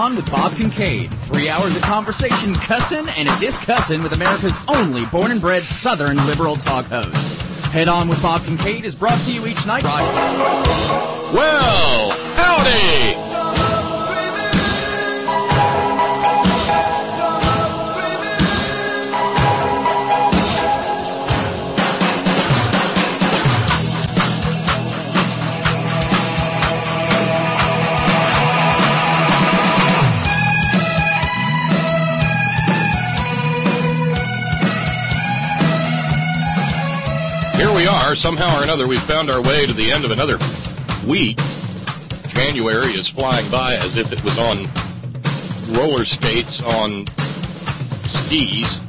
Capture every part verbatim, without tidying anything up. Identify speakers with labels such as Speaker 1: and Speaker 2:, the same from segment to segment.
Speaker 1: On with Bob Kincaid. Three hours of conversation, cussin' and a discussin' with America's only born and bred Southern liberal talk host. Head On with Bob Kincaid is brought to you each night by...
Speaker 2: Well, howdy! Here we are. Somehow or another, we've found our way to the end of another week. January is flying by as if it was on roller skates on skis.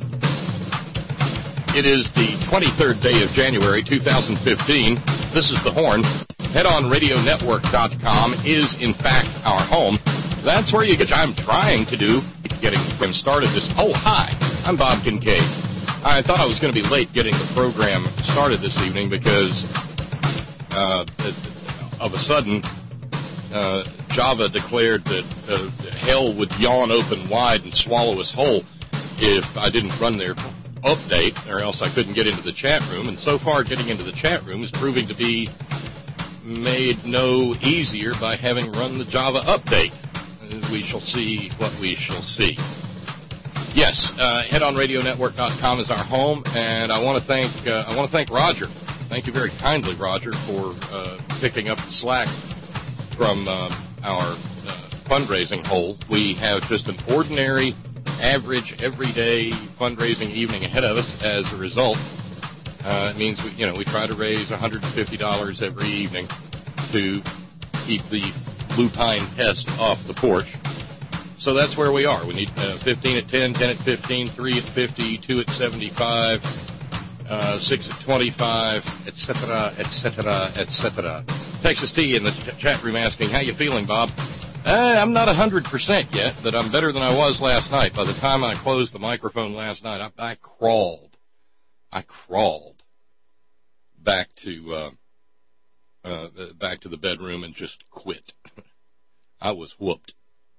Speaker 2: It is the twenty-third day of January, two thousand fifteen. This is The Horn. head on radio network dot com is, in fact, our home. That's where you get, I'm trying to do, getting them started this. Oh, hi. I'm Bob Kincaid. I thought I was going to be late getting the program started this evening because uh, of a sudden uh, Java declared that uh, hell would yawn open wide and swallow us whole if I didn't run their update, or else I couldn't get into the chat room. And so far, getting into the chat room is proving to be made no easier by having run the Java update. We shall see what we shall see. Yes, uh, head on radio network dot com is our home, and I want to thank uh, I want to thank Roger. Thank you very kindly, Roger, for uh, picking up the slack from uh, our uh, fundraising hole. We have just an ordinary, average, everyday fundraising evening ahead of us. As a result, uh, it means we, you know, we try to raise one hundred fifty dollars every evening to keep the lupine pest off the porch. So that's where we are. We need uh, fifteen at ten, ten at fifteen, three at fifty, two at seventy-five, uh, six at twenty-five, et cetera, et cetera, et cetera. Texas T in the ch- chat room asking, how you feeling, Bob? Uh, I'm not one hundred percent yet, but I'm better than I was last night. By the time I closed the microphone last night, I, I crawled. I crawled back to uh, uh, back to the bedroom and just quit. I was whooped.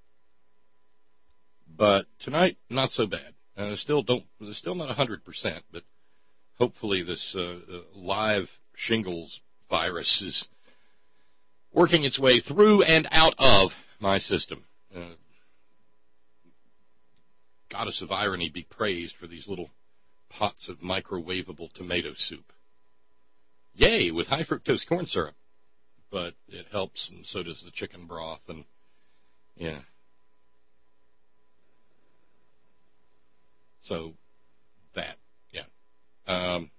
Speaker 2: But tonight, not so bad. Uh, still don't, still not one hundred percent, but hopefully this uh, uh, live shingles virus is working its way through and out of my system. Uh, goddess of irony be praised for these little pots of microwavable tomato soup. Yay, with high fructose corn syrup. But it helps, and so does the chicken broth, and yeah. So, that, yeah. Um,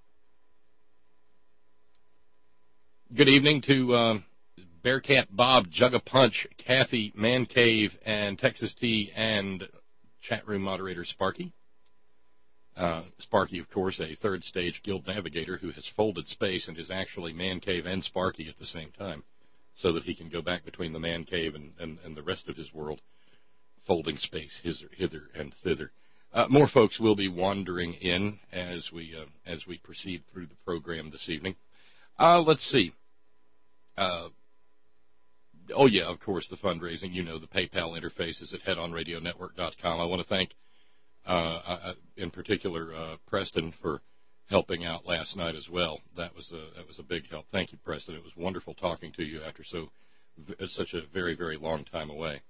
Speaker 2: good evening to um, Bearcat Bob, Jug-a-Punch, Kathy, Man Cave, and Texas T, and chat room moderator Sparky. Uh, Sparky, of course, a third stage guild navigator who has folded space and is actually Man Cave and Sparky at the same time, so that he can go back between the Man Cave and, and, and the rest of his world, folding space hither, hither and thither. Uh, more folks will be wandering in as we uh, as we proceed through the program this evening. Uh, let's see. Uh, oh, yeah, of course, the fundraising. You know, the PayPal interface is at head on radio network dot com. I want to thank, uh, uh, in particular, uh, Preston for helping out last night as well. That was a, that was a big help. Thank you, Preston. It was wonderful talking to you after so such a very, very long time away.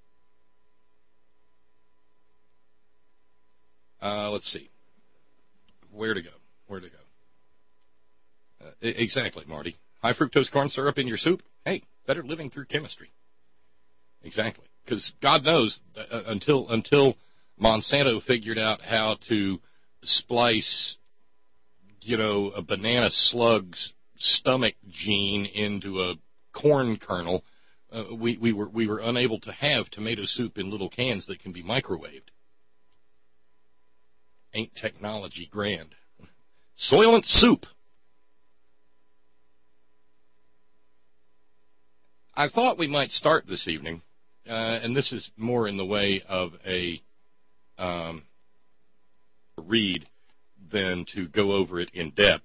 Speaker 2: Uh, let's see. Where to go? Where to go? Uh, exactly, Marty. High fructose corn syrup in your soup? Hey, better living through chemistry. Exactly. Because God knows, uh, until until Monsanto figured out how to splice, you know, a banana slug's stomach gene into a corn kernel, uh, we, we were we were unable to have tomato soup in little cans that can be microwaved. Ain't technology grand. Soylent soup. I thought we might start this evening, uh, and this is more in the way of a um, read than to go over it in depth.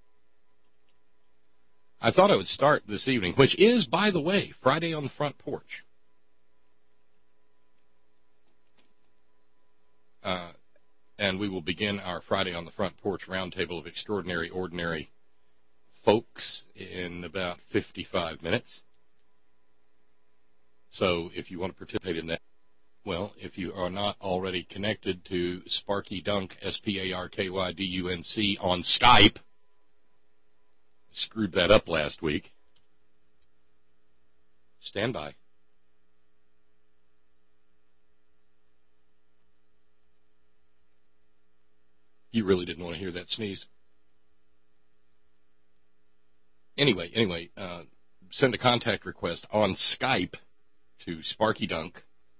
Speaker 2: I thought I would start this evening, which is, by the way, Friday on the Front Porch. Uh, and we will begin our Friday on the Front Porch Roundtable of Extraordinary Ordinary Folks in about fifty-five minutes. So if you want to participate in that, well, if you are not already connected to Sparky Dunk, S P A R K Y D U N C, on Skype, screwed that up last week, stand by. You really didn't want to hear that sneeze. Anyway, anyway, uh, send a contact request on Skype to Sparky Dunk,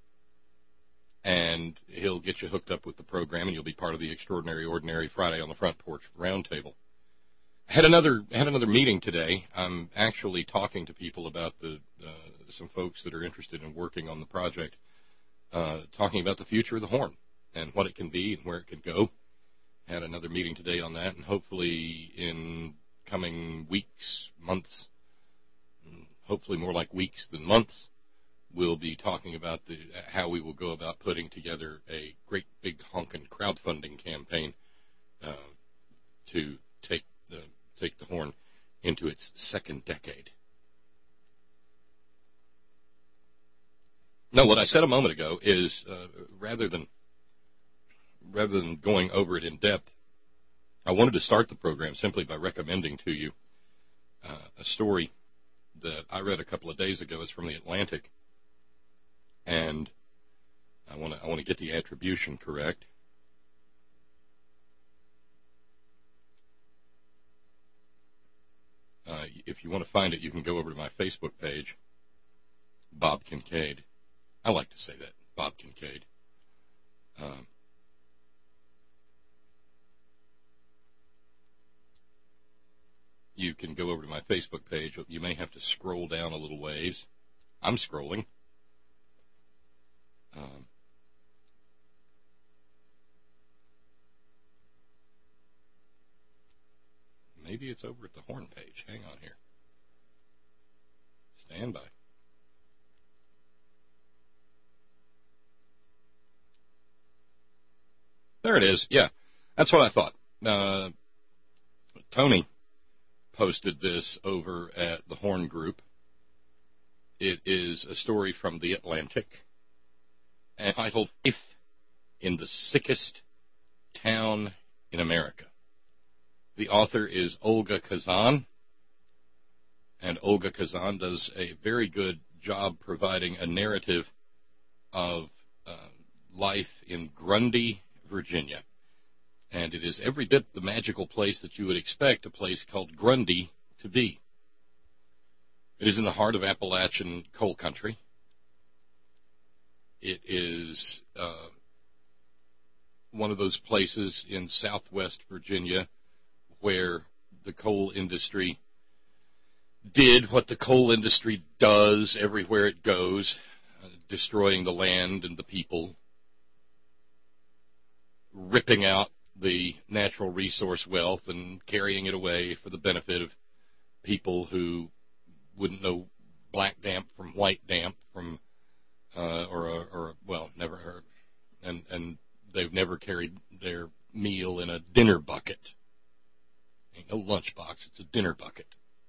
Speaker 2: and he'll get you hooked up with the program, and you'll be part of the Extraordinary Ordinary Friday on the Front Porch Roundtable. I had another had another meeting today. I'm actually talking to people about the uh, some folks that are interested in working on the project, uh, talking about the future of the horn and what it can be and where it can go. Had another meeting today on that, and hopefully in coming weeks, months, hopefully more like weeks than months, we'll be talking about the, how we will go about putting together a great big honkin' crowdfunding campaign uh, to take the take the horn into its second decade. No, what I said a moment ago is uh, rather than rather than going over it in depth, I wanted to start the program simply by recommending to you uh, a story that I read a couple of days ago. It's from the Atlantic, and I want to I want to get the attribution correct. Uh, if you want to find it, you can go over to my Facebook page, Bob Kincaid. I like to say that, Bob Kincaid. Um, You can go over to my Facebook page. You may have to scroll down a little ways. I'm scrolling. Um, maybe it's over at the horn page. Hang on here. Stand by. There it is. Yeah, that's what I thought. Uh, Tony posted this over at the Horn Group. It is a story from the Atlantic, entitled "If in the Sickest Town in America." The author is Olga Khazan, and Olga Khazan does a very good job providing a narrative of uh, life in Grundy, Virginia. And it is every bit the magical place that you would expect a place called Grundy to be. It is in the heart of Appalachian coal country. It is uh, one of those places in southwest Virginia where the coal industry did what the coal industry does everywhere it goes, uh, destroying the land and the people, ripping out the natural resource wealth and carrying it away for the benefit of people who wouldn't know black damp from white damp from uh, or, or or well never heard, and and they've never carried their meal in a dinner bucket. Ain't no lunchbox, it's a dinner bucket.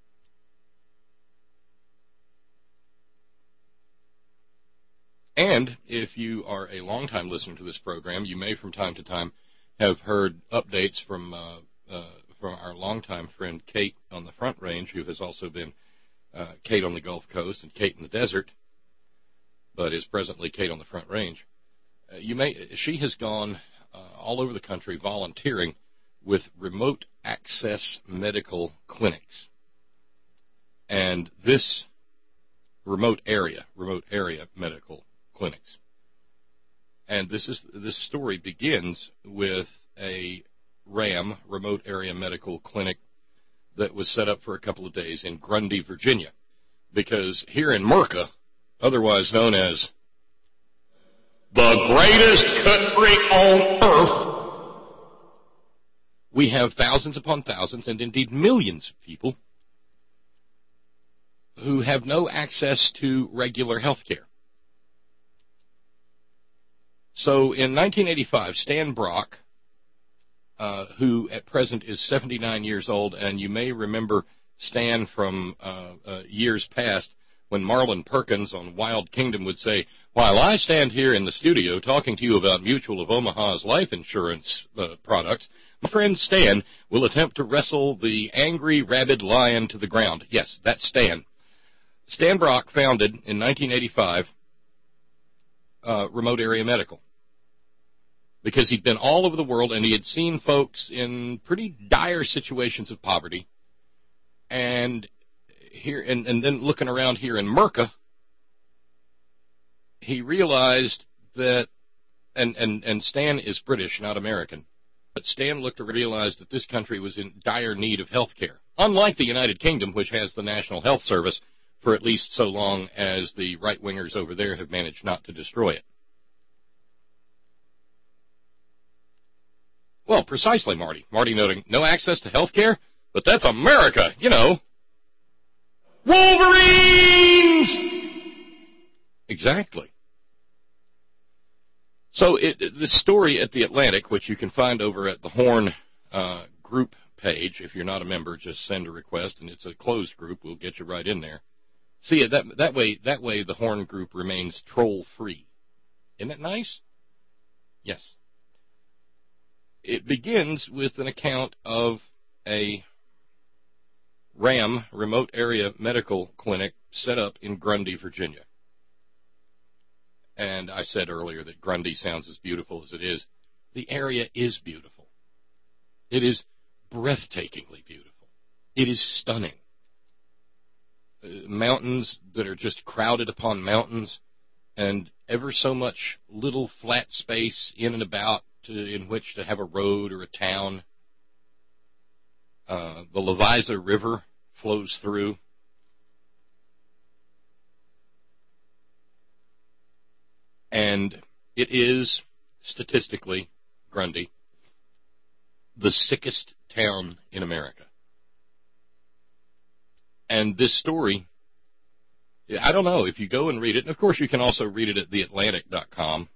Speaker 2: And if you are a longtime listener to this program, you may from time to time have heard updates from uh, uh, from our longtime friend Kate on the Front Range, who has also been uh, Kate on the Gulf Coast and Kate in the desert, but is presently Kate on the Front Range. Uh, you may she has gone uh, all over the country volunteering with remote access medical clinics, and this remote area, remote area medical clinics. And this is this story begins with a RAM, Remote Area Medical Clinic, that was set up for a couple of days in Grundy, Virginia. Because here in Merca, otherwise known as the greatest country on earth, we have thousands upon thousands, and indeed millions of people who have no access to regular health care. So in nineteen eighty-five, Stan Brock, uh, who at present is seventy-nine years old, and you may remember Stan from uh, uh, years past when Marlon Perkins on Wild Kingdom would say, "While I stand here in the studio talking to you about Mutual of Omaha's life insurance uh, products, my friend Stan will attempt to wrestle the angry rabid lion to the ground." Yes, that's Stan. Stan Brock founded in nineteen eighty-five uh, Remote Area Medical because he'd been all over the world and he had seen folks in pretty dire situations of poverty. And here and, and then looking around here in Merca, he realized that, and, and, and Stan is British, not American, but Stan looked to realize that this country was in dire need of health care, unlike the United Kingdom, which has the National Health Service for at least so long as the right-wingers over there have managed not to destroy it. Well, precisely, Marty. Marty noting, no access to health care? But that's America, you know. Wolverines! Exactly. So it, the story at The Atlantic, which you can find over at the Horn uh, group page, if you're not a member, just send a request, and it's a closed group. We'll get you right in there. See, that, that way that way the Horn group remains troll-free. Isn't that nice? Yes. It begins with an account of a RAM, Remote Area Medical Clinic, set up in Grundy, Virginia. And I said earlier that Grundy sounds as beautiful as it is. The area is beautiful. It is breathtakingly beautiful. It is stunning. Uh, mountains that are just crowded upon mountains, and ever so much little flat space in and about to, in which to have a road or a town. Uh, the Levisa River flows through. And it is, statistically, Grundy, the sickest town in America. And this story, I don't know, if you go and read it, and of course you can also read it at the atlantic dot com.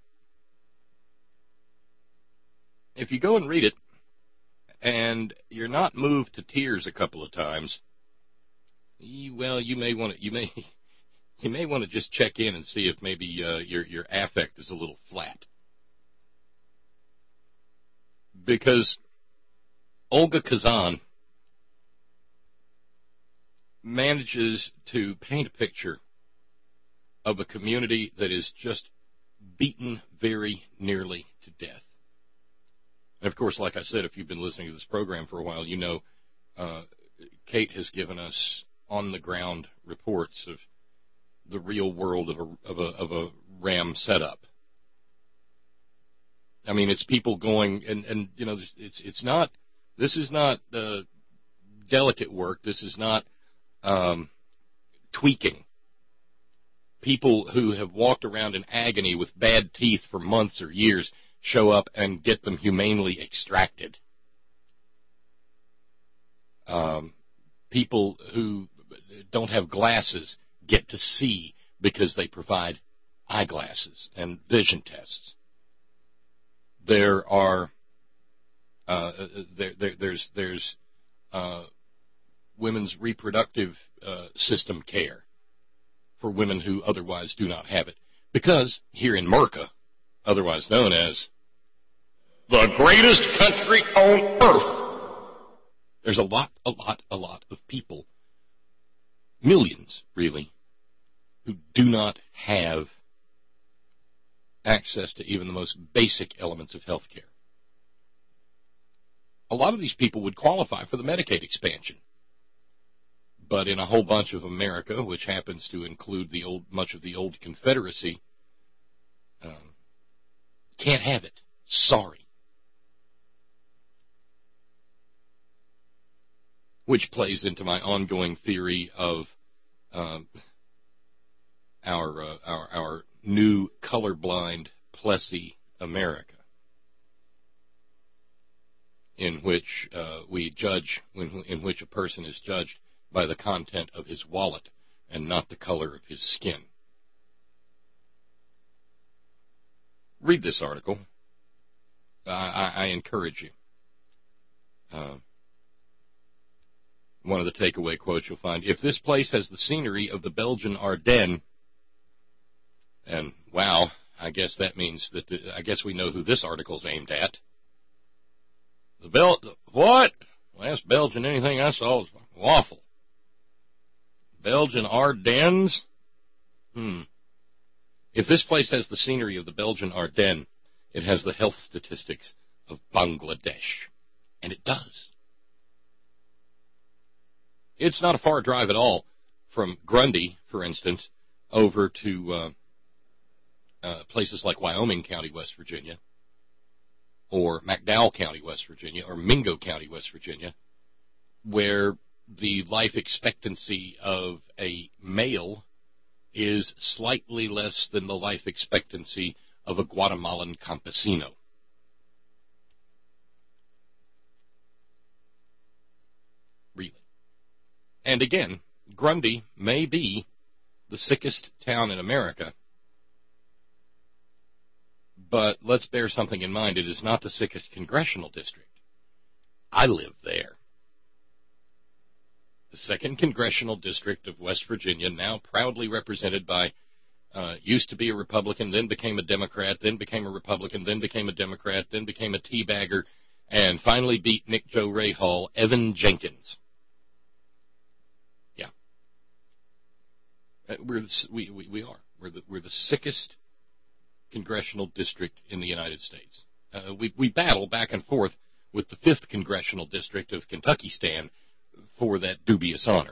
Speaker 2: If you go and read it, and you're not moved to tears a couple of times, you, well, you may want to, you may, you may want to just check in and see if maybe uh, your your affect is a little flat, because Olga Kazan manages to paint a picture of a community that is just beaten very nearly to death. And, of course, like I said, if you've been listening to this program for a while, you know uh, Kate has given us on-the-ground reports of the real world of a, of a, of a RAM setup. I mean, it's people going, and, and you know, it's it's not, this is not uh, delicate work. This is not um, tweaking. People who have walked around in agony with bad teeth for months or years show up and get them humanely extracted. Um, people who don't have glasses get to see because they provide eyeglasses and vision tests. There are uh, there, there, there's there's uh, women's reproductive uh, system care for women who otherwise do not have it, because here in Merca, otherwise known as the greatest country on earth, there's a lot, a lot, a lot of people, millions really, who do not have access to even the most basic elements of health care. A lot of these people would qualify for the Medicaid expansion, but in a whole bunch of America, which happens to include the old, much of the old Confederacy, um, can't have it. Sorry. Which plays into my ongoing theory of um, our, uh, our our new colorblind Plessy America, in which uh, we judge, in, in which a person is judged by the content of his wallet and not the color of his skin. Read this article. Uh, I, I encourage you. Uh, one of the takeaway quotes you'll find, if this place has the scenery of the Belgian Ardennes, and wow, I guess that means that, the, I guess we know who this article's aimed at. The Bel, what? Last Belgian anything I saw was waffle. Belgian Ardennes? Hmm. If this place has the scenery of the Belgian Ardennes, it has the health statistics of Bangladesh. And it does. It's not a far drive at all from Grundy, for instance, over to uh, uh, places like Wyoming County, West Virginia, or McDowell County, West Virginia, or Mingo County, West Virginia, where the life expectancy of a male is slightly less than the life expectancy of a Guatemalan campesino. Really. And again, Grundy may be the sickest town in America, but let's bear something in mind. It is not the sickest congressional district. I live there. The second congressional district of West Virginia, now proudly represented by, uh, used to be a Republican, then became a Democrat, then became a Republican, then became a Democrat, then became a teabagger, and finally beat Nick Joe Rahal, Evan Jenkins. Yeah. Uh, we're the, we, we, we are. We're the, we're the sickest congressional district in the United States. Uh, we, we battle back and forth with the fifth congressional district of Kentuckistan for that dubious honor.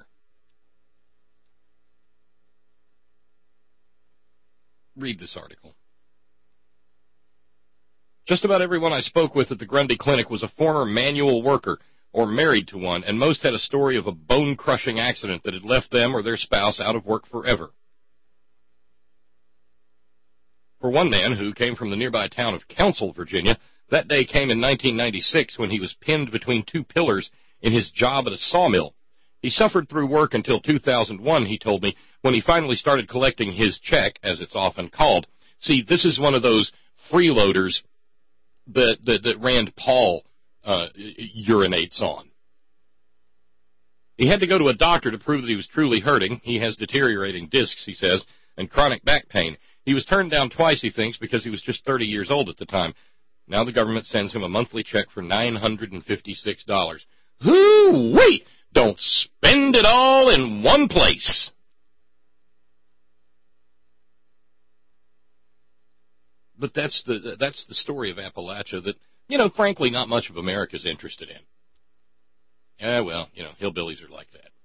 Speaker 2: Read this article. Just about everyone I spoke with at the Grundy Clinic was a former manual worker or married to one, and most had a story of a bone-crushing accident that had left them or their spouse out of work forever. For one man who came from the nearby town of Council, Virginia, that day came in nineteen ninety-six when he was pinned between two pillars in his job at a sawmill. He suffered through work until two thousand one, he told me, when he finally started collecting his check, as it's often called. See, this is one of those freeloaders that, that, that Rand Paul uh, urinates on. He had to go to a doctor to prove that he was truly hurting. He has deteriorating discs, he says, and chronic back pain. He was turned down twice, he thinks, because he was just thirty years old at the time. Now the government sends him a monthly check for nine hundred fifty-six dollars. Hoo-wee! Don't spend it all in one place. But that's the that's the story of Appalachia that, you know, frankly, not much of America's interested in. Yeah, well, you know, hillbillies are like that.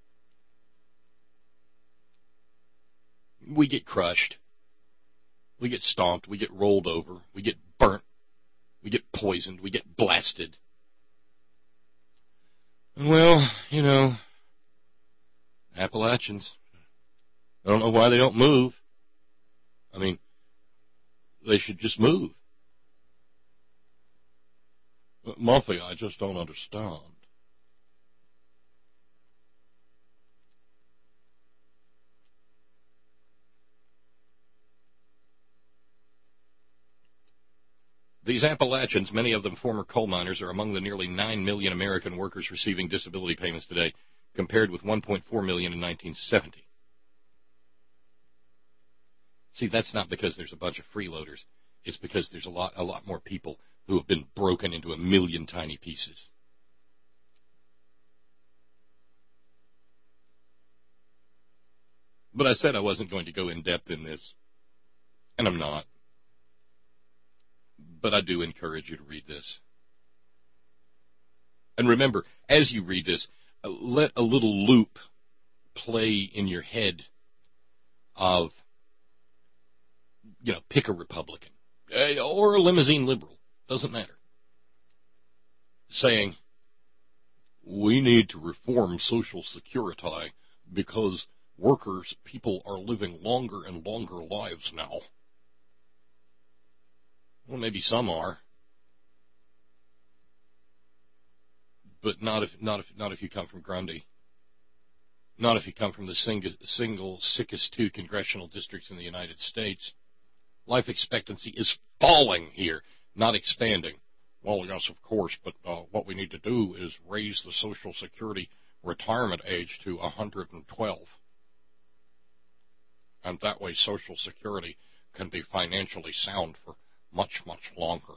Speaker 2: We get crushed. We get stomped. We get rolled over. We get burnt. We get poisoned. We get blasted. Well, you know, Appalachians, I don't know why they don't move. I mean, they should just move. But Muffy, I just don't understand. These Appalachians, many of them former coal miners, are among the nearly nine million American workers receiving disability payments today, compared with one point four million in nineteen seventy. See, that's not because there's a bunch of freeloaders. It's because there's a lot, a lot more people who have been broken into a million tiny pieces. But I said I wasn't going to go in depth in this, and I'm not. But I do encourage you to read this. And remember, as you read this, let a little loop play in your head of, you know, pick a Republican or a limousine liberal, doesn't matter, saying, we need to reform Social Security because workers, people are living longer and longer lives now. Well, maybe some are, but not if not if not if you come from Grundy. Not if you come from the single, single sickest two congressional districts in the United States. Life expectancy is falling here, not expanding. Well, yes, of course, but uh, what we need to do is raise the Social Security retirement age to one hundred twelve. And that way Social Security can be financially sound for much, much longer.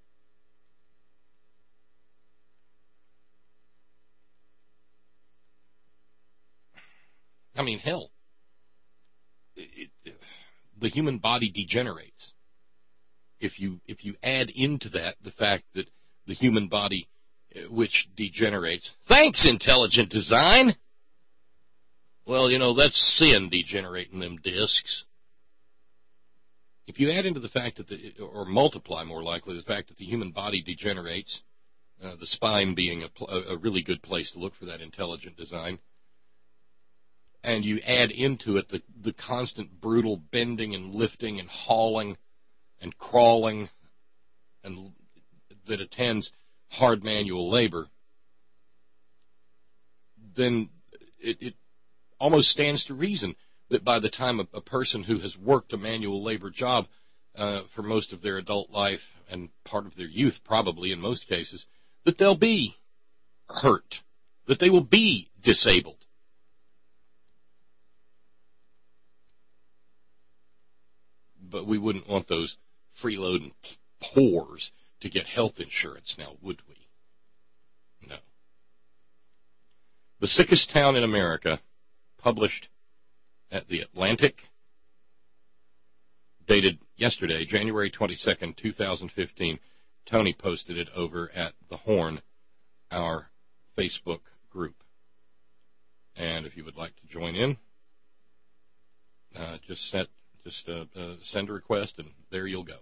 Speaker 2: I mean, hell, it, it, the human body degenerates. If you if you add into that the fact that the human body, which degenerates, thanks, intelligent design. Well, you know, that's sin degenerating them discs. If you add into the fact that, the, or multiply more likely, the fact that the human body degenerates, uh, the spine being a, a really good place to look for that intelligent design, and you add into it the, the constant brutal bending and lifting and hauling and crawling and that attends hard manual labor, then it, it almost stands to reason that by the time a, a person who has worked a manual labor job uh, for most of their adult life and part of their youth probably in most cases, that they'll be hurt, that they will be disabled. But we wouldn't want those freeloading pores to get health insurance now, would we? No. The Sickest Town in America, published at The Atlantic, dated yesterday, January twenty-second, twenty fifteen. Tony posted it over at The Horn, our Facebook group. And if you would like to join in, uh, just set Just uh, uh, send a request, and there you'll go.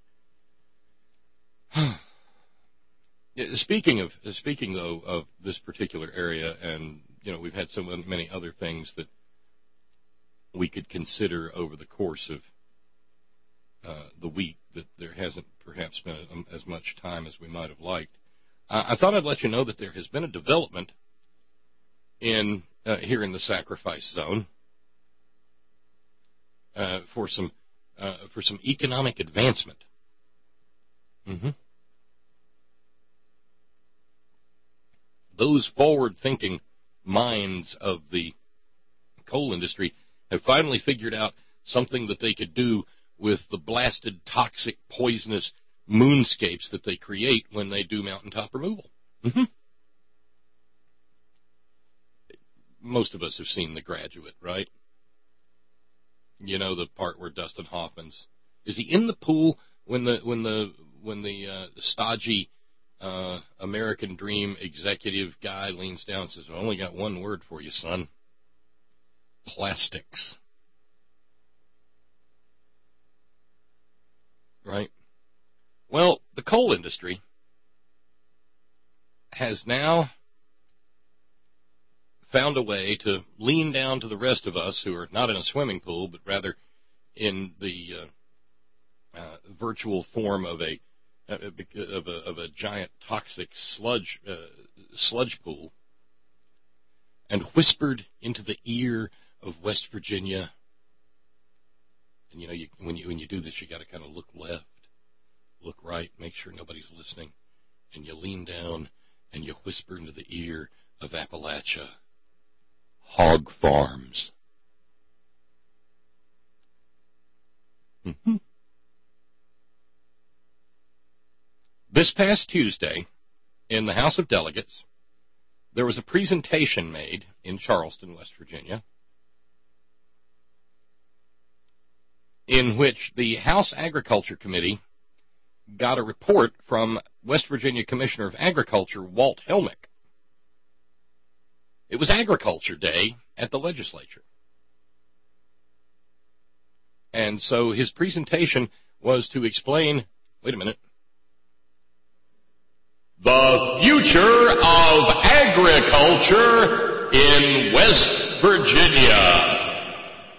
Speaker 2: Speaking of, speaking though of this particular area, and you know, we've had so many other things that we could consider over the course of uh, the week that there hasn't perhaps been a, as much time as we might have liked. Uh, I thought I'd let you know that there has been a development in uh, here in the Sacrifice Zone. Uh, for some uh, for some economic advancement. Mm-hmm. Those forward-thinking minds of the coal industry have finally figured out something that they could do with the blasted, toxic, poisonous moonscapes that they create when they do mountaintop removal. Mm-hmm. Most of us have seen The Graduate, right? You know, the part where Dustin Hoffman's, is he in the pool when the when the when the, uh, the stodgy uh, American Dream executive guy leans down and says, "I only got one word for you, son. Plastics." Right? Well, the coal industry has now found a way to lean down to the rest of us who are not in a swimming pool, but rather in the uh, uh, virtual form of a of a, of a giant toxic sludge uh, sludge pool, and whispered into the ear of West Virginia. And you know, you, when you when you do this, you got to kind of look left, look right, make sure nobody's listening, and you lean down and you whisper into the ear of Appalachia. Hog farms. Mm-hmm. This past Tuesday, in the House of Delegates, there was a presentation made in Charleston, West Virginia, in which the House Agriculture Committee got a report from West Virginia Commissioner of Agriculture, Walt Helmick. It was Agriculture Day at the legislature. And so his presentation was to explain, wait a minute, the future of agriculture in West Virginia.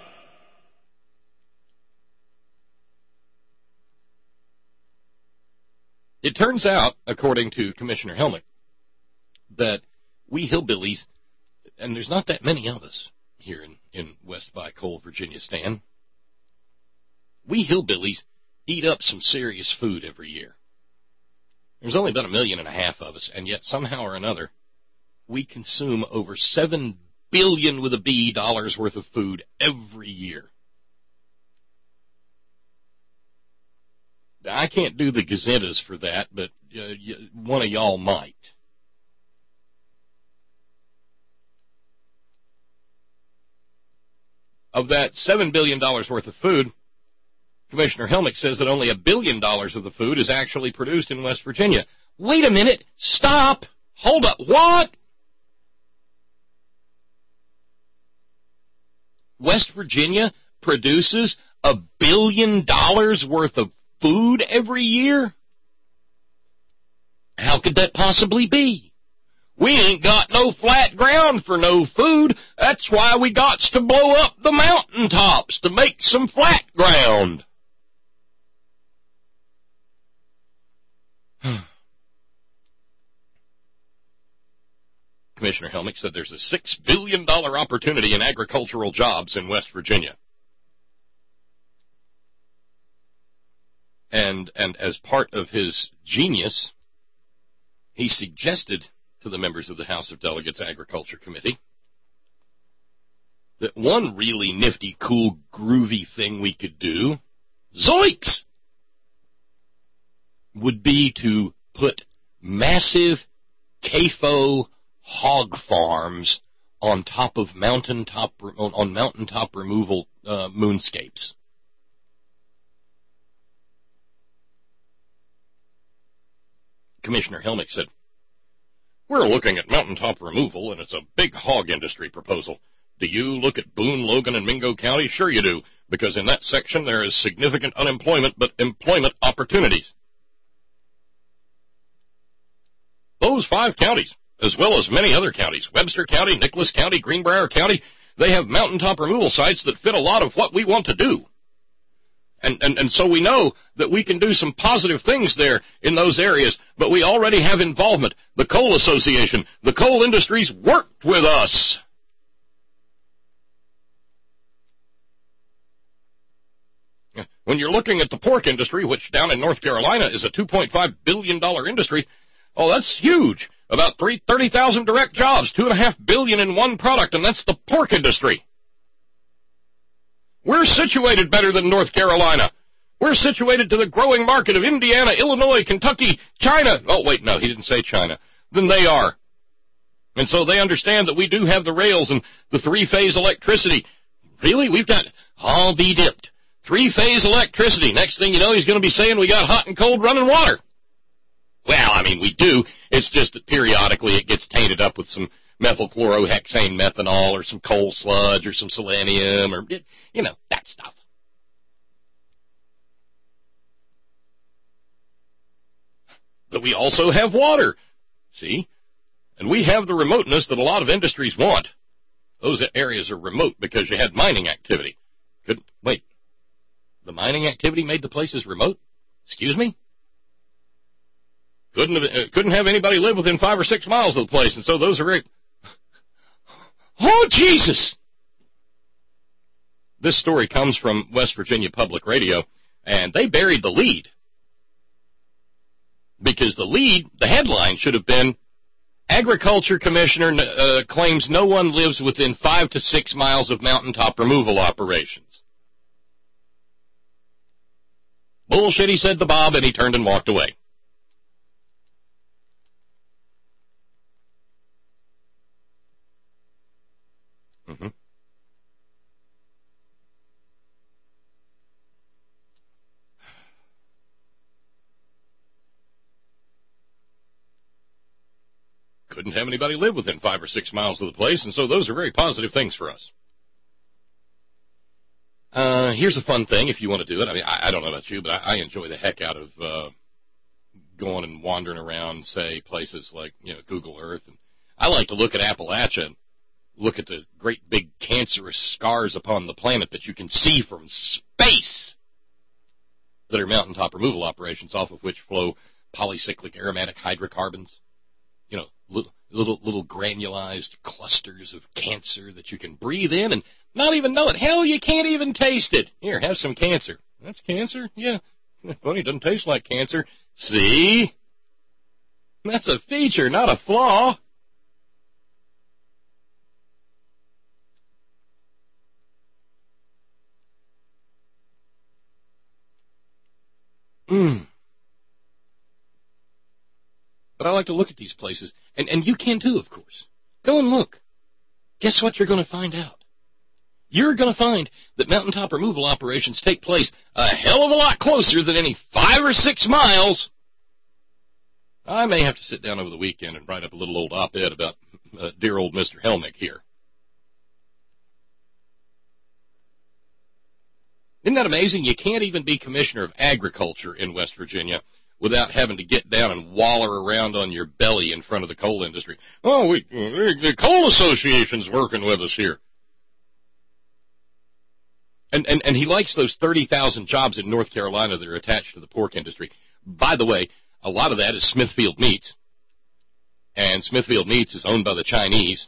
Speaker 2: It turns out, according to Commissioner Helmick, that we hillbillies, and there's not that many of us here in, in West by Coal, Virginia, Stan, we hillbillies eat up some serious food every year. There's only about a million and a half of us, and yet somehow or another, we consume over seven billion with a B dollars worth of food every year. I can't do the gazettas for that, but uh, one of y'all might. Of that seven billion dollars worth of food, Commissioner Helmick says that only a billion dollars of the food is actually produced in West Virginia. Wait a minute. Stop. Hold up. What? West Virginia produces a billion dollars worth of food every year? How could that possibly be? We ain't got no flat ground for no food. That's why we got to blow up the mountaintops to make some flat ground. Commissioner Helmick said there's a six billion dollars opportunity in agricultural jobs in West Virginia. And, and as part of his genius, he suggested to the members of the House of Delegates Agriculture Committee that one really nifty, cool, groovy thing we could do, zoinks, would be to put massive C A F O hog farms on top of mountaintop on, on mountaintop removal uh, moonscapes. Commissioner Helmick said, "We're looking at mountaintop removal, and it's a big hog industry proposal. Do you look at Boone, Logan, and Mingo County? Sure you do, because in that section there is significant unemployment, but employment opportunities. Those five counties, as well as many other counties, Webster County, Nicholas County, Greenbrier County, they have mountaintop removal sites that fit a lot of what we want to do. And, and, and so we know that we can do some positive things there in those areas, but we already have involvement. The Coal Association, the coal industries worked with us." When you're looking at the pork industry, which down in North Carolina is a two point five billion dollars industry, oh, that's huge. About thirty thousand direct jobs, two point five billion dollars in one product, and that's the pork industry. We're situated better than North Carolina. We're situated to the growing market of Indiana, Illinois, Kentucky, China. Oh, wait, no, he didn't say China. Than they are. And so they understand that we do have the rails and the three-phase electricity. Really? We've got all be dipped. Three-phase electricity. Next thing you know, he's going to be saying we got hot and cold running water. Well, I mean, we do. It's just that periodically it gets tainted up with some methylchlorohexane methanol or some coal sludge or some selenium or, you know, that stuff. But we also have water, see? And we have the remoteness that a lot of industries want. Those areas are remote because you had mining activity. Couldn't, wait, the mining activity made the places remote? Excuse me? Couldn't have, uh, couldn't have anybody live within five or six miles of the place, and so those are very... Oh, Jesus! This story comes from West Virginia Public Radio, and they buried the lead. Because the lead, the headline should have been, Agriculture Commissioner uh, claims no one lives within five to six miles of mountaintop removal operations. Bullshit, he said to Bob, and he turned and walked away. Mm-hmm. Couldn't have anybody live within five or six miles of the place, and so those are very positive things for us. Uh, here's a fun thing if you want to do it. I mean, I, I don't know about you, but I, I enjoy the heck out of uh, going and wandering around, say, places like, you know, Google Earth. And I like to look at Appalachia and look at the great big cancerous scars upon the planet that you can see from space that are mountaintop removal operations off of which flow polycyclic aromatic hydrocarbons. You know, little, little little granulized clusters of cancer that you can breathe in and not even know it. Hell, you can't even taste it. Here, have some cancer. That's cancer? Yeah. Funny, it doesn't taste like cancer. See? That's a feature, not a flaw. Mm. But I like to look at these places, and, and you can too, of course. Go and look. Guess what you're going to find out? You're going to find that mountaintop removal operations take place a hell of a lot closer than any five or six miles. I may have to sit down over the weekend and write up a little old op-ed about uh, dear old Mister Helmick here. Isn't that amazing? You can't even be Commissioner of Agriculture in West Virginia without having to get down and waller around on your belly in front of the coal industry. Oh, we, the Coal Association's working with us here. And, and, and he likes those thirty thousand jobs in North Carolina that are attached to the pork industry. By the way, a lot of that is Smithfield Meats. And Smithfield Meats is owned by the Chinese.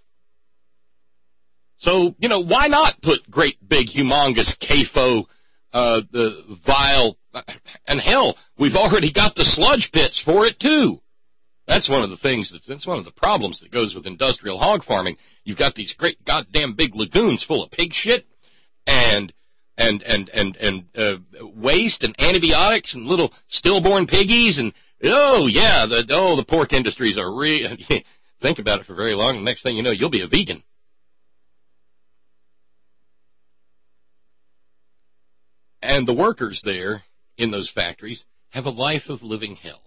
Speaker 2: So, you know, why not put great big humongous C A F O, uh, the vile, and hell, we've already got the sludge pits for it too. That's one of the things, that's, that's one of the problems that goes with industrial hog farming. You've got these great goddamn big lagoons full of pig shit and, and, and, and, and, uh, waste and antibiotics and little stillborn piggies and, oh yeah, the, oh, the pork industries are re, think about it for very long, and the next thing you know, you'll be a vegan. And the workers there in those factories have a life of living hell.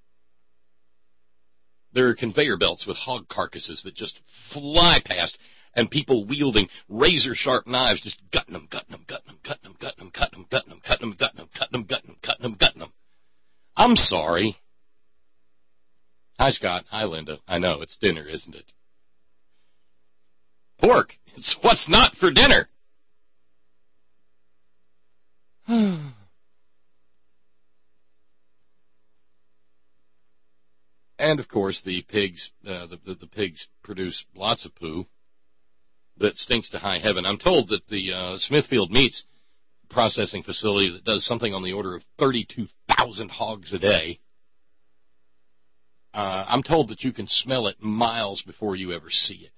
Speaker 2: There are conveyor belts with hog carcasses that just fly past, and people wielding razor-sharp knives just gutting them, gutting them, gutting them, gutting them, gutting them, gutting them, gutting them, gutting them, gutting them, gutting them, gutting them, gutting them, gutting them. I'm sorry. Hi, Scott. Hi, Linda. I know, it's dinner, isn't it? Pork. It's what's not for dinner. And, of course, the pigs, uh, the, the, the pigs produce lots of poo that stinks to high heaven. I'm told that the uh, Smithfield Meats processing facility that does something on the order of thirty-two thousand hogs a day, uh, I'm told that you can smell it miles before you ever see it.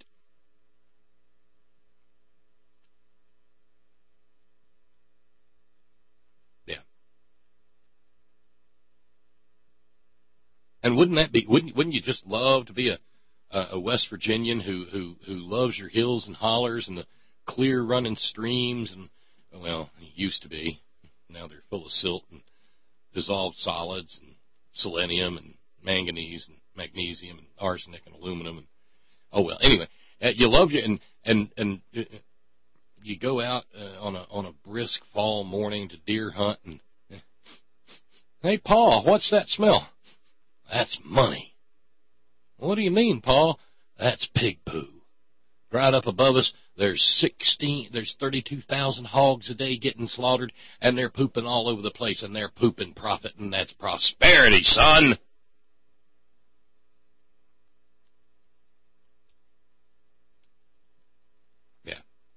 Speaker 2: And wouldn't that be? Wouldn't wouldn't you just love to be a a West Virginian who who who loves your hills and hollers and the clear running streams and well, used to be. Now they're full of silt and dissolved solids and selenium and manganese and magnesium and arsenic and aluminum and oh well. Anyway, uh, you love you and and and uh, you go out uh, on a on a brisk fall morning to deer hunt and uh, hey Paul, what's that smell? That's money. What do you mean, Paul? That's pig poo. Right up above us, there's sixteen, there's thirty-two thousand hogs a day getting slaughtered, and they're pooping all over the place, and they're pooping profit, and that's prosperity, son. Yeah.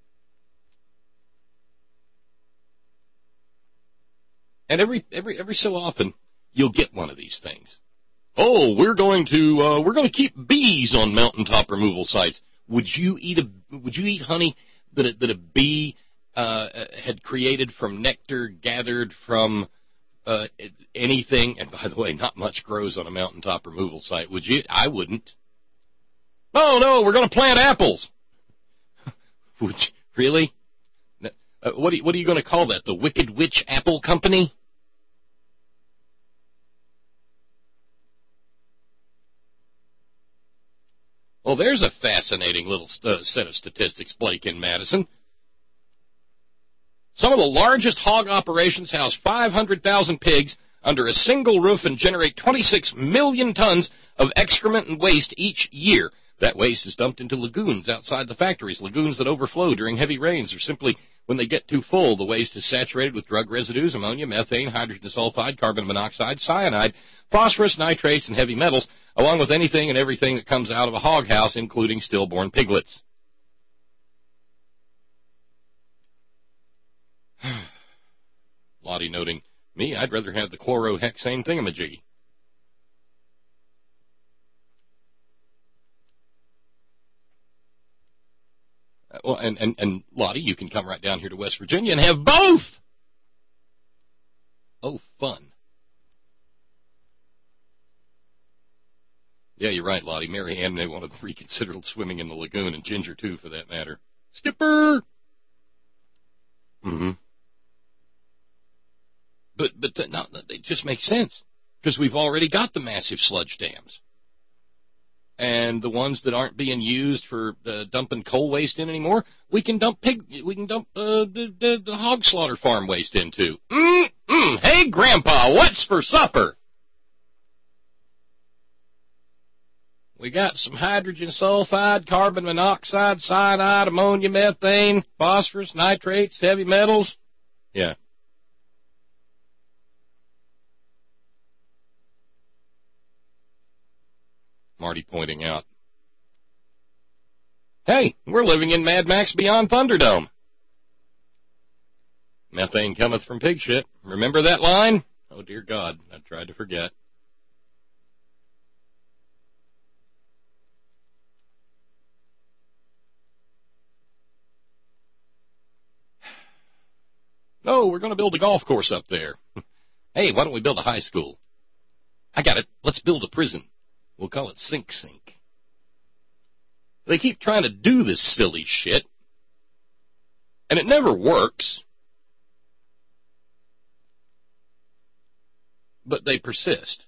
Speaker 2: And every every every so often, you'll get one of these things. Oh, we're going to uh, we're going to keep bees on mountaintop removal sites. Would you eat a Would you eat honey that a, that a bee uh, had created from nectar gathered from uh, anything? And by the way, not much grows on a mountaintop removal site. Would you? I wouldn't. Oh no, we're going to plant apples. Would you, really? Uh, what are you, what are you going to call that? The Wicked Witch Apple Company? Well, there's a fascinating little uh, set of statistics, Blake in Madison. Some of the largest hog operations house five hundred thousand pigs under a single roof and generate twenty-six million tons of excrement and waste each year. That waste is dumped into lagoons outside the factories, lagoons that overflow during heavy rains or simply when they get too full. The waste is saturated with drug residues, ammonia, methane, hydrogen sulfide, carbon monoxide, cyanide, phosphorus, nitrates, and heavy metals, along with anything and everything that comes out of a hog house, including stillborn piglets. Lottie noting Me, I'd rather have the chlorohexane thingamajiggy. Uh, well, and, and, and Lottie, you can come right down here to West Virginia and have both. Oh, fun. Yeah, you're right, Lottie. Mary Ann may want to reconsider swimming in the lagoon, and Ginger, too, for that matter. Skipper! Mm-hmm. But, but the, no, it just makes sense, because we've already got the massive sludge dams. And the ones that aren't being used for uh, dumping coal waste in anymore, we can dump pig, we can dump uh, the, the, the hog slaughter farm waste into. Mm-mm. Hey, Grandpa, what's for supper? We got some hydrogen sulfide, carbon monoxide, cyanide, ammonia, methane, phosphorus, nitrates, heavy metals. Yeah. Marty pointing out, hey, we're living in Mad Max Beyond Thunderdome. Methane cometh from pig shit. Remember that line? Oh, dear God, I tried to forget. No, we're going to build a golf course up there. Hey, why don't we build a high school? I got it. Let's build a prison. We'll call it Sink Sink. They keep trying to do this silly shit, and it never works. But they persist.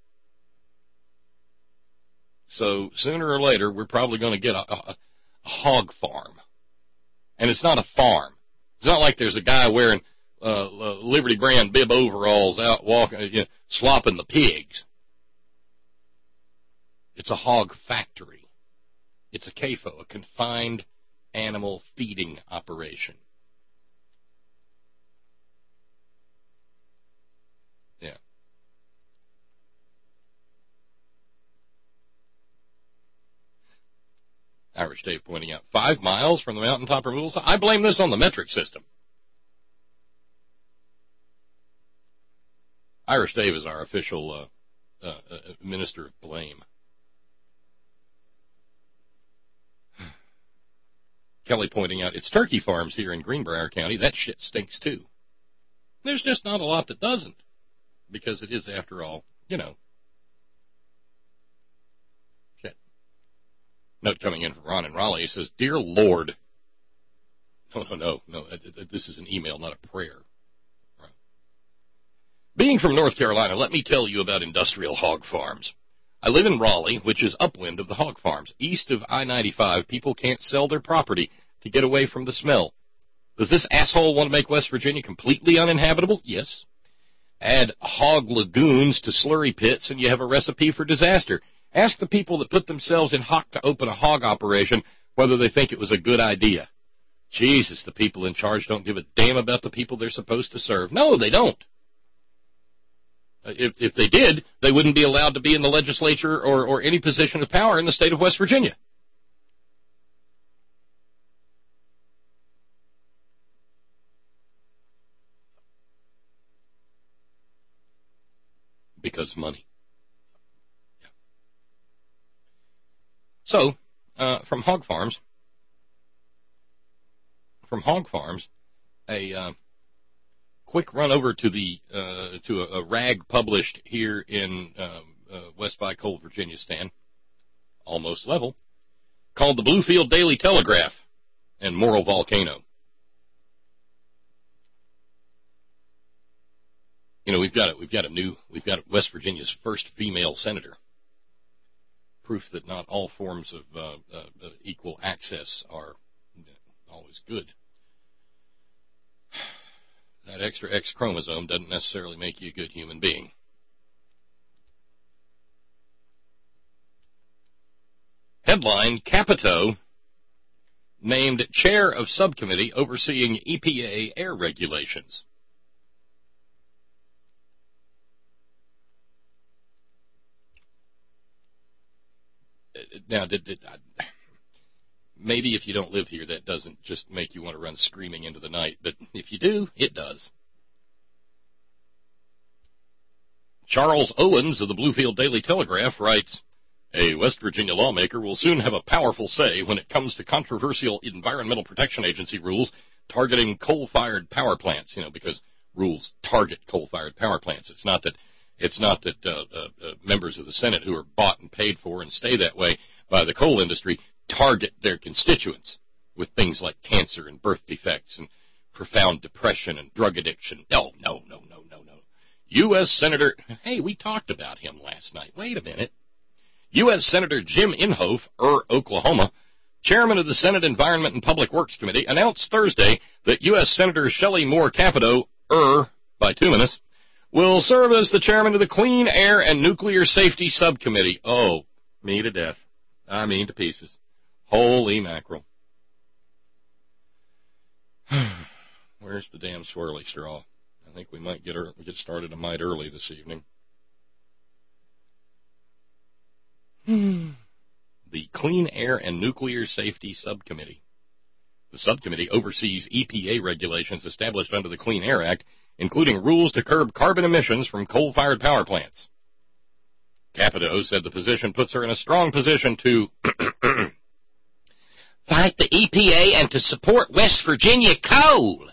Speaker 2: So sooner or later, we're probably going to get a, a, a hog farm. And it's not a farm. It's not like there's a guy wearing uh, Liberty brand bib overalls out walking, you know, slopping the pigs. It's a hog factory. It's a C A F O, a confined animal feeding operation. Yeah. Irish Dave pointing out, five miles from the mountaintop removal site. I blame this on the metric system. Irish Dave is our official uh, uh, uh, minister of blame. Kelly pointing out, it's turkey farms here in Greenbrier County. That shit stinks, too. There's just not a lot that doesn't, because it is, after all, you know, shit. Note coming in from Ron in Raleigh. He says, Dear Lord. No, no, no, no. This is an email, not a prayer. Right. Being from North Carolina, let me tell you about industrial hog farms. I live in Raleigh, which is upwind of the hog farms. East of I ninety-five, people can't sell their property to get away from the smell. Does this asshole want to make West Virginia completely uninhabitable? Yes. Add hog lagoons to slurry pits, and you have a recipe for disaster. Ask the people that put themselves in hock to open a hog operation whether they think it was a good idea. Jesus, the people in charge don't give a damn about the people they're supposed to serve. No, they don't. If, if they did, they wouldn't be allowed to be in the legislature or, or any position of power in the state of West Virginia. Because money. Yeah. So, uh, from hog farms, from hog farms, a uh, quick run over to the uh, to a, a rag published here in um, uh, West by Cold, Virginia, Stan, almost level, called the Bluefield Daily Telegraph and Moral Volcano. You know, we've got it. We've got a new. We've got West Virginia's first female senator. Proof that not all forms of uh, uh, equal access are always good. That extra X chromosome doesn't necessarily make you a good human being. Headline: Capito named chair of subcommittee overseeing E P A air regulations. Now, did, did, maybe if you don't live here, that doesn't just make you want to run screaming into the night. But if you do, it does. Charles Owens of the Bluefield Daily Telegraph writes, a West Virginia lawmaker will soon have a powerful say when it comes to controversial Environmental Protection Agency rules targeting coal-fired power plants, you know, because rules target coal-fired power plants. It's not that it's not that uh, uh, uh, members of the Senate who are bought and paid for and stay that way by the coal industry target their constituents with things like cancer and birth defects and profound depression and drug addiction. No, no, no, no, no, no. U S. Senator, hey, we talked about him last night. Wait a minute. U S. Senator Jim Inhofe, Ur, Oklahoma, chairman of the Senate Environment and Public Works Committee, announced Thursday that U S. Senator Shelley Moore Capito, Ur, bituminous, will serve as the chairman of the Clean Air and Nuclear Safety Subcommittee. Oh, me to death. I mean to pieces. Holy mackerel. Where's the damn swirly straw? I think we might get, er- get started a mite early this evening. The Clean Air and Nuclear Safety Subcommittee. The subcommittee oversees E P A regulations established under the Clean Air Act, including rules to curb carbon emissions from coal-fired power plants. Capito said the position puts her in a strong position to fight the E P A and to support West Virginia coal.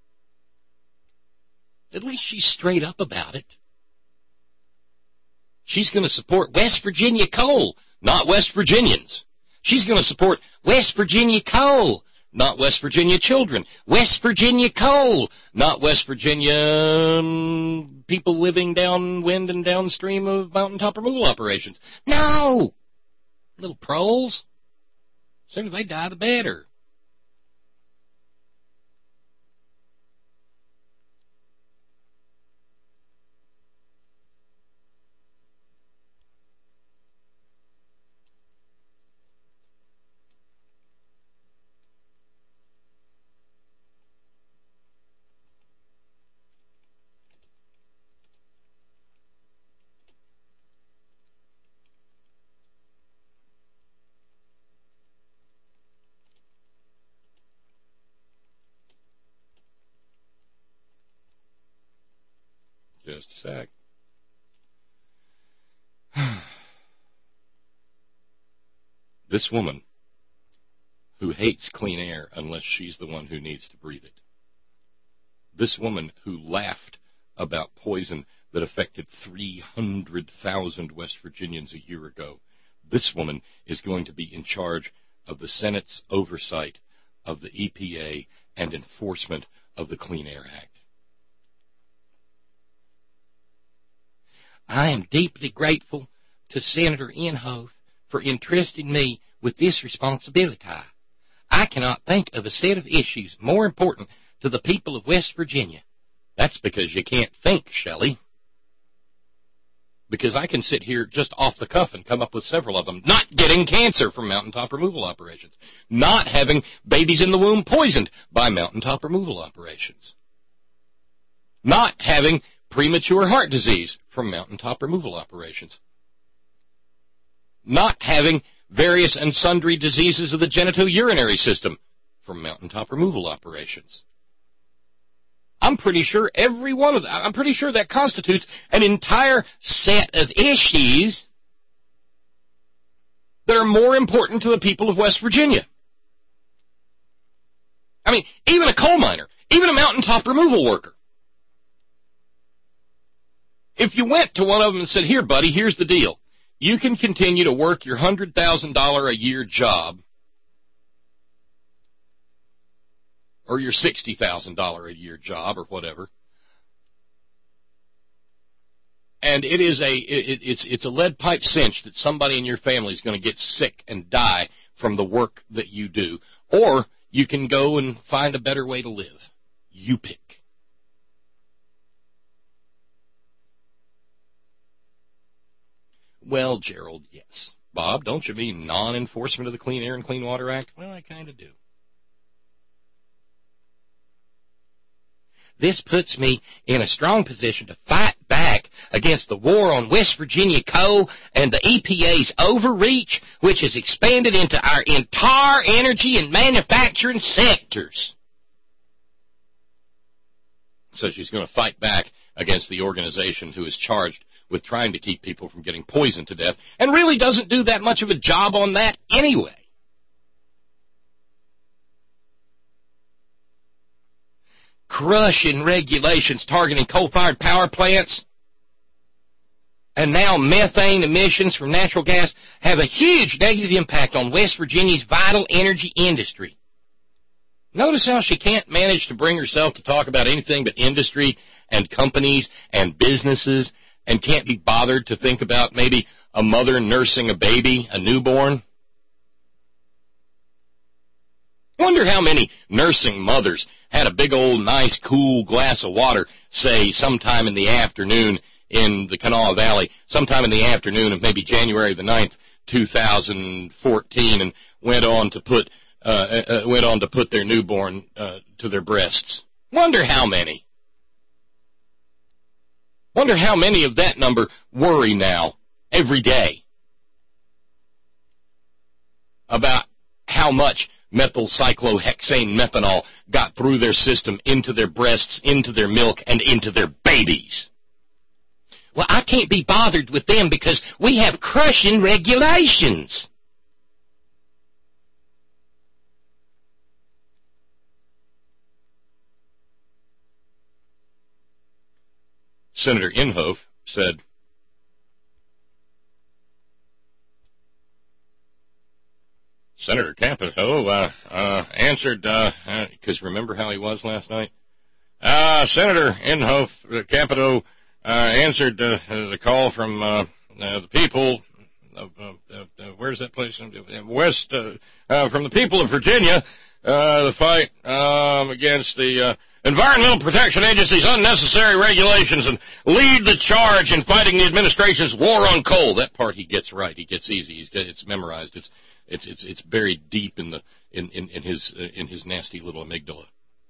Speaker 2: At least she's straight up about it. She's going to support West Virginia coal, not West Virginians. She's going to support West Virginia coal, not West Virginia children. West Virginia coal, not West Virginia um, people living downwind and downstream of mountaintop removal operations. No! Little proles. The sooner they die, the better. Just a sec. This woman who hates clean air unless she's the one who needs to breathe it. This woman who laughed about poison that affected three hundred thousand West Virginians a year ago. This woman is going to be in charge of the Senate's oversight of the E P A and enforcement of the Clean Air Act. I am deeply grateful to Senator Inhofe for entrusting me with this responsibility. I cannot think of a set of issues more important to the people of West Virginia. That's because you can't think, Shelley. Because I can sit here just off the cuff and come up with several of them. Not getting cancer from mountaintop removal operations. Not having babies in the womb poisoned by mountaintop removal operations. Not having premature heart disease from mountaintop removal operations. Not having various and sundry diseases of the genitourinary system from mountaintop removal operations. I'm pretty sure every one of them, I'm pretty sure that constitutes an entire set of issues that are more important to the people of West Virginia. I mean, even a coal miner, even a mountaintop removal worker. If you went to one of them and said, here, buddy, here's the deal. You can continue to work your one hundred thousand dollars a year job or your sixty thousand dollars a year job or whatever. And it is a it, it's it's a lead pipe cinch that somebody in your family is going to get sick and die from the work that you do. Or you can go and find a better way to live. You pick. Well, Gerald, yes. Bob, don't you mean non-enforcement of the Clean Air and Clean Water Act? Well, I kind of do. This puts me in a strong position to fight back against the war on West Virginia coal and the E P A's overreach, which has expanded into our entire energy and manufacturing sectors. So she's going to fight back against the organization who is charged with trying to keep people from getting poisoned to death, and really doesn't do that much of a job on that anyway. Crushing regulations targeting coal-fired power plants, and now methane emissions from natural gas have a huge negative impact on West Virginia's vital energy industry. Notice how she can't manage to bring herself to talk about anything but industry and companies and businesses, and can't be bothered to think about maybe a mother nursing a baby, a newborn. Wonder how many nursing mothers had a big old nice cool glass of water, say sometime in the afternoon in the Kanawha Valley, sometime in the afternoon of maybe January the ninth, two thousand fourteen, and went on to put uh, uh, went on to put their newborn uh, to their breasts. Wonder how many. Wonder how many of that number worry now every day about how much methylcyclohexane methanol got through their system, into their breasts, into their milk, and into their babies. Well, I can't be bothered with them because we have crushing regulations. Senator Inhofe said, Senator Capito uh, uh, answered, because uh, uh, remember how he was last night? Uh, Senator Inhofe uh, Capito uh, answered uh, the call from uh, uh, the people of, uh, uh, where's that place? West, uh, uh, from the people of Virginia, uh, the fight um, against the uh, Environmental Protection Agency's unnecessary regulations and lead the charge in fighting the administration's war on coal. That part he gets right. He gets easy. He's, it's memorized. It's it's it's it's buried deep in the in in, in his uh, in his nasty little amygdala.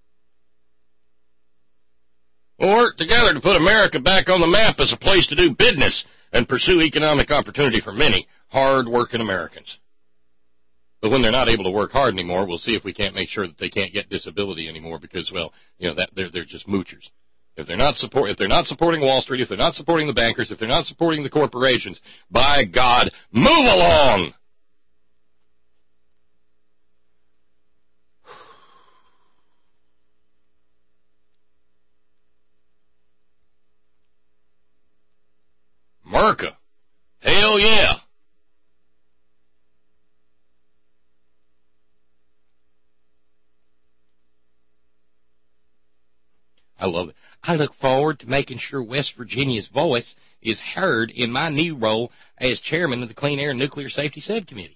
Speaker 2: We'll work together to put America back on the map as a place to do business and pursue economic opportunity for many hard-working Americans. But when they're not able to work hard anymore, we'll see if we can't make sure that they can't get disability anymore because, well, you know, that they're they're just moochers. If they're not support if they're not supporting Wall Street, if they're not supporting the bankers, if they're not supporting the corporations, by God, move along. America. Hell yeah. I love it. I look forward to making sure West Virginia's voice is heard in my new role as chairman of the Clean Air and Nuclear Safety Subcommittee.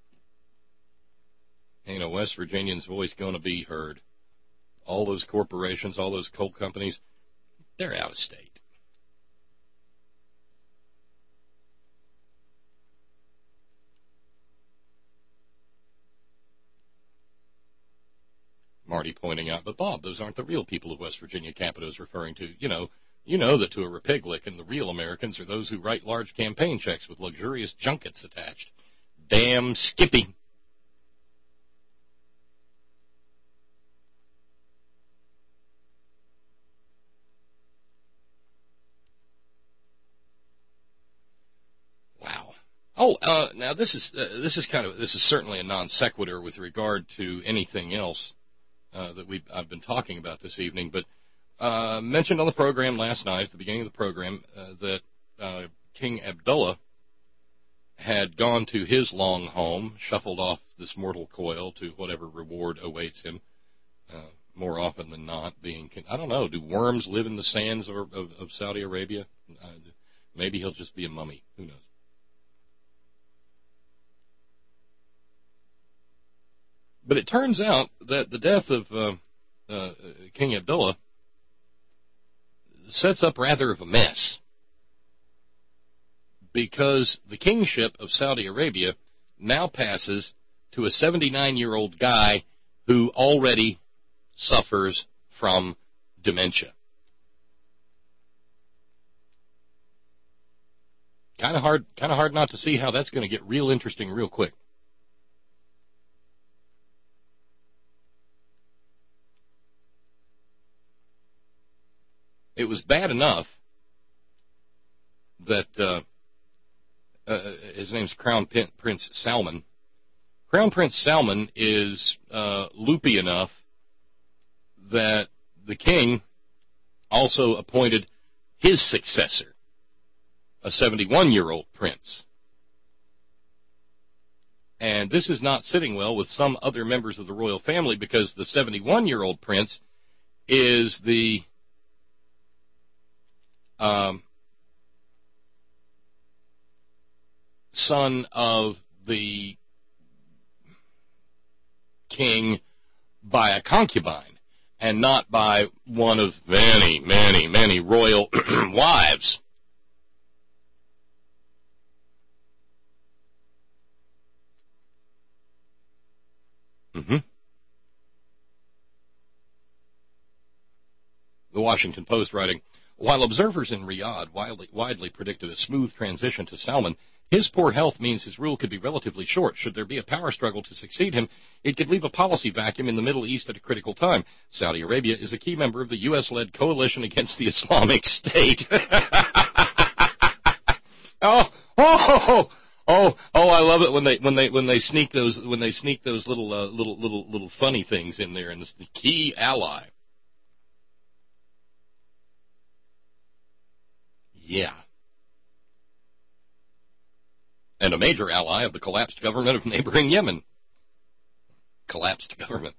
Speaker 2: You know, West Virginians' voice going to be heard. All those corporations, all those coal companies, they're out of state. Marty pointing out, but Bob, those aren't the real people of West Virginia Capito is referring to. You know, you know that to a Republican, the real Americans are those who write large campaign checks with luxurious junkets attached. Damn Skippy. Wow. Oh, uh, now this is uh, this is kind of this is certainly a non sequitur with regard to anything else Uh, that we I've been talking about this evening, but uh, mentioned on the program last night, at the beginning of the program, uh, that uh, King Abdullah had gone to his long home, shuffled off this mortal coil to whatever reward awaits him, uh, more often than not being, I don't know, do worms live in the sands of, of, of Saudi Arabia? Uh, maybe he'll just be a mummy. Who knows? But it turns out that the death of uh, uh, King Abdullah sets up rather of a mess, because the kingship of Saudi Arabia now passes to a seventy-nine-year-old guy who already suffers from dementia. Kind of hard, kind of hard not to see how that's going to get real interesting real quick. It was bad enough that uh, uh, his name's Crown Prince Salman. Crown Prince Salman is uh, loopy enough that the king also appointed his successor, a seventy-one-year-old prince. And this is not sitting well with some other members of the royal family, because the seventy-one-year-old prince is the um, son of the king by a concubine, and not by one of many, many, many royal wives. Mm-hmm. The Washington Post writing, while observers in Riyadh widely, widely predicted a smooth transition to Salman, his poor health means his rule could be relatively short. Should there be a power struggle to succeed him, it could leave a policy vacuum in the Middle East at a critical time. Saudi Arabia is a key member of the U S-led coalition against the Islamic State. oh, oh, oh, oh! I love it when they when they when they sneak those when they sneak those little uh, little little little funny things in there, and it's the key ally. Yeah. And a major ally of the collapsed government of neighboring Yemen. Collapsed government.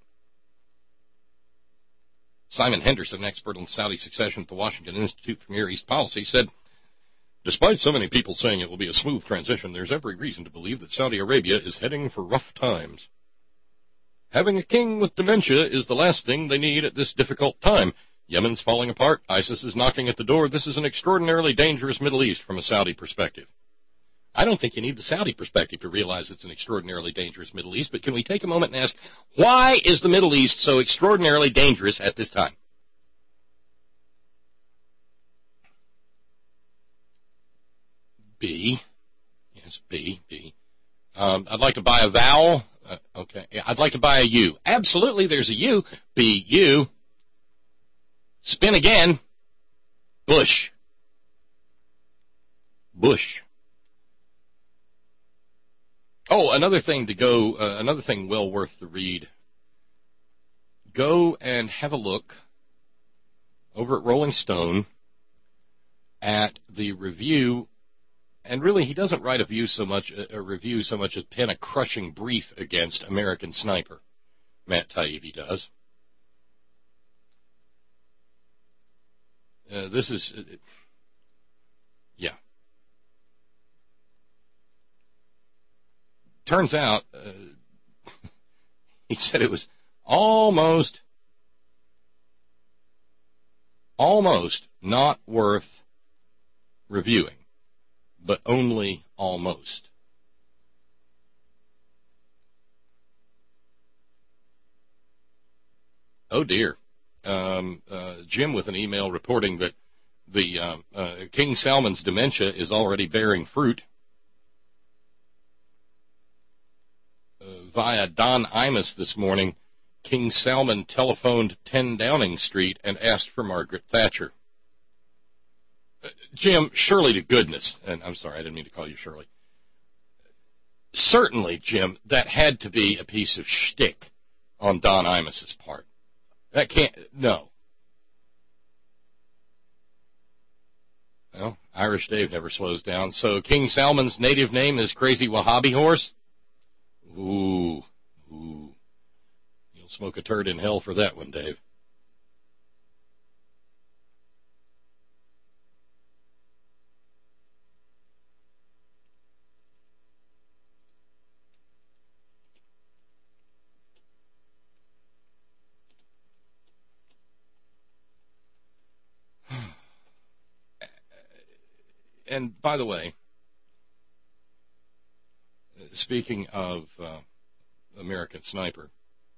Speaker 2: Simon Henderson, expert on Saudi succession at the Washington Institute for Near East Policy, said, despite so many people saying it will be a smooth transition, there's every reason to believe that Saudi Arabia is heading for rough times. Having a king with dementia is the last thing they need at this difficult time. Yemen's falling apart. ISIS is knocking at the door. This is an extraordinarily dangerous Middle East from a Saudi perspective. I don't think you need the Saudi perspective to realize it's an extraordinarily dangerous Middle East, but can we take a moment and ask, why is the Middle East so extraordinarily dangerous at this time? B. Yes, B, B. Um, I'd like to buy a vowel. Uh, okay. I'd like to buy a U. Absolutely, there's a U. B, U. Spin again. Bush. Bush. Oh, another thing to go, uh, another thing well worth the read. Go and have a look over at Rolling Stone at the review, and really he doesn't write a review so much, a review so much as pen a crushing brief against American Sniper. Matt Taibbi does. Uh, this is, uh, yeah. Turns out, uh, he said it was almost, almost not worth reviewing, but only almost. Oh dear. Um, uh, Jim with an email reporting that the uh, uh, King Salman's dementia is already bearing fruit. Uh, via Don Imus this morning, King Salman telephoned ten Downing Street and asked for Margaret Thatcher. Uh, Jim, surely to goodness, and I'm sorry, I didn't mean to call you Shirley. Certainly, Jim, that had to be a piece of shtick on Don Imus's part. That can't, no. Well, Irish Dave never slows down. So King Salman's native name is Crazy Wahhabi Horse? Ooh, ooh. You'll smoke a turd in hell for that one, Dave. And by the way, speaking of uh, American Sniper,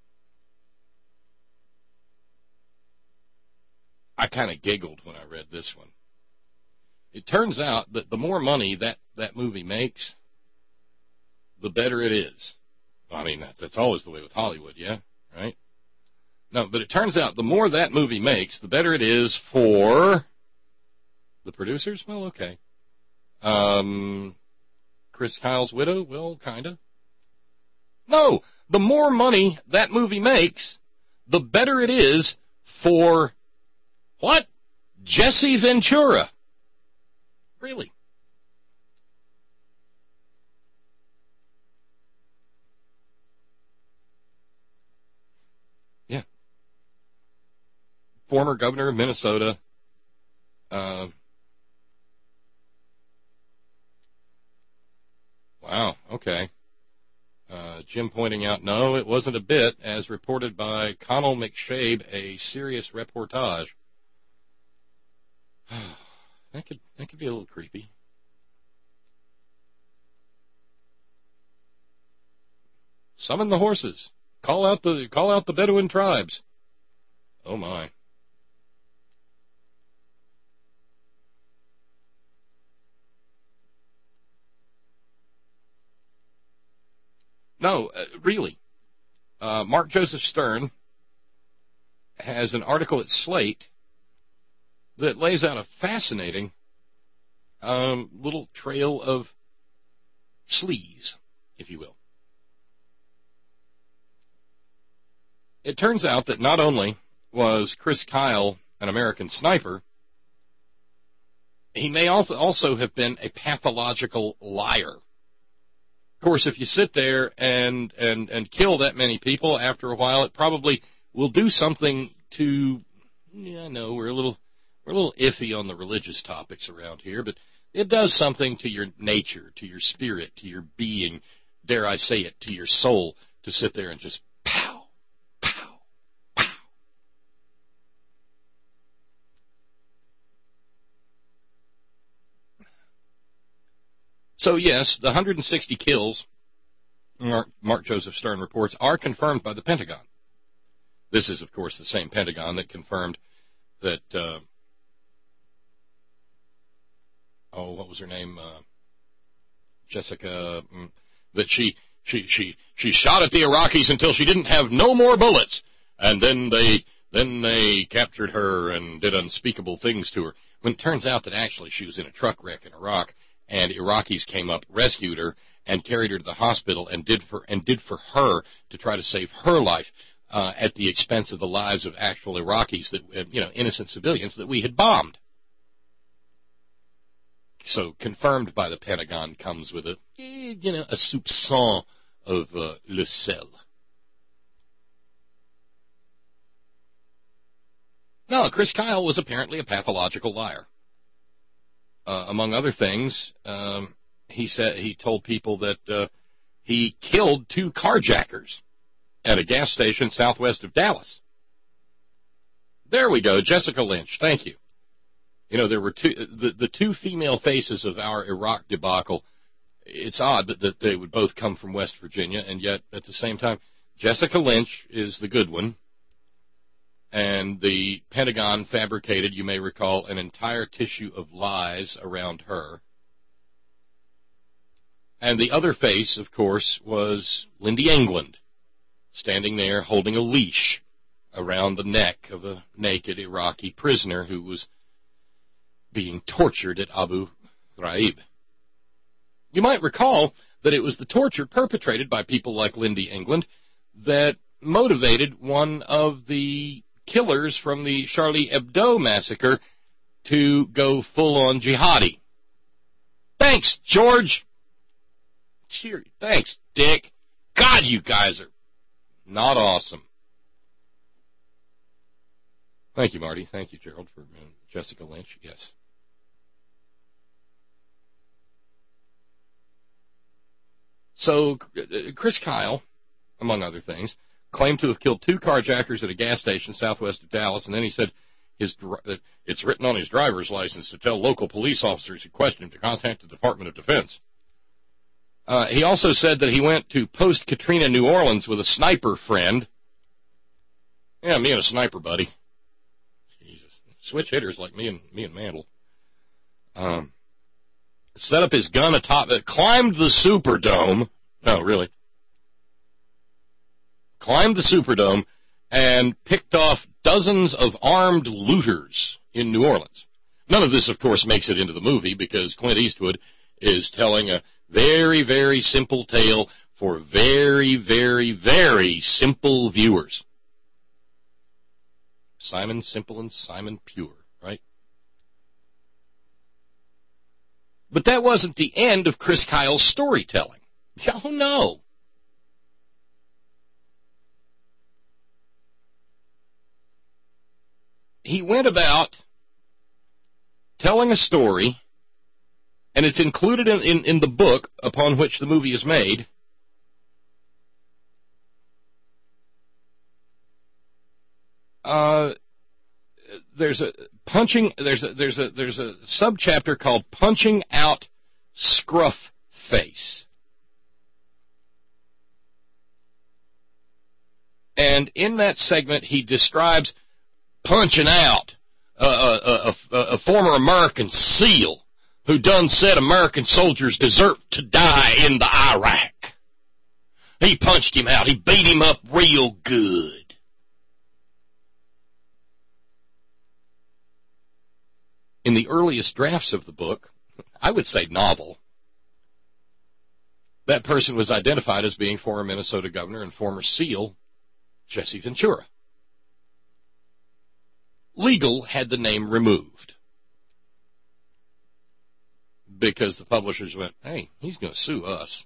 Speaker 2: I kind of giggled when I read this one. It turns out that the more money that, that movie makes, the better it is. I mean, that, that's always the way with Hollywood, yeah? Right? No, but it turns out the more that movie makes, the better it is for the producers? Well, okay. Um, Chris Kyle's widow? Well, kind of. No, the more money that movie makes, the better it is for, what? Jesse Ventura. Really? Yeah. Former governor of Minnesota. Uh, wow, okay. Uh, Jim pointing out, no, it wasn't a bit, as reported by Connell McShabe, a serious reportage. that could that could be a little creepy. Summon the horses. Call out the call out the Bedouin tribes. Oh my. No, uh, really. Uh, Mark Joseph Stern has an article at Slate that lays out a fascinating um, little trail of sleaze, if you will. It turns out that not only was Chris Kyle an American sniper, he may also have been a pathological liar. Of course, if you sit there and, and, and kill that many people, after a while, it probably will do something to, yeah, I know, we're a little, we're a little iffy on the religious topics around here, but it does something to your nature, to your spirit, to your being, dare I say it, to your soul, to sit there and just pow, pow, pow. So, yes, the one hundred sixty kills, Mark, Mark Joseph Stern reports, are confirmed by the Pentagon. This is, of course, the same Pentagon that confirmed that, uh, oh, what was her name? Uh, Jessica, um, that she, she, she, she shot at the Iraqis until she didn't have no more bullets. And then they, then they captured her and did unspeakable things to her. When it turns out that actually she was in a truck wreck in Iraq, and Iraqis came up, rescued her, and carried her to the hospital, and did for and did for her to try to save her life uh, at the expense of the lives of actual Iraqis, that uh, you know, innocent civilians that we had bombed. So confirmed by the Pentagon comes with a you know a soupçon of uh, le sel. No, Chris Kyle was apparently a pathological liar. Uh, among other things, um, he said he told people that uh, he killed two carjackers at a gas station southwest of Dallas. There we go, Jessica Lynch. Thank you. You know, there were two the, the two female faces of our Iraq debacle. It's odd that, that they would both come from West Virginia, and yet at the same time, Jessica Lynch is the good one. And the Pentagon fabricated, you may recall, an entire tissue of lies around her. And the other face, of course, was Lindy England, standing there holding a leash around the neck of a naked Iraqi prisoner who was being tortured at Abu Ghraib. You might recall that it was the torture perpetrated by people like Lindy England that motivated one of the killers from the Charlie Hebdo massacre to go full-on jihadi. Thanks, George. Cheer. Thanks, Dick. God, you guys are not awesome. Thank you, Marty. Thank you, Gerald, for uh, Jessica Lynch. Yes. So, uh, Chris Kyle, among other things, claimed to have killed two carjackers at a gas station southwest of Dallas, and then he said his uh, it's written on his driver's license to tell local police officers who questioned him to contact the Department of Defense. Uh, he also said that he went to post-Katrina New Orleans with a sniper friend. Yeah, me and a sniper buddy. Jesus. Switch hitters like me and me and Mandel. Um, set up his gun atop, uh, climbed the Superdome. No, really. Climbed the Superdome and picked off dozens of armed looters in New Orleans. None of this, of course, makes it into the movie because Clint Eastwood is telling a very, very simple tale for very, very, very simple viewers. Simon Simple and Simon Pure, right? But that wasn't the end of Chris Kyle's storytelling. Oh, no. He went about telling a story, and it's included in, in, in the book upon which the movie is made. Uh, there's a punching. There's a there's a there's a subchapter called "Punching Out Scruff Face," and in that segment he describes punching out a, a, a, a former American SEAL who done said American soldiers deserve to die in the Iraq. He punched him out. He beat him up real good. In the earliest drafts of the book, I would say novel, that person was identified as being former Minnesota governor and former SEAL Jesse Ventura. Legal had the name removed because the publishers went, hey, he's going to sue us.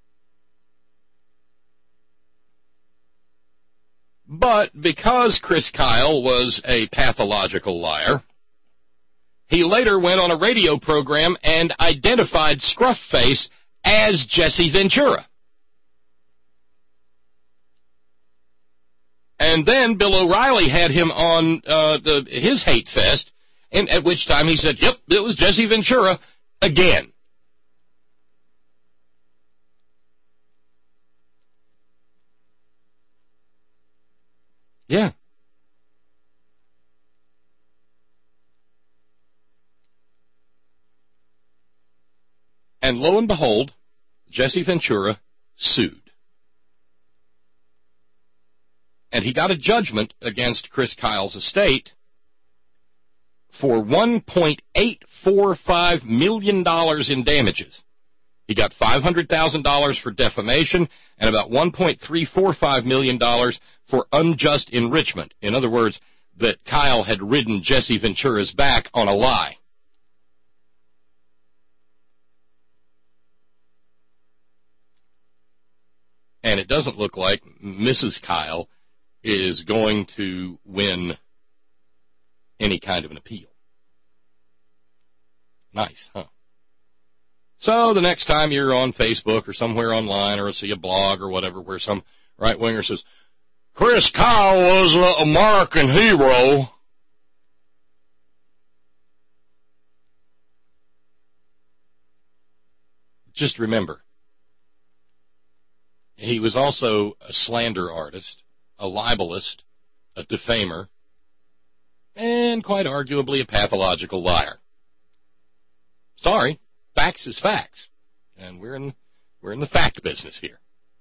Speaker 2: But because Chris Kyle was a pathological liar, he later went on a radio program and identified Scruffface as Jesse Ventura. And then Bill O'Reilly had him on uh, the, his hate fest, and at which time he said, yep, it was Jesse Ventura again. Yeah. And lo and behold, Jesse Ventura sued. And he got a judgment against Chris Kyle's estate for one point eight four five million dollars in damages. He got five hundred thousand dollars for defamation and about one point three four five million dollars for unjust enrichment. In other words, that Kyle had ridden Jesse Ventura's back on a lie. And it doesn't look like Missus Kyle is going to win any kind of an appeal. Nice, huh? So the next time you're on Facebook or somewhere online or see a blog or whatever where some right-winger says, Chris Kyle was an American hero, just remember, he was also a slander artist, a libelist, a defamer, and quite arguably a pathological liar. Sorry, facts is facts, and we're in we're in the fact business here.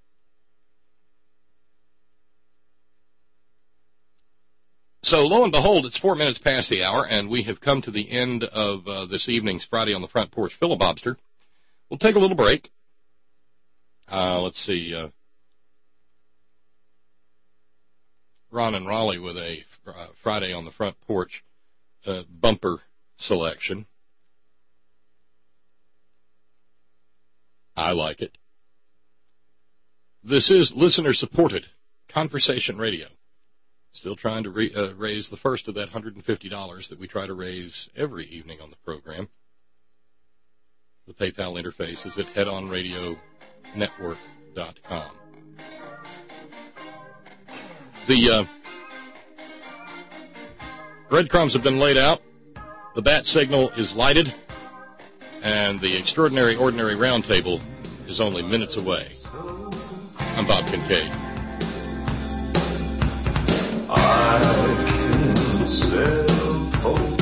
Speaker 2: So lo and behold, it's four minutes past the hour, and we have come to the end of uh, this evening's Friday on the Front Porch Filibobster. We'll take a little break. Uh, let's see. Uh, Ron and Raleigh with a uh, Friday on the Front Porch uh, bumper selection. I like it. This is listener-supported Conversation Radio. Still trying to re- uh, raise the first of that one hundred fifty dollars that we try to raise every evening on the program. The PayPal interface is at head on radio network dot com. The uh, breadcrumbs have been laid out. The bat signal is lighted. And the Extraordinary Ordinary Roundtable is only minutes away. I'm Bob Kincaid. I can sell hope.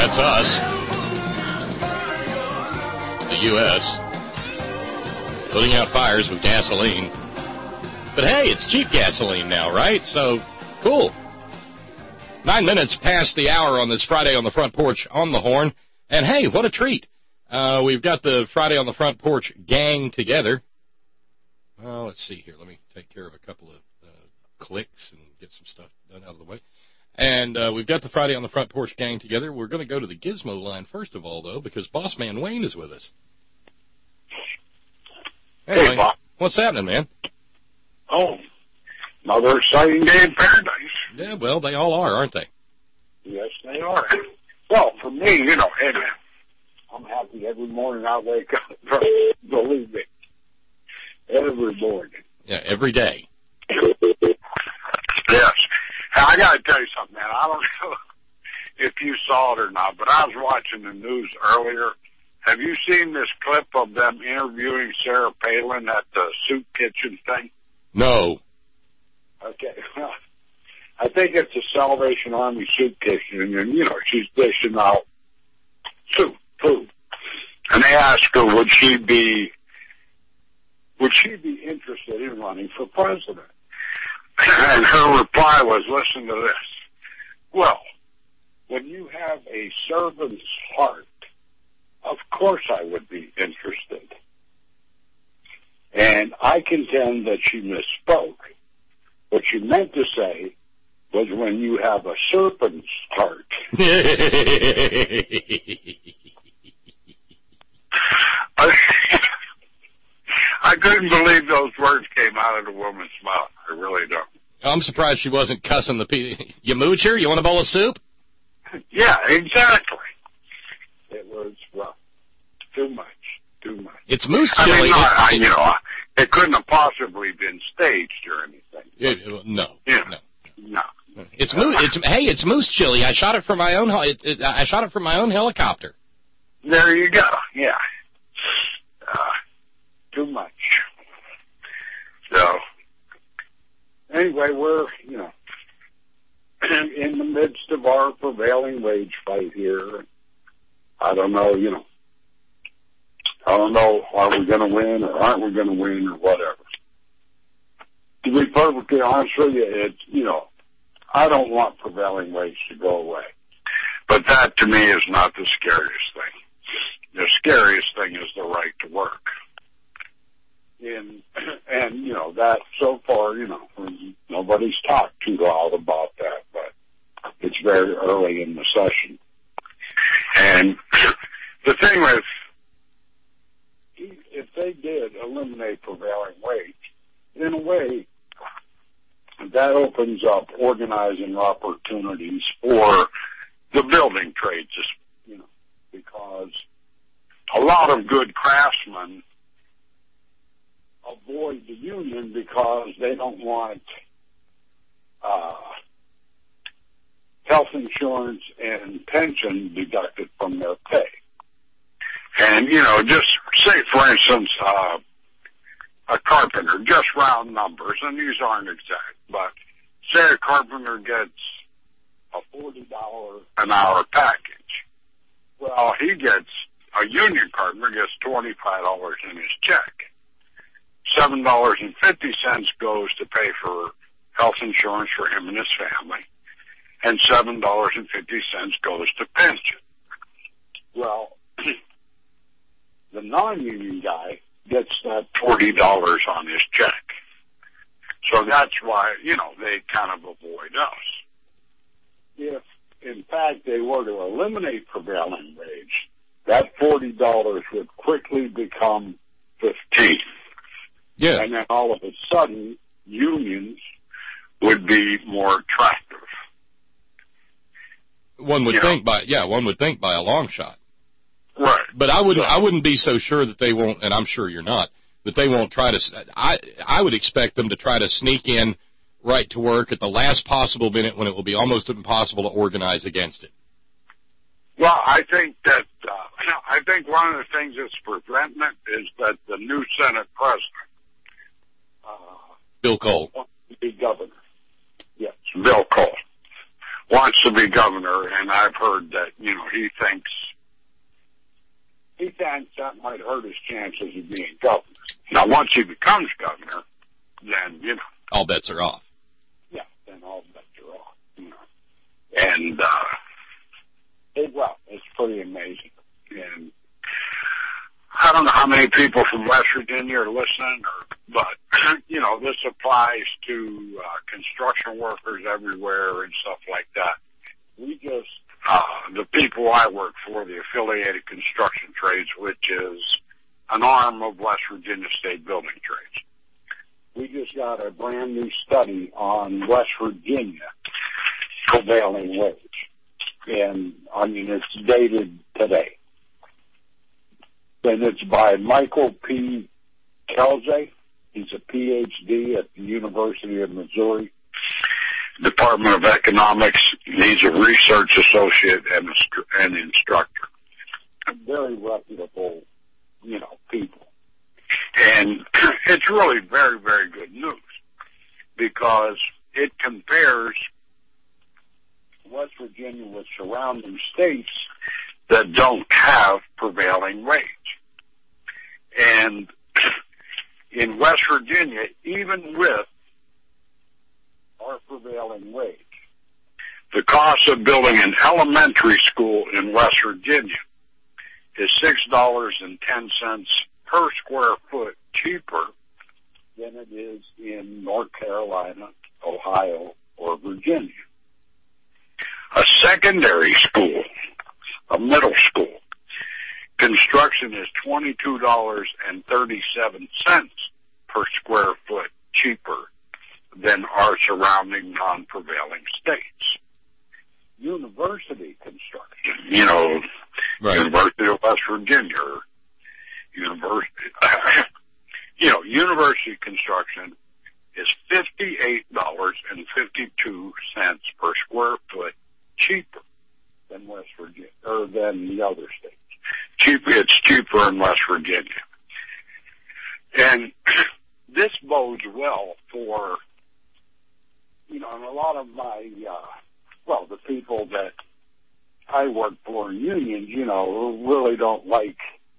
Speaker 2: That's us. The U S putting out fires with gasoline. But hey, it's cheap gasoline now, right? So, cool. Nine minutes past the hour on this Friday on the Front Porch on the Horn. And hey, what a treat. Uh, we've got the Friday on the Front Porch gang together. Well, let's see here. Let me take care of a couple of uh, clicks and get some stuff done out of the way. And uh, we've got the Friday on the Front Porch gang together. We're going to go to the Gizmo line first of all, though, because Boss Man Wayne is with us. Hey,
Speaker 3: Hey,
Speaker 2: Wayne,
Speaker 3: Bob.
Speaker 2: what's happening, man?
Speaker 3: Oh, another exciting day in paradise.
Speaker 2: Yeah, well, they all are, aren't they?
Speaker 3: Yes, they are. Well, for me, you know, and I'm happy every morning I wake up. Believe me, every morning.
Speaker 2: Yeah, every day.
Speaker 3: Yes. I got to tell you something, man. I don't know if you saw it or not, but I was watching the news earlier. Have you seen this clip of them interviewing Sarah Palin at the soup kitchen thing?
Speaker 2: No.
Speaker 3: Okay. I think it's a Salvation Army soup kitchen, and, you know, she's dishing out soup, food. And they asked her, would she be, would she be interested in running for president? And her reply was, listen to this. Well, when you have a servant's heart, of course I would be interested. And I contend that she misspoke. What she meant to say was when you have a serpent's heart. I couldn't believe those words came out of the woman's mouth. I really don't.
Speaker 2: I'm surprised she wasn't cussing the people. You moocher? You want a bowl of soup?
Speaker 3: Yeah, exactly. It was, well, too much, too much.
Speaker 2: It's moose
Speaker 3: I
Speaker 2: chili.
Speaker 3: mean, not, I,
Speaker 2: it,
Speaker 3: you know, it couldn't have possibly been staged or anything.
Speaker 2: it, no,
Speaker 3: Yeah.
Speaker 2: no.
Speaker 3: No.
Speaker 2: It's moose. It's hey, it's moose chili. I shot it from my own. It, it, I shot it from my own helicopter.
Speaker 3: There you go. Yeah. Uh, too much. So, anyway, we're, you know, in, in the midst of our prevailing wage fight here. I don't know, you know, I don't know, are we going to win or aren't we going to win or whatever. To be perfectly honest with you, it's, you know, I don't want prevailing wage to go away. But that, to me, is not the scariest thing. The scariest thing is the right to work. And, and you know, that so far, you know, nobody's talked too loud about that, but it's very early in the session. And the thing with, if they did eliminate prevailing wage, in a way, that opens up organizing opportunities for the building trades, you know, because a lot of good craftsmen avoid the union because they don't want uh, health insurance and pension deducted from their pay. And, you know, just say, for instance, uh, a carpenter, just round numbers, and these aren't exact, but say a carpenter gets a forty dollars an hour package. Well, he gets, a union carpenter gets twenty-five dollars in his check. seven dollars and fifty cents goes to pay for health insurance for him and his family, and seven dollars and fifty cents goes to pension. Well, the non-union guy gets that forty dollars on his check. So that's why, you know, they kind of avoid us. If, in fact, they were to eliminate prevailing wage, that forty dollars would quickly become fifteen.
Speaker 2: Yeah.
Speaker 3: And then all of a sudden, unions would be more attractive.
Speaker 2: One would
Speaker 3: You
Speaker 2: think
Speaker 3: know.
Speaker 2: by yeah, one would think by a long shot.
Speaker 3: Right.
Speaker 2: But I wouldn't.
Speaker 3: So,
Speaker 2: I wouldn't be so sure that they won't, and I'm sure you're not. That they won't try to. I I would expect them to try to sneak in right to work at the last possible minute when it will be almost impossible to organize against it.
Speaker 3: Well, I think that uh, I think one of the things that's preventing it is that the new Senate president, uh,
Speaker 2: Bill Cole.
Speaker 3: wants to be governor. Yes, Bill Cole wants to be governor, and I've heard that, you know, he thinks, he thinks that might hurt his chances of being governor. Now, once he becomes governor, then, you know.
Speaker 2: All bets are off.
Speaker 3: Yeah, then all bets are off, you know. And, uh, it, well, it's pretty amazing. And I don't know how many people from West Virginia are listening, or, but, you know, this applies to uh, construction workers everywhere and stuff like that. We just, uh, the people I work for, the Affiliated Construction Trades, which is an arm of West Virginia State Building Trades. We just got a brand new study on West Virginia prevailing wage. And, I mean, it's dated today. And it's by Michael P. Kelze. He's a P H D at the University of Missouri, Department of Economics. He's a research associate and an instructor. Very reputable, you know, people. And it's really very, very good news because it compares West Virginia with surrounding states that don't have prevailing wage. And in West Virginia, even with our prevailing wage, the cost of building an elementary school in West Virginia is six dollars and ten cents per square foot cheaper than it is in North Carolina, Ohio, or Virginia. A secondary school, a middle school, construction is twenty-two dollars and thirty-seven cents per square foot cheaper than our surrounding non-prevailing states. University construction, you know, right. University of West Virginia, or University, you know, university construction is fifty-eight dollars and fifty-two cents per square foot cheaper than West Virginia, or than the other states. Cheaper, it's cheaper in West Virginia. And this bodes well for, you know, and a lot of my, uh, well, the people that I work for in unions, you know, really don't like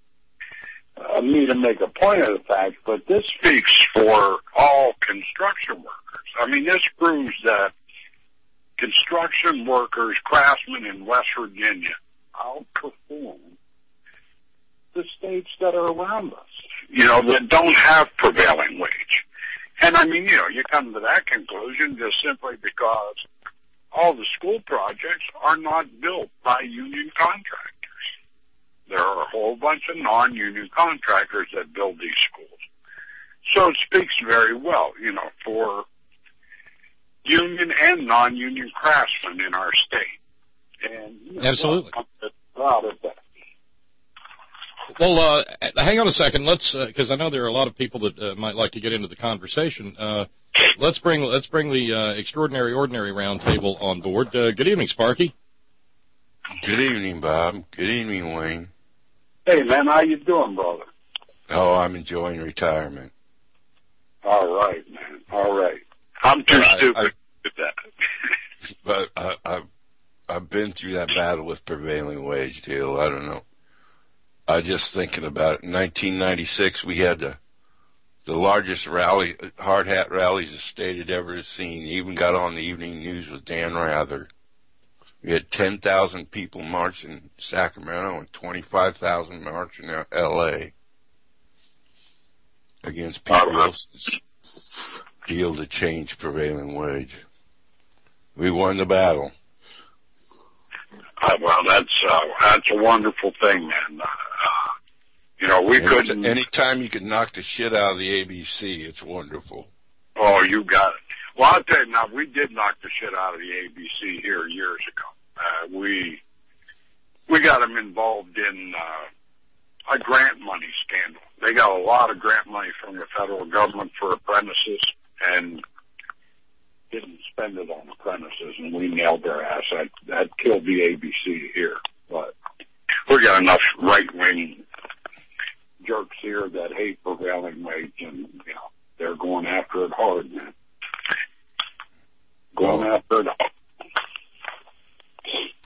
Speaker 3: uh, me to make a point of the fact, but this speaks for all construction workers. I mean, this proves that construction workers, craftsmen in West Virginia outperform the states that are around us, you know, that don't have prevailing wage. And I mean, you know, you come to that conclusion just simply because all the school projects are not built by union contractors. There are a whole bunch of non-union contractors that build these schools. So it speaks very well, you know, for union and non-union craftsmen in our state. And you know,
Speaker 2: absolutely.
Speaker 3: Well, I'm proud of that.
Speaker 2: Well, uh, hang on a second. Let's, because uh, I know there are a lot of people that uh, might like to get into the conversation. Uh, let's bring let's bring the uh, Extraordinary Ordinary Roundtable on board. Uh, good evening, Sparky.
Speaker 4: Good evening, Bob. Good evening, Wayne.
Speaker 3: Hey, man, how you doing, brother?
Speaker 4: Oh, I'm enjoying retirement.
Speaker 3: All right, man. All right. I'm too
Speaker 4: I,
Speaker 3: stupid
Speaker 4: I,
Speaker 3: to do that.
Speaker 4: But I, I've I've been through that battle with prevailing wage deal. I don't know. I just thinking about it. In nineteen ninety-six, we had the the largest rally, hard hat rallies the state had ever seen. Even got on the evening news with Dan Rather. We had ten thousand people marching in Sacramento and twenty-five thousand marching in L A against Pete Wilson's deal to change prevailing wage. We won the battle.
Speaker 3: Uh, well, that's uh, that's a wonderful thing, man. Uh, you know, we
Speaker 4: and
Speaker 3: couldn't.
Speaker 4: Anytime you can knock the shit out of the A B C, it's wonderful.
Speaker 3: Oh, you got it. Well, I'll tell you now, we did knock the shit out of the A B C here years ago. Uh, we we got them involved in uh, a grant money scandal. They got a lot of grant money from the federal government for apprentices, and didn't spend it on apprentices, and we nailed their ass. That, that killed the A B C here. But we got enough right-wing jerks here that hate prevailing wage, and, you know, they're going after it hard, man. Going
Speaker 4: well,
Speaker 3: after it hard.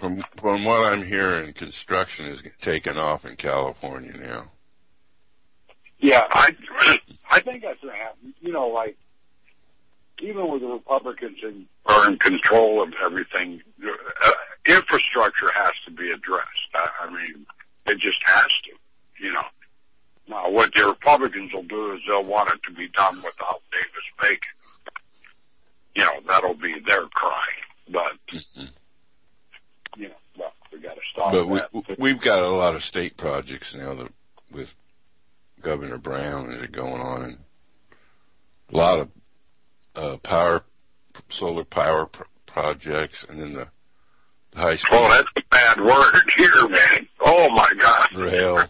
Speaker 4: From from what I'm hearing, construction is taking off in California now.
Speaker 3: Yeah, I I think that's going to happen. You know, like, even with the Republicans in, are in control of everything, uh, infrastructure has to be addressed. I, I mean, it just has to, you know. Now, what the Republicans will do is they'll want it to be done without Davis-Bacon. You know, that'll be their cry. But, mm-hmm. you know, well, we got to stop
Speaker 4: but
Speaker 3: that.
Speaker 4: But we, we've got a lot of state projects now that with Governor Brown that are going on, and a lot of uh, power, solar power pr- projects, and then the, the high speed.
Speaker 3: Oh, that's a bad word here, man. Oh, my God.
Speaker 4: Rail.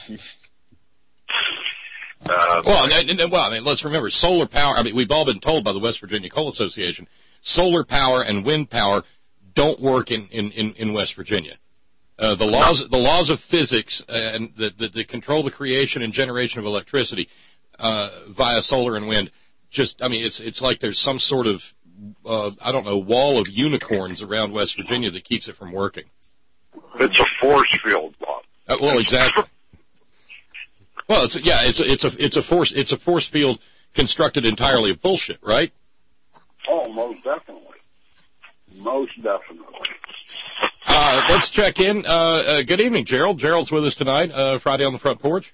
Speaker 2: Uh, well, and, and, well, I mean, let's remember, solar power, I mean, we've all been told by the West Virginia Coal Association, solar power and wind power don't work in, in, in, in West Virginia. Uh, the laws, the laws of physics uh, and that the, the control the creation and generation of electricity uh, via solar and wind, just, I mean, it's it's like there's some sort of, uh, I don't know, wall of unicorns around West Virginia that keeps it from working.
Speaker 3: It's a force field, Bob.
Speaker 2: Uh, well, exactly. Well, it's yeah, it's a, it's a it's a force it's a force field constructed entirely of bullshit, right?
Speaker 3: Oh, most definitely, most definitely.
Speaker 2: Uh, let's check in. Uh, uh, good evening, Gerald. Gerald's with us tonight. Uh, Friday on the Front Porch.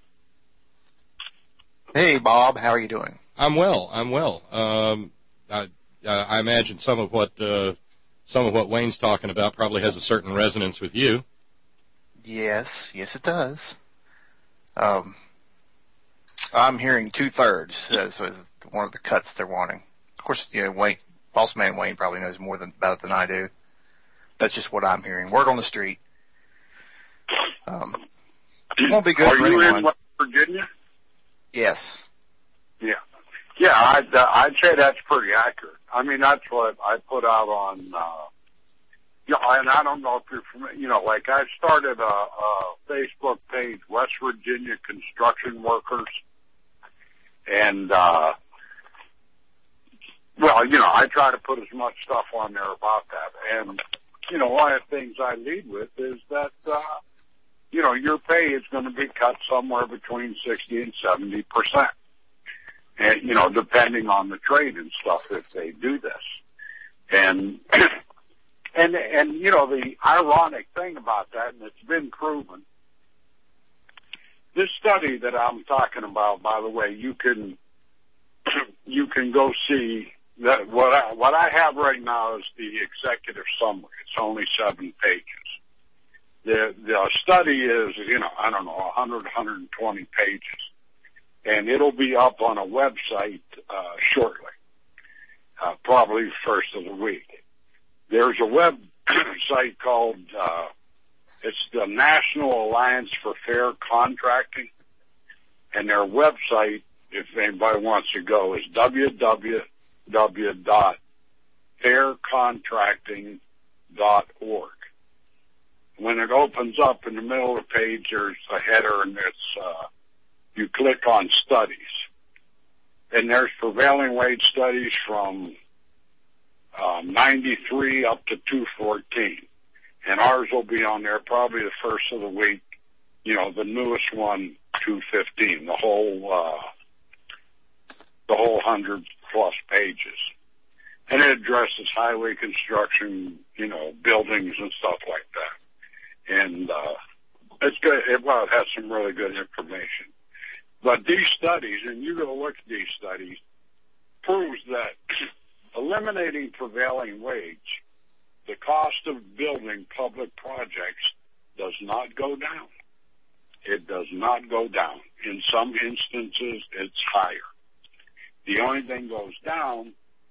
Speaker 5: Hey, Bob. How are you doing?
Speaker 2: I'm well. I'm well. Um, I, I imagine some of what uh, some of what Wayne's talking about probably has a certain resonance with you.
Speaker 5: Yes, yes, it does. Um. I'm hearing two-thirds as, as one of the cuts they're wanting. Of course, you know, Wayne, boss man Wayne probably knows more than, about it than I do. That's just what I'm hearing. Word on the street. Um, it won't be good
Speaker 3: Are
Speaker 5: for
Speaker 3: you
Speaker 5: anyone.
Speaker 3: in West Virginia?
Speaker 5: Yes.
Speaker 3: Yeah. Yeah, I'd, uh, I'd say that's pretty accurate. I mean, that's what I put out on, uh, you know, and I don't know if you're familiar, you know, like I started a, a Facebook page, West Virginia Construction Workers. And, uh, well, you know, I try to put as much stuff on there about that. And, you know, one of the things I lead with is that, uh, you know, your pay is going to be cut somewhere between sixty and seventy percent. And, you know, depending on the trade and stuff, if they do this. And, and, and, you know, the ironic thing about that, and it's been proven, this study that I'm talking about, by the way, you can you can go see that. What I, what I have right now is the executive summary. It's only seven pages. The the study is, you know, I don't know, one hundred, one hundred twenty pages, and it'll be up on a website uh, shortly, uh, probably first of the week. There's a website called. Uh, It's the National Alliance for Fair Contracting, and their website, if anybody wants to go, is w w w dot fair contracting dot org. When it opens up in the middle of the page, there's a header, and it's, uh, you click on studies. And there's prevailing wage studies from um, ninety-three up to two fourteen. And ours will be on there probably the first of the week, you know, the newest one, two fifteen, the whole, uh, the whole hundred plus pages. And it addresses highway construction, you know, buildings and stuff like that. And, uh, it's good. It, well, it has some really good information. But these studies, and you go look at these studies, proves that eliminating prevailing wage, the cost of building public projects does not go down. It does not go down. In some instances, it's higher. The only thing goes down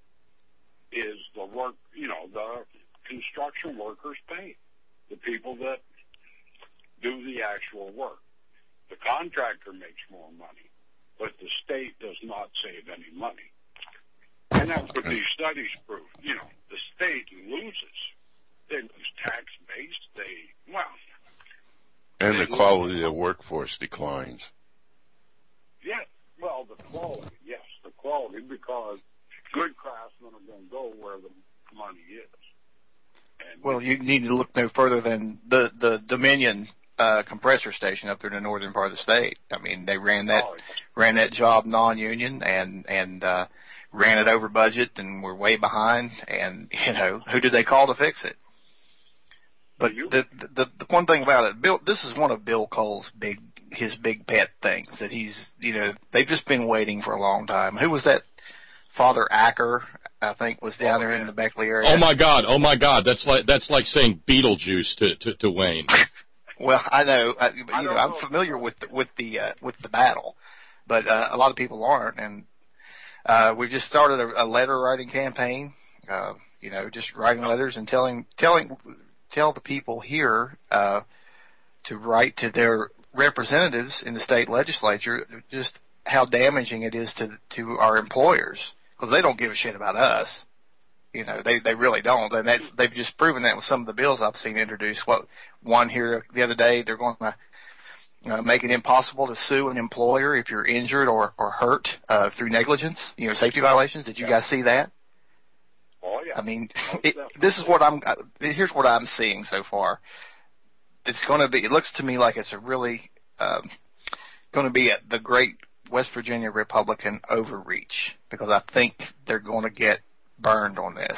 Speaker 3: is the work, you know, the construction workers pay, the people that do the actual work. The contractor makes more money, but the state does not save any money. And that's what these studies prove. You know, the state loses. They lose tax base. They, well.
Speaker 4: And the quality of the workforce declines.
Speaker 3: Yeah, well, the quality, yes, the quality, because good craftsmen are going to go where the money is. And
Speaker 5: Well, you need to look no further than the the Dominion uh, compressor station up there in the northern part of the state. I mean, they ran that
Speaker 3: oh,
Speaker 5: ran that job non-union and and uh, ran it over budget and were way behind. And you know, who did they call to fix it? But the the the one thing about it, Bill, this is one of Bill Cole's big his big pet things that he's you know they've just been waiting for a long time. Who was that? Father Acker, I think, was down there in the Beckley area.
Speaker 2: Oh my God! Oh my God! That's like that's like saying Beetlejuice to to, to Wayne.
Speaker 5: Well, I know, I, you
Speaker 3: I
Speaker 5: know,
Speaker 3: know.
Speaker 5: I'm familiar with the, with the uh, with the battle, but uh, a lot of people aren't, and uh, we just started a, a letter writing campaign. Uh, you know, just writing letters and telling telling tell the people here uh, to write to their representatives in the state legislature just how damaging it is to to our employers, because they don't give a shit about us. You know, they they really don't, and that's, they've just proven that with some of the bills I've seen introduced. What one here the other day, they're going to uh, make it impossible to sue an employer if you're injured or or hurt uh, through negligence. You know, safety violations. Did you
Speaker 3: Yeah.
Speaker 5: guys see that?
Speaker 3: Oh, yeah.
Speaker 5: I mean,
Speaker 3: Most
Speaker 5: it,
Speaker 3: definitely.
Speaker 5: this is what I'm. uh, Here's what I'm seeing so far. It's going to be. It looks to me like it's a really um, going to be a, the great West Virginia Republican overreach, because I think they're going to get burned on this.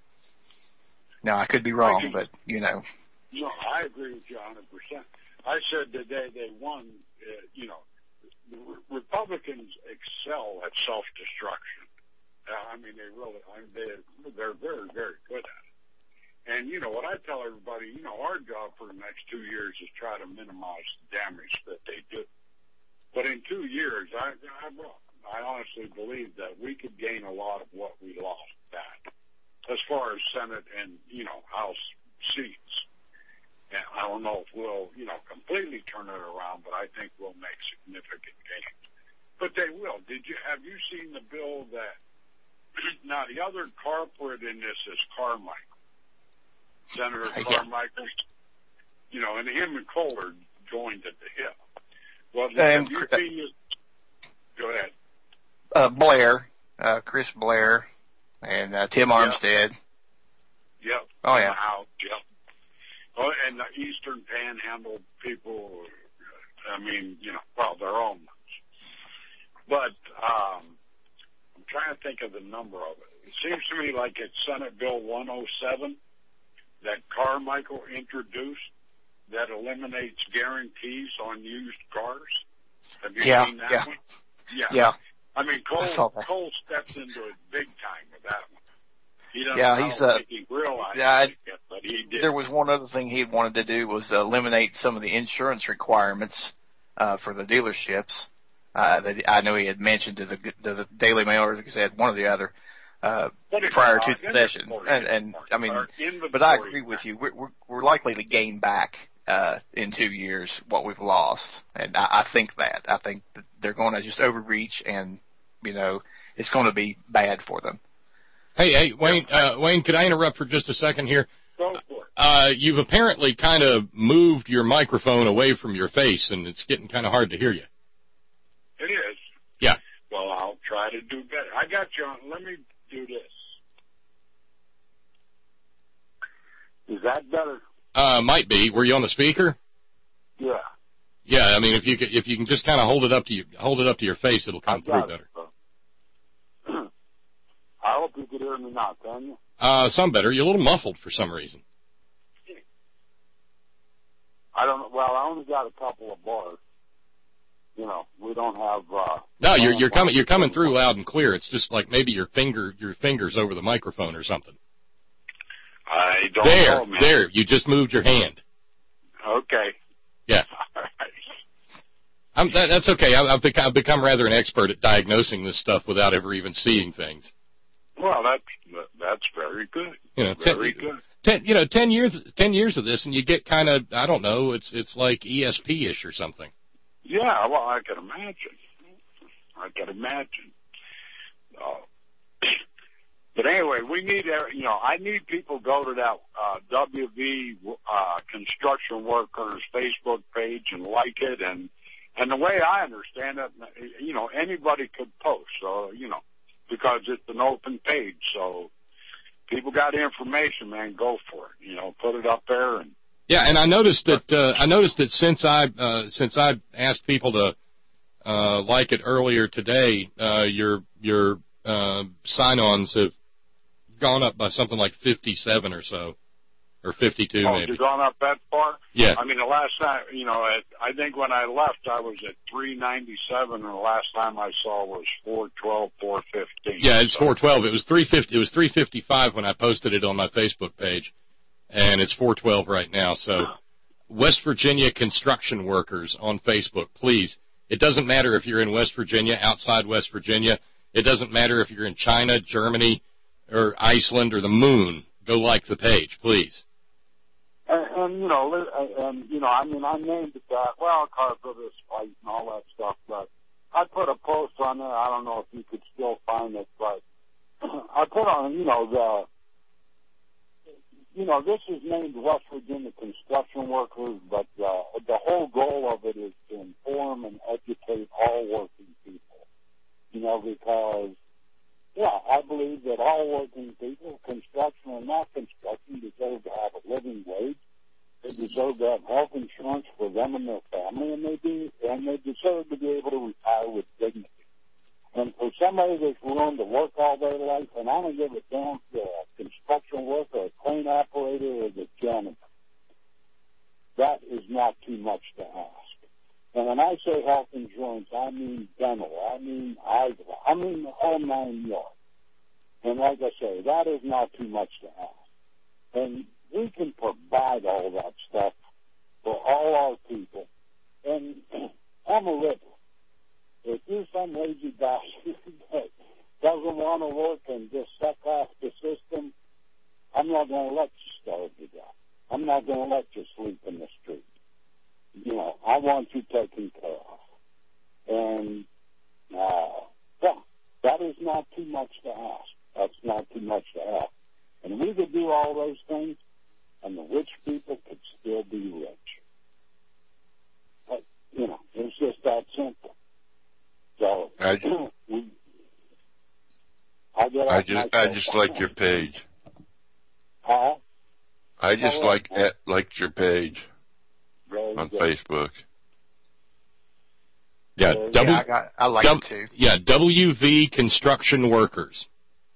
Speaker 5: Now, I could be wrong, but you know.
Speaker 3: No, I agree with you one hundred percent. I said the day they won, uh, you know, the Re- Republicans excel at self-destruction. Uh, I mean, they really, I mean, they, they're very, very good at it. And, you know, what I tell everybody, you know, our job for the next two years is try to minimize the damage that they do. But in two years, I, I, I honestly believe that we could gain a lot of what we lost back as far as Senate and, you know, House seats. And I don't know if we'll, you know, completely turn it around, but I think we'll make significant gains. But they will. Did you, have you seen the bill that, now the other culprit in this is Carmichael, Senator
Speaker 5: Yeah.
Speaker 3: Carmichael, you know, and him and Kohler joined at the hip. Well,
Speaker 5: And
Speaker 3: have you
Speaker 5: Cr-
Speaker 3: seen it? Go ahead.
Speaker 5: Uh, Blair, uh, Chris Blair, and uh, Tim Armstead.
Speaker 3: Yep.
Speaker 5: Oh, yeah.
Speaker 3: Out. Yep. Oh, and the Eastern Panhandle people, I mean, you know, well, their own ones. But um, I'm trying to think of the number of it. It seems to me like it's Senate Bill one oh seven that Carmichael introduced that eliminates guarantees on used cars. Have you
Speaker 5: Yeah,
Speaker 3: seen that
Speaker 5: yeah.
Speaker 3: one? Yeah.
Speaker 5: Yeah.
Speaker 3: I mean,
Speaker 5: I saw
Speaker 3: Cole,
Speaker 5: that.
Speaker 3: Cole steps into it big time with that one. He doesn't,
Speaker 5: Yeah,
Speaker 3: I
Speaker 5: he's,
Speaker 3: don't
Speaker 5: uh,
Speaker 3: think he realized
Speaker 5: yeah, I-
Speaker 3: it yet, but he did.
Speaker 5: There was one other thing he wanted to do was eliminate some of the insurance requirements uh, for the dealerships. Uh, that I know he had mentioned to the, to the Daily Mail or the Gazette, one or the other, uh,
Speaker 3: What is
Speaker 5: prior
Speaker 3: it,
Speaker 5: to
Speaker 3: uh,
Speaker 5: the session.
Speaker 3: inventory
Speaker 5: And, and I mean,
Speaker 3: or inventory
Speaker 5: but I agree with you. We're, we're, we're likely to gain back uh, in two years what we've lost, and I, I think that. I think that they're going to just overreach, and you know, it's going to be bad for them.
Speaker 2: Hey, hey, Wayne, uh, Wayne, could I interrupt for just a second here?
Speaker 3: Go for it.
Speaker 2: Uh, you've apparently kind of moved your microphone away from your face, and it's getting kind of hard to hear you.
Speaker 3: It is.
Speaker 2: Yeah.
Speaker 3: Well, I'll try to do better. I got you on. Let me do this. Is that better?
Speaker 2: Uh, might be. Were you on the speaker?
Speaker 3: Yeah.
Speaker 2: Yeah. I mean, if you could, if you can just kind of hold it up to you, hold it up to your face, it'll come
Speaker 3: I
Speaker 2: through
Speaker 3: got
Speaker 2: better.
Speaker 3: it, bro. I hope you could hear me now, can you?
Speaker 2: Uh, some better. You're a little muffled for some reason.
Speaker 3: I don't know. Well, I only got a couple of bars. You know, we don't have. Uh,
Speaker 2: No, you're you're coming you're coming through loud and clear. It's just like maybe your finger your fingers over the microphone or something.
Speaker 3: I don't
Speaker 2: There,
Speaker 3: know, man.
Speaker 2: there. You just moved your hand.
Speaker 3: Okay.
Speaker 2: Yeah.
Speaker 3: All right.
Speaker 2: I'm, that, that's okay. I, I've, become, I've become rather an expert at diagnosing this stuff without ever even seeing things.
Speaker 3: Well, that's that's very good.
Speaker 2: You know,
Speaker 3: Very
Speaker 2: ten,
Speaker 3: good.
Speaker 2: ten, you know, ten years, ten years of this, and you get kind of, I don't know, it's it's like E S P-ish or something.
Speaker 3: Yeah, well, I can imagine. I can imagine. Uh, but anyway, we need, uh, you know, I need people to go to that uh, W V uh, Construction Workers Facebook page and like it. And, and the way I understand it, you know, anybody could post. So, you know, because it's an open page. So people got information, man, go for it. You know, put it up there. And
Speaker 2: yeah, and I noticed that uh, I noticed that since I uh, since I asked people to uh, like it earlier today, uh, your your uh, sign-ons have gone up by something like fifty-seven or so, or fifty-two
Speaker 3: oh,
Speaker 2: maybe.
Speaker 3: You've gone up that far?
Speaker 2: Yeah.
Speaker 3: I mean, the last time, you know, at, I think when I left, I was at three ninety-seven, and the last time I saw was four twelve, four fifteen.
Speaker 2: Yeah, it's
Speaker 3: so.
Speaker 2: four twelve. It was three fifty. It was three fifty-five when I posted it on my Facebook page, and it's four twelve right now. So, West Virginia construction workers on Facebook, please. It doesn't matter if you're in West Virginia, outside West Virginia. It doesn't matter if you're in China, Germany, or Iceland, or the moon. Go like the page, please.
Speaker 3: And, and you know, and you know, I mean, I named it that. Well, Carpenter Fight and all that stuff, but I put a post on there. I don't know if you could still find it, but I put on, you know, the, you know, this is named West Virginia Construction Workers, but uh, the whole goal of it is to inform and educate all working people. You know, because yeah, I believe that all working people, construction or not construction, deserve to have a living wage. They deserve to have health insurance for them and their family, and they do, and they deserve to be able to retire with dignity. And for somebody that's willing to work all their life, and I don't give a damn if you're a construction worker, a crane operator, or the janitor, that is not too much to ask. And when I say health insurance, I mean dental, I mean eyes, I mean the whole nine yards. And like I say, that is not too much to ask. And we can provide all that stuff for all our people. And I'm a liberal. If you're some lazy bastard that doesn't want to work and just suck off the system, I'm not going to let you starve to death. I'm not going to let you sleep in the street. You know, I want you taken care of. And, uh, yeah, that is not too much to ask. That's not too much to ask. And we could do all those things, and the rich people could still be rich. But, you know, it's just that simple. So,
Speaker 4: I,
Speaker 3: we, I, get
Speaker 4: I just, I just like your page.
Speaker 3: Huh?
Speaker 4: I just
Speaker 3: oh,
Speaker 4: like,
Speaker 3: oh.
Speaker 4: liked your page.
Speaker 3: Very
Speaker 4: on
Speaker 3: good.
Speaker 4: Facebook.
Speaker 2: Yeah,
Speaker 3: Yeah,
Speaker 2: w,
Speaker 5: yeah, I, got, I like
Speaker 2: w,
Speaker 5: it too.
Speaker 2: Yeah, W V Construction Workers.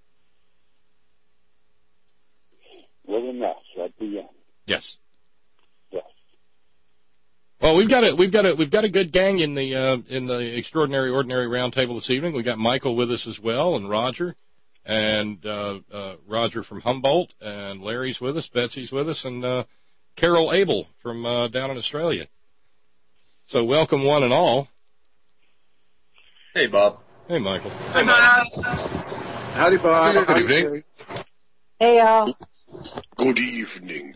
Speaker 3: With an S at the end.
Speaker 2: Yes.
Speaker 3: Yes.
Speaker 2: Well, we've got a we've got a we've got a good gang in the uh, in the Extraordinary Ordinary Roundtable this evening. We got Michael with us as well, and Roger, and uh, uh, Roger from Humboldt, and Larry's with us, Betsy's with us, and uh, Carol Abel from uh, down in Australia. So welcome one and all.
Speaker 6: Hey, Bob.
Speaker 2: Hey, Michael.
Speaker 6: Hey, Michael.
Speaker 7: Howdy, Bob.
Speaker 2: Good evening.
Speaker 8: Hey, y'all.
Speaker 7: Good evening.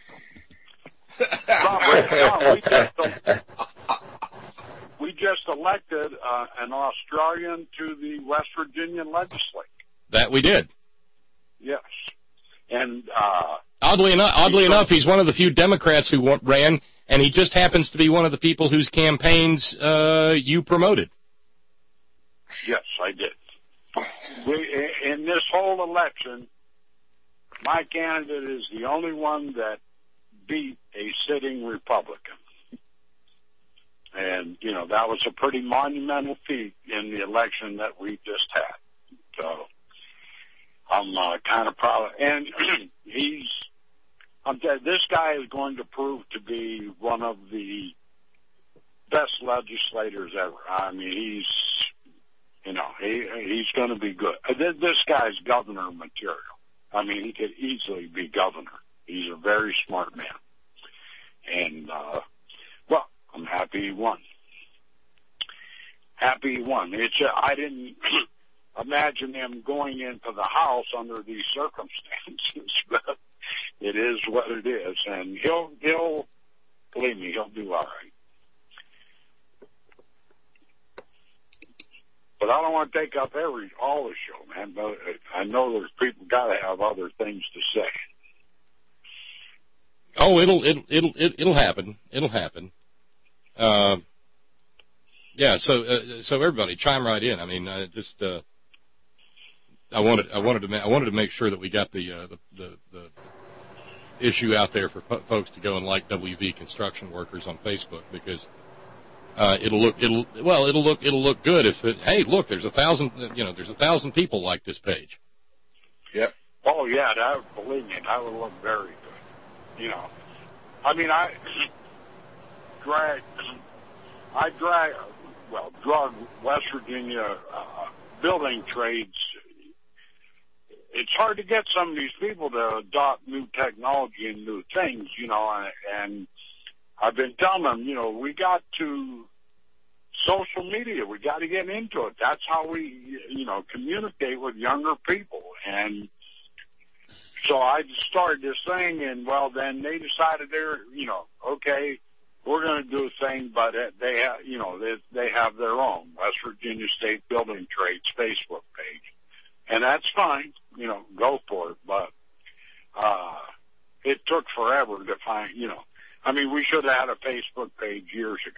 Speaker 3: we, just, we just elected uh, an Australian to the West Virginia legislature.
Speaker 2: That we did.
Speaker 3: Yes. And uh,
Speaker 2: oddly enough, oddly enough, he's one of the few Democrats who ran, and he just happens to be one of the people whose campaigns uh, you promoted.
Speaker 3: Yes, I did. We, in this whole election, my candidate is the only one that beat a sitting Republican. And, you know, that was a pretty monumental feat in the election that we just had. So I'm uh, kind of proud. And he's, I'm telling you, this guy is going to prove to be one of the best legislators ever. I mean, he's, you know, he he's going to be good. This guy's governor material. I mean, he could easily be governor. He's a very smart man. And, uh, well, I'm happy he won. Happy he won. It's, uh, I didn't imagine him going into the House under these circumstances, but it is what it is. And he'll, he'll, believe me, he'll do all right. But I don't want to take up every all the show, man. But I know there's people got to have other things to say.
Speaker 2: Oh, it'll it'll it'll it'll happen. It'll happen. Uh, yeah. So uh, so everybody chime right in. I mean, uh, just uh, I wanted I wanted to ma- I wanted to make sure that we got the uh, the, the the issue out there for po- folks to go and like W V Construction Workers on Facebook, because uh, it'll look it'll well it'll look it'll look good if it, hey, look, there's a thousand you know there's a thousand people like this page.
Speaker 3: Yep. Oh yeah, that believe me, that would look very good. You know, I mean, I drag I drag well drug West Virginia uh, building trades. It's hard to get some of these people to adopt new technology and new things, you know, and, and I've been telling them, you know, we got to social media. We got to get into it. That's how we, you know, communicate with younger people. And so I started this thing, and, well, then they decided they're, you know, okay, we're going to do a thing, but they have, you know, they, they have their own West Virginia State Building Trades Facebook page. And that's fine, you know, go for it. But uh, it took forever to find, you know, I mean, we should have had a Facebook page years ago.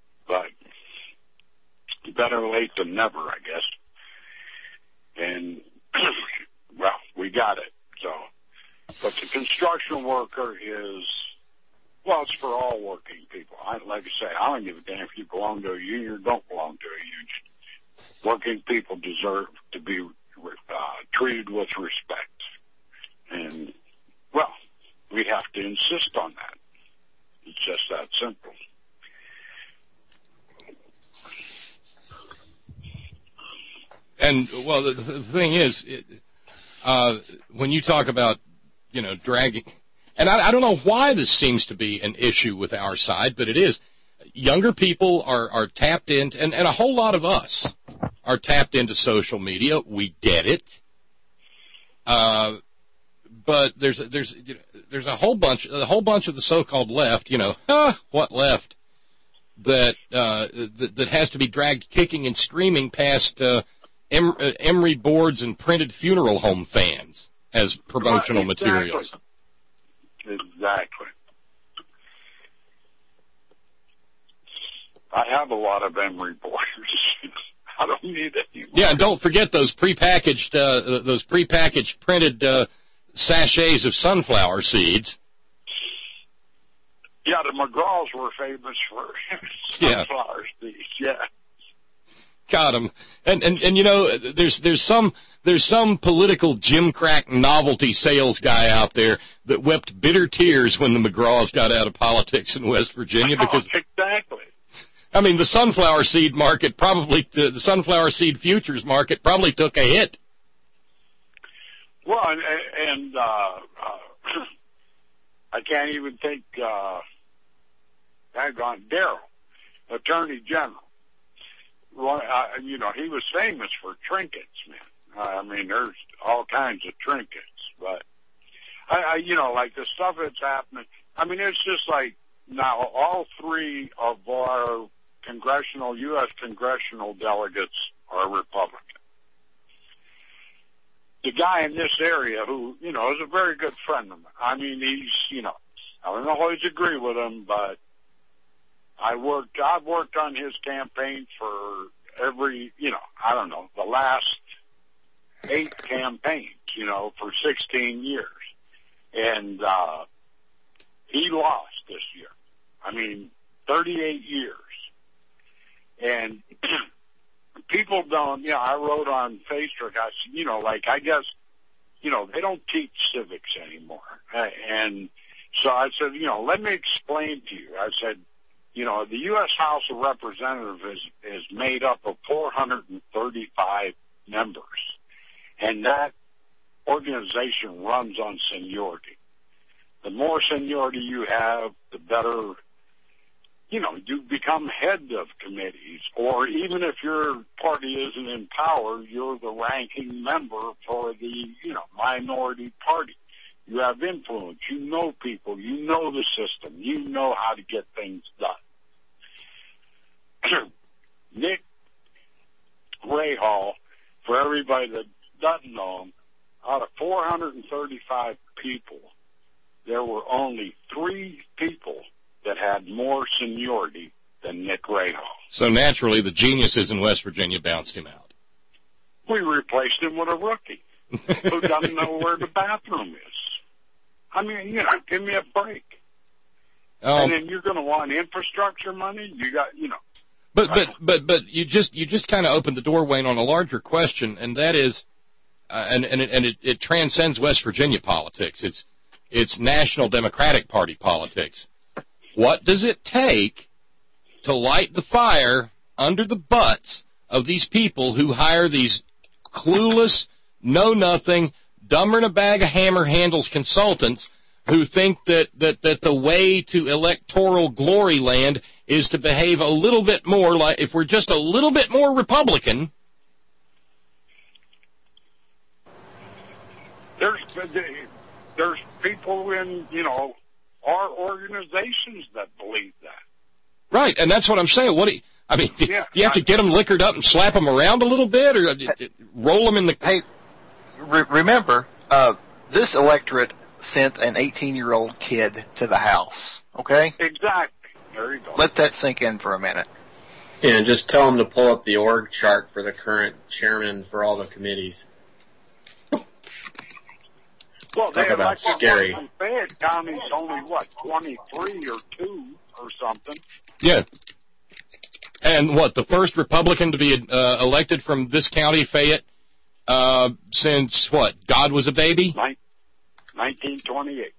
Speaker 3: But better late than never, I guess. And, well, we got it. So, but the construction worker is, well, it's for all working people. I, like I say, I don't give a damn if you belong to a union or don't belong to a union. Working people deserve to be Uh, treated with respect. And, well, we have to insist on that. It's just that simple.
Speaker 2: And, well, the, the thing is, it, uh, when you talk about, you know, dragging, and I, I don't know why this seems to be an issue with our side, but it is. Younger people are, are tapped in, and, and a whole lot of us are tapped into social media. We get it. Uh, but there's there's you know, there's a whole bunch a whole bunch of the so-called left, you know, ah, what left, that uh, that, that has to be dragged kicking and screaming past uh, em, uh, Emery boards and printed funeral home fans as promotional
Speaker 3: Right, exactly.
Speaker 2: materials.
Speaker 3: Exactly. I have a lot of Emery boards. I don't need it anymore.
Speaker 2: Yeah, and don't forget those prepackaged, uh, those prepackaged printed uh, sachets of sunflower seeds.
Speaker 3: Yeah, the McGraws were famous for
Speaker 2: Yeah.
Speaker 3: sunflower seeds. Yeah.
Speaker 2: Got 'em. And and and you know, there's there's some there's some political gimcrack novelty sales guy out there that wept bitter tears when the McGraws got out of politics in West Virginia, because
Speaker 3: oh, exactly.
Speaker 2: I mean, the sunflower seed market probably, the, the sunflower seed futures market probably took a hit.
Speaker 3: Well, and, and uh, uh, I can't even think, uh, I've gone, Darrell, Attorney General. Well, uh, you know, he was famous for trinkets, man. Uh, I mean, there's all kinds of trinkets, but, I, I, you know, like the stuff that's happening, I mean, it's just like, now all three of our congressional, U S congressional delegates are Republican. The guy in this area who, you know, is a very good friend of mine. I mean, he's, you know, I don't always agree with him, but I worked, I've worked on his campaign for every, you know, I don't know, the last eight campaigns, you know, for sixteen years. And, uh, he lost this year. I mean, thirty-eight years. And people don't, you know, I wrote on Facebook, I said, you know, like, I guess, you know, they don't teach civics anymore. And so I said, you know, let me explain to you. I said, you know, the U S House of Representatives is, is made up of four hundred thirty-five members. And that organization runs on seniority. The more seniority you have, the better, you know, you become head of committees, or even if your party isn't in power, you're the ranking member for the, you know, minority party. You have influence. You know people. You know the system. You know how to get things done. Nick Rahal, for everybody that doesn't know him, out of four hundred thirty-five people, there were only three people that had more seniority than Nick Rahal.
Speaker 2: So naturally, the geniuses in West Virginia bounced him out.
Speaker 3: We replaced him with a rookie who doesn't know where the bathroom is. I mean, you know, give me a break.
Speaker 2: Um,
Speaker 3: and then you're going to want infrastructure money. You got, you know.
Speaker 2: But but but but you just you just kind of opened the door, Wayne, on a larger question, and that is, uh, and and it, and it, it transcends West Virginia politics. It's it's National Democratic Party politics. What does it take to light the fire under the butts of these people who hire these clueless, know-nothing, dumber-in-a-bag-of-hammer-handles consultants who think that, that, that the way to electoral glory land is to behave a little bit more like, if we're just a little bit more Republican.
Speaker 3: There's, there's people in, you know, our organizations that believe that.
Speaker 2: Right, and that's what I'm saying. What do you, I mean, do
Speaker 3: yeah,
Speaker 2: you have to get them liquored up and slap them around a little bit, or roll them in the...
Speaker 5: Hey, re- remember, uh, this electorate sent an eighteen-year-old kid to the House, okay?
Speaker 3: Exactly. There you go.
Speaker 5: Let that sink in for a minute.
Speaker 6: Yeah, and just tell them to pull up the org chart for the current chairman for all the committees.
Speaker 3: Well, they
Speaker 6: Talk about
Speaker 3: elected
Speaker 6: scary.
Speaker 3: one in Fayette County's only, what, twenty-three or two or something?
Speaker 2: Yeah. And what, the first Republican to be uh, elected from this county, Fayette, uh, since, what, God was a baby?
Speaker 3: nineteen twenty-eight.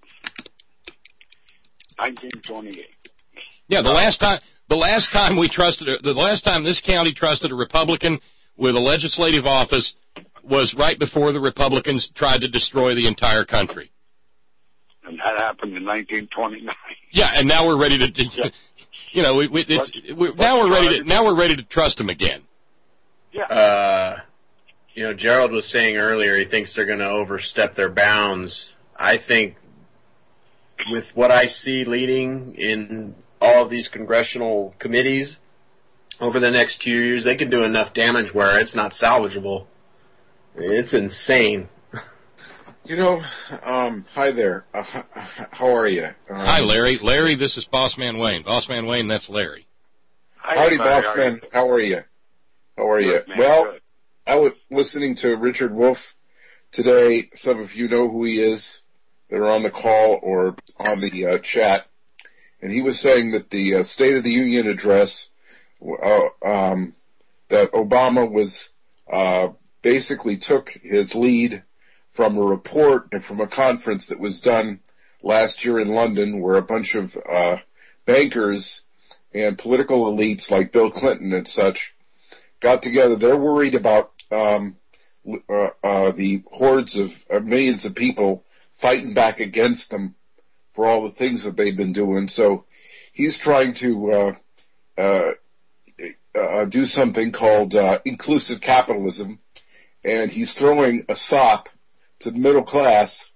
Speaker 3: nineteen twenty-eight.
Speaker 2: Yeah, the last time the last time we trusted the last time this county trusted a Republican with a legislative office was right before the Republicans tried to destroy the entire country.
Speaker 3: And that happened in nineteen twenty-nine.
Speaker 2: Yeah, and now we're ready to, yeah. you know, we, we, it's, we, now we're ready to now we're ready to trust them again.
Speaker 3: Yeah.
Speaker 6: Uh, you know, Gerald was saying earlier he thinks they're going to overstep their bounds. I think with what I see leading in all of these congressional committees over the next two years, they can do enough damage where it's not salvageable. It's insane.
Speaker 7: You know, um, hi there. Uh, h- how are you? Um,
Speaker 2: Hi, Larry. Larry, this is Bossman Wayne. Bossman Wayne, that's Larry.
Speaker 3: Hi,
Speaker 7: Howdy,
Speaker 3: Larry,
Speaker 7: Bossman. How are you? How are you?
Speaker 3: Good, man,
Speaker 7: well,
Speaker 3: good.
Speaker 7: I was listening to Richard Wolf today. Some of you know who he is that are on the call or on the uh, chat. And he was saying that the uh, State of the Union address, uh, um, that Obama was uh, basically took his lead from a report and from a conference that was done last year in London where a bunch of uh, bankers and political elites like Bill Clinton and such got together. They're worried about um, uh, uh, the hordes of uh, millions of people fighting back against them for all the things that they've been doing. So he's trying to uh, uh, uh, do something called uh, inclusive capitalism, and he's throwing a sop to the middle class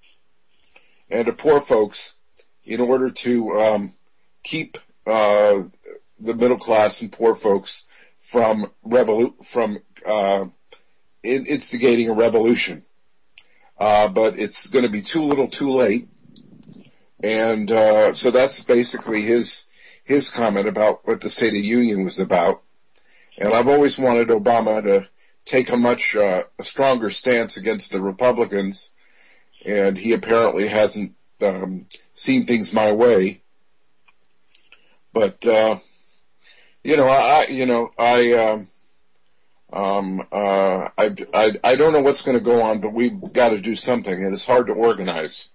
Speaker 7: and to poor folks in order to um, keep uh, the middle class and poor folks from revolu- from uh, in- instigating a revolution. Uh, but it's going to be too little too late. And uh, so that's basically his his comment about what the State of the Union was about. And I've always wanted Obama to take a much uh, a stronger stance against the Republicans, and he apparently hasn't um, seen things my way. But uh, you know, I you know I um, um, uh, I, I I don't know what's going to go on, but we've got to do something, and it's hard to organize.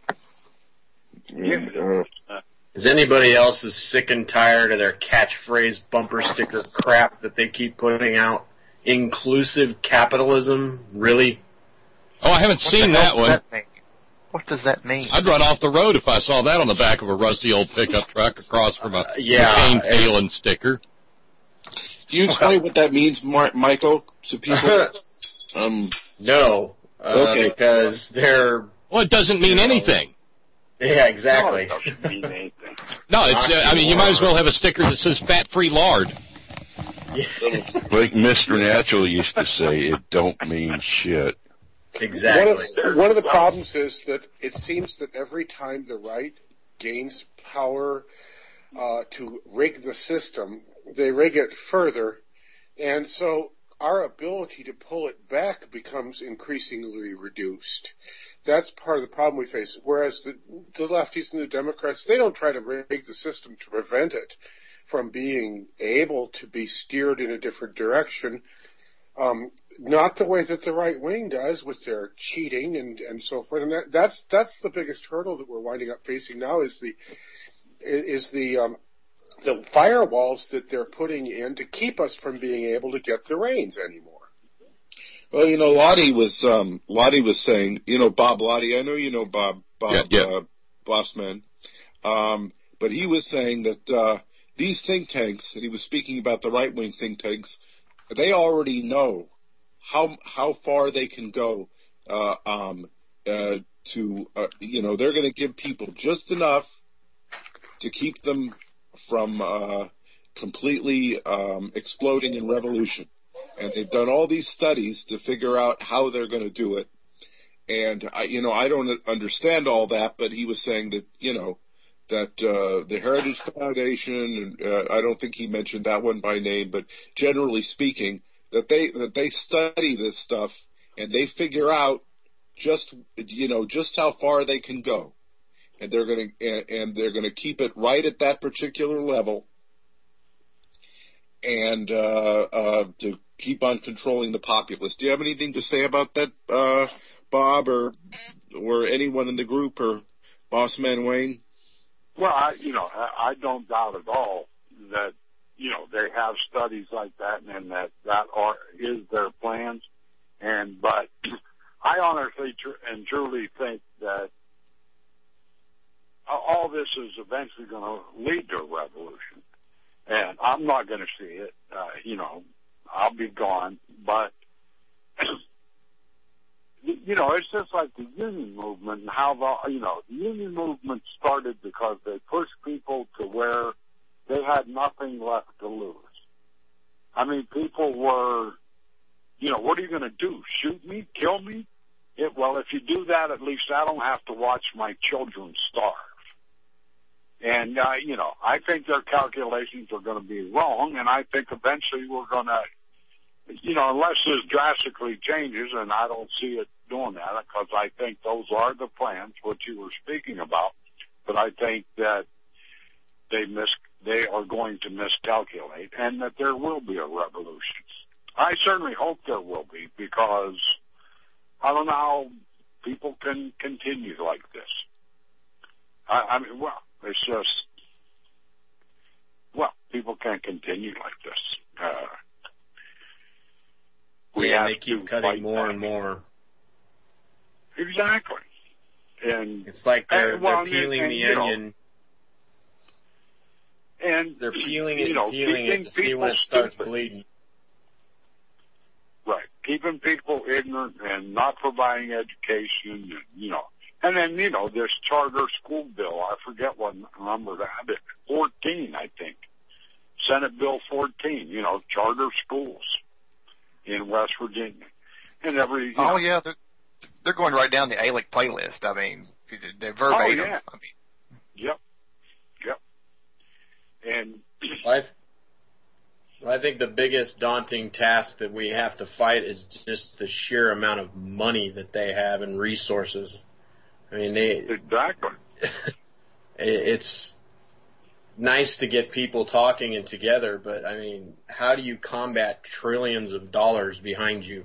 Speaker 7: And, uh,
Speaker 6: Is anybody else as sick and tired of their catchphrase bumper sticker crap that they keep putting out? Inclusive capitalism? Really?
Speaker 2: Oh, I haven't
Speaker 5: What
Speaker 2: seen
Speaker 5: the
Speaker 2: that
Speaker 5: hell does
Speaker 2: one.
Speaker 5: that mean? What does that mean?
Speaker 2: I'd run off the road if I saw that on the back of a rusty old pickup truck across from a
Speaker 6: Uh, yeah,
Speaker 2: McCain Palin sticker.
Speaker 7: do you explain what that means, Mar- Michael, to people? um,
Speaker 6: No. Uh,
Speaker 7: Okay.
Speaker 6: Because they're...
Speaker 2: Well, it doesn't mean
Speaker 6: You know.
Speaker 2: anything.
Speaker 6: Yeah, exactly.
Speaker 3: No, it doesn't mean anything.
Speaker 2: No, it's. Uh, I mean, you might as well have a sticker that says "fat-free lard."
Speaker 4: Like Mister Natural used to say, it don't mean shit.
Speaker 6: Exactly.
Speaker 7: One of, one of the problems is that it seems that every time the right gains power uh, to rig the system, they rig it further. And so
Speaker 9: our ability to pull it back becomes increasingly reduced. That's part of the problem we face. Whereas the, the lefties and the Democrats, they don't try to rig the system to prevent it from being able to be steered in a different direction. Um, not the way that the right wing does with their cheating and, and so forth. And that, that's that's the biggest hurdle that we're winding up facing now is the is the um, the firewalls that they're putting in to keep us from being able to get the reins anymore.
Speaker 7: Well, you know, Lottie was um, Lottie was saying, you know, Bob Lottie. I know you know Bob Bob
Speaker 2: yeah, yeah.
Speaker 7: Uh, Bossman, um, but he was saying that uh, these think tanks, and he was speaking about the right wing think tanks. They already know how how far they can go uh, um, uh, to, uh, you know, they're going to give people just enough to keep them from uh, completely um, exploding in revolution. And they've done all these studies to figure out how they're going to do it. And, I, you know, I don't understand all that, but he was saying that, you know, that uh, the Heritage Foundation, and uh, I don't think he mentioned that one by name, but generally speaking, that they that they study this stuff and they figure out just you know just how far they can go, and they're going to and, and they're going to keep it right at that particular level, and uh, uh, to keep on controlling the populace. Do you have anything to say about that, uh, Bob, or or anyone in the group, or Bossman Wayne?
Speaker 3: Well, I, you know, I, I don't doubt at all that, you know, they have studies like that and that that are, is their plans. And, but I honestly tr- and truly think that all this is eventually going to lead to a revolution. And I'm not going to see it, uh, you know, I'll be gone, but you know, it's just like the union movement and how the, you know, the union movement started because they pushed people to where they had nothing left to lose. I mean, people were, you know, what are you going to do? Shoot me? Kill me? It, well, if you do that, at least I don't have to watch my children starve. And, uh, you know, I think their calculations are going to be wrong, and I think eventually we're going to, you know, unless this drastically changes, and I don't see it doing that, because I think those are the plans, what you were speaking about, but I think that they mis- they are going to miscalculate, and that there will be a revolution. I certainly hope there will be, because I don't know how people can continue like this. I, I mean, well, it's just, well, people can't continue like this. Uh, We
Speaker 6: yeah,
Speaker 3: have
Speaker 6: they keep
Speaker 3: to
Speaker 6: cutting more
Speaker 3: back.
Speaker 6: and more.
Speaker 3: Exactly. And
Speaker 6: it's like they're,
Speaker 3: and, well,
Speaker 6: they're peeling
Speaker 3: and,
Speaker 6: the
Speaker 3: and,
Speaker 6: onion.
Speaker 3: Know, and
Speaker 6: they're peeling it
Speaker 3: you know,
Speaker 6: and peeling it to see when it starts
Speaker 3: stupid.
Speaker 6: bleeding.
Speaker 3: Right. Keeping people ignorant and not providing education, and, you know. And then, you know, this charter school bill, I forget what number that is, fourteen, I think. Senate Bill fourteen, you know, charter schools in West Virginia. And every, you
Speaker 5: oh,
Speaker 3: know,
Speaker 5: yeah, they're, they're going right down the A L E C playlist. I mean, they're verbatim.
Speaker 3: Oh, yeah.
Speaker 5: I mean,
Speaker 3: yep. Yep. And
Speaker 6: I, I think the biggest daunting task that we have to fight is just the sheer amount of money that they have and resources. I mean, they...
Speaker 3: Exactly.
Speaker 6: It's nice to get people talking and together, but, I mean, how do you combat trillions of dollars behind you?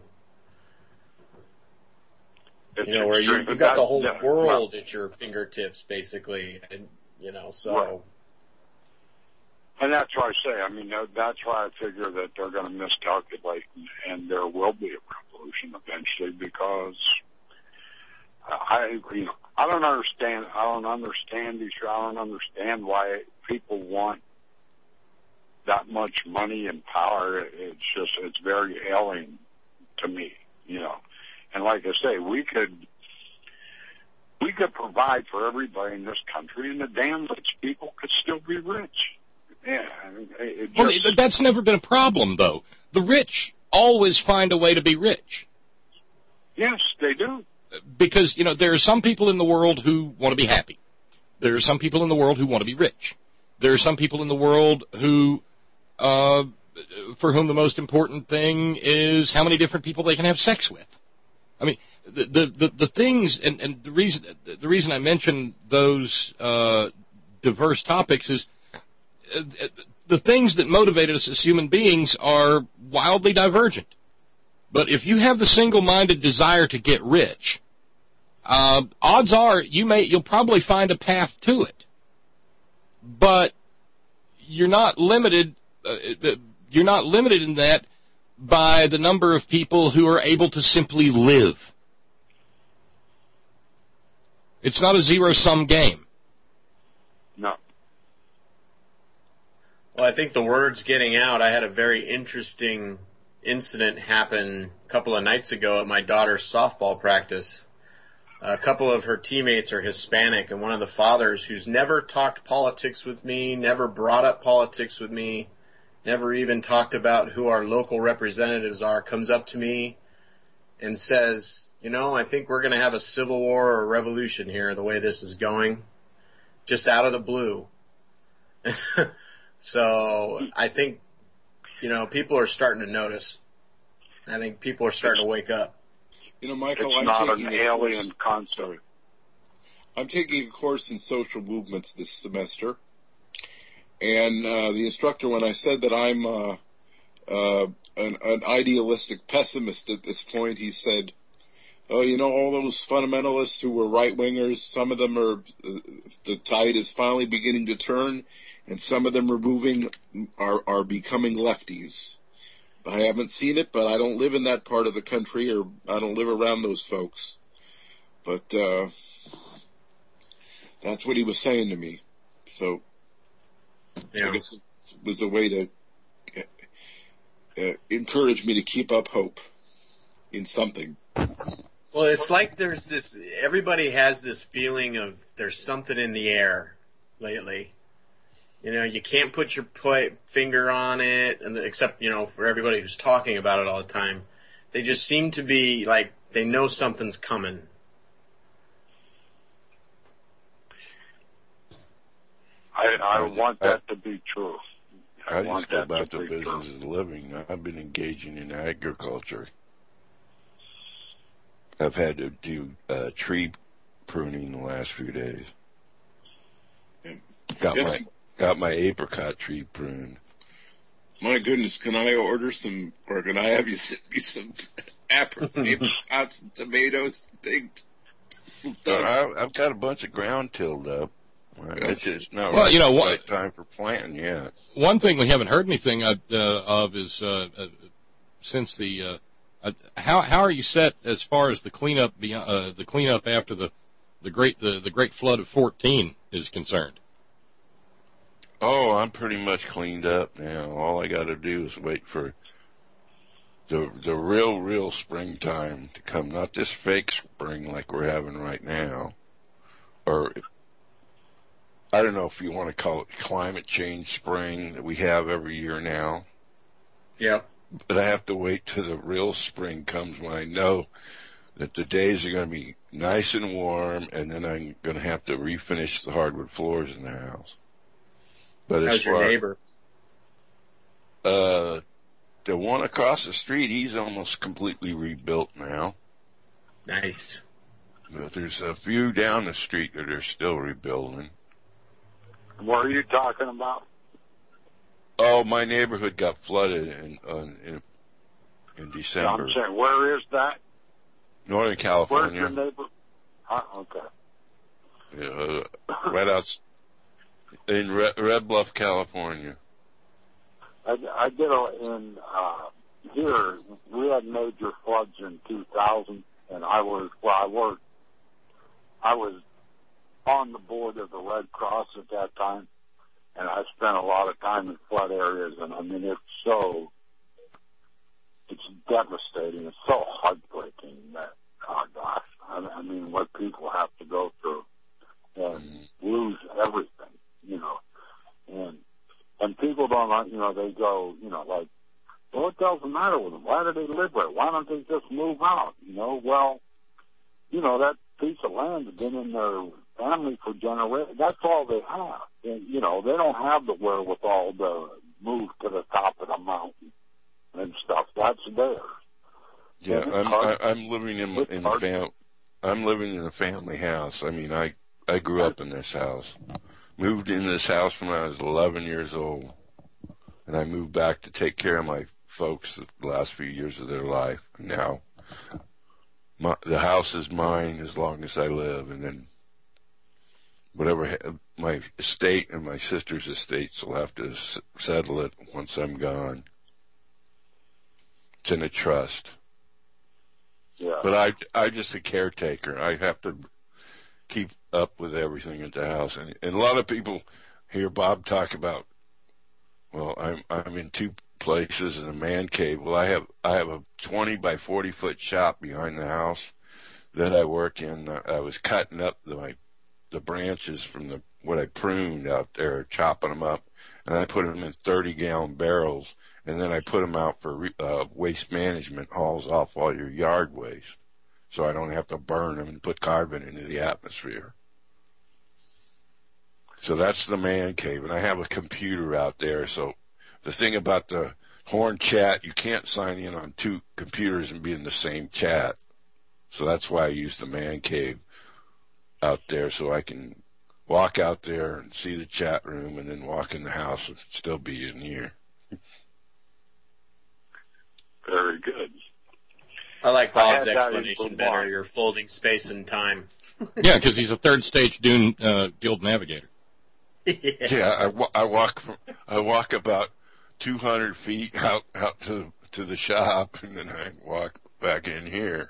Speaker 3: It's
Speaker 6: you know, where you, you've got the whole yeah, world well, at your fingertips, basically, and, you know, so...
Speaker 3: Right. And that's why I say, I mean, that's why I figure that they're going to miscalculate, and, and there will be a revolution eventually, because I, you know, I don't understand, I don't understand these, I don't understand why people want that much money and power. It's just, it's very alien to me, you know. And like I say, we could, we could provide for everybody in this country, and the damn rich people could still be rich. Yeah, it just,
Speaker 2: well, that's never been a problem, though. The rich always find a way to be rich.
Speaker 3: Yes, they do.
Speaker 2: Because, you know, there are some people in the world who want to be happy. There are some people in the world who want to be rich. There are some people in the world who uh, for whom the most important thing is how many different people they can have sex with. I mean, the the the, the things, and, and the reason the reason I mention those uh, diverse topics is uh, the things that motivate us as human beings are wildly divergent. But if you have the single-minded desire to get rich, uh, odds are you may you'll probably find a path to it. But you're not limited. Uh, you're not limited in that by the number of people who are able to simply live. It's not a zero-sum game.
Speaker 3: No.
Speaker 6: Well, I think the word's getting out. I had a very interesting incident happen a couple of nights ago at my daughter's softball practice. A couple of her teammates are Hispanic, and one of the fathers, who's never talked politics with me, never brought up politics with me, never even talked about who our local representatives are, comes up to me and says, you know, I think we're going to have a civil war or a revolution here the way this is going, just out of the blue. So I think, you know, people are starting to notice. I think people are starting to wake up.
Speaker 7: You know, Michael,
Speaker 3: it's
Speaker 7: I'm
Speaker 3: not
Speaker 7: taking
Speaker 3: an
Speaker 7: a
Speaker 3: alien
Speaker 7: course,
Speaker 3: concept.
Speaker 7: I'm taking a course in social movements this semester, and uh, the instructor, when I said that I'm uh, uh, an, an idealistic pessimist at this point, he said, "Oh, you know, all those fundamentalists who were right-wingers, some of them are, uh, the tide is finally beginning to turn, and some of them are moving, are, are becoming lefties. I haven't seen it, but I don't live in that part of the country, or I don't live around those folks. But uh, that's what he was saying to me. So yeah. I guess it was a way to uh, encourage me to keep up hope in something.
Speaker 6: Well, it's like there's this, everybody has this feeling of there's something in the air lately. You know, you can't put your put, finger on it, and the, except, you know, for everybody who's talking about it all the time. They just seem to be like they know something's coming.
Speaker 3: I, I want that to be true.
Speaker 4: I,
Speaker 3: I,
Speaker 4: I
Speaker 3: want
Speaker 4: just go
Speaker 3: that
Speaker 4: back
Speaker 3: to
Speaker 4: to
Speaker 3: be
Speaker 4: business
Speaker 3: true.
Speaker 4: as living. I've been engaging in agriculture. I've had to do uh, tree pruning the last few days. Got
Speaker 7: Yes.
Speaker 4: my got my apricot tree pruned.
Speaker 7: My goodness, can I order some, or can I have you send me some apricots and tomatoes and things?
Speaker 4: So I, I've got a bunch of ground tilled up. It's just not
Speaker 2: well,
Speaker 4: right,
Speaker 2: you know, what,
Speaker 4: right time for planting yet.
Speaker 2: One thing we haven't heard anything of, uh, of is uh, uh, since the uh, uh, how how are you set as far as the cleanup beyond, uh, the cleanup after the the great the, the great flood of fourteen is concerned?
Speaker 4: Oh, I'm pretty much cleaned up now. All I got to do is wait for the the real, real springtime to come. Not this fake spring like we're having right now. Or, I don't know if you want to call it climate change spring that we have every year now.
Speaker 6: Yeah.
Speaker 4: But I have to wait till the real spring comes when I know that the days are going to be nice and warm, and then I'm going to have to refinish the hardwood floors in the house. But
Speaker 6: How's
Speaker 4: as
Speaker 6: your
Speaker 4: far,
Speaker 6: neighbor?
Speaker 4: Uh, the one across the street, he's almost completely rebuilt now.
Speaker 6: Nice.
Speaker 4: But there's a few down the street that are still rebuilding.
Speaker 3: What are you talking about?
Speaker 4: Oh, my neighborhood got flooded in uh, in, in December.
Speaker 3: I'm saying, where is that?
Speaker 4: Northern California.
Speaker 3: Where's your neighbor? Huh? Okay.
Speaker 4: Uh, right out in Red, Red Bluff, California.
Speaker 3: I, I did a, in uh, here. We had major floods in two thousand, and I was well. I worked. I was on the board of the Red Cross at that time, and I spent a lot of time in flood areas. And I mean, it's so it's devastating. It's so heartbreaking that, oh gosh, I, I mean, what people have to go through and mm-hmm. lose everything, you know, and and people don't, you know, they go, you know, like, well, what the hell's the matter with them? Why do they live there? Why don't they just move out? You know, well, you know, that piece of land has been in their family for generations. That's all they have. And, you know, they don't have the wherewithal to moved to the top of the mountain and stuff. That's theirs.
Speaker 4: Yeah,
Speaker 3: And it's
Speaker 4: I'm
Speaker 3: hard.
Speaker 4: I, I'm living in
Speaker 3: It's
Speaker 4: in the
Speaker 3: hard.
Speaker 4: fam. I'm living in a family house. I mean, I I grew up in this house. Moved in this house when I was eleven years old, and I moved back to take care of my folks the last few years of their life. Now, my, the house is mine as long as I live, and then whatever ha- my estate and my sister's estates will have to s- settle it once I'm gone. It's in a trust.
Speaker 3: Yeah.
Speaker 4: But I, I'm just a caretaker. I have to keep up with everything at the house. And, and a lot of people hear Bob talk about, well, I'm I'm in two places in a man cave. Well, I have I have a twenty by forty foot shop behind the house that I work in. I was cutting up the my, the branches from the what I pruned out there, chopping them up, and I put them in thirty gallon barrels. And then I put them out for uh, waste management, hauls off all your yard waste, so I don't have to burn them and put carbon into the atmosphere. So that's the man cave, and I have a computer out there. So the thing about the Horn chat, you can't sign in on two computers and be in the same chat. So that's why I use the man cave out there, so I can walk out there and see the chat room, and then walk in the house and still be in here.
Speaker 3: Very good.
Speaker 6: I like
Speaker 3: I
Speaker 6: Bob's
Speaker 3: had that in
Speaker 6: explanation
Speaker 3: Vermont.
Speaker 6: better. You're folding space and time.
Speaker 2: Yeah, because he's a third stage Dune uh, Guild navigator.
Speaker 6: yeah.
Speaker 4: Yeah, I, wa- I walk from, I walk about two hundred feet out out to to the shop, and then I walk back in here.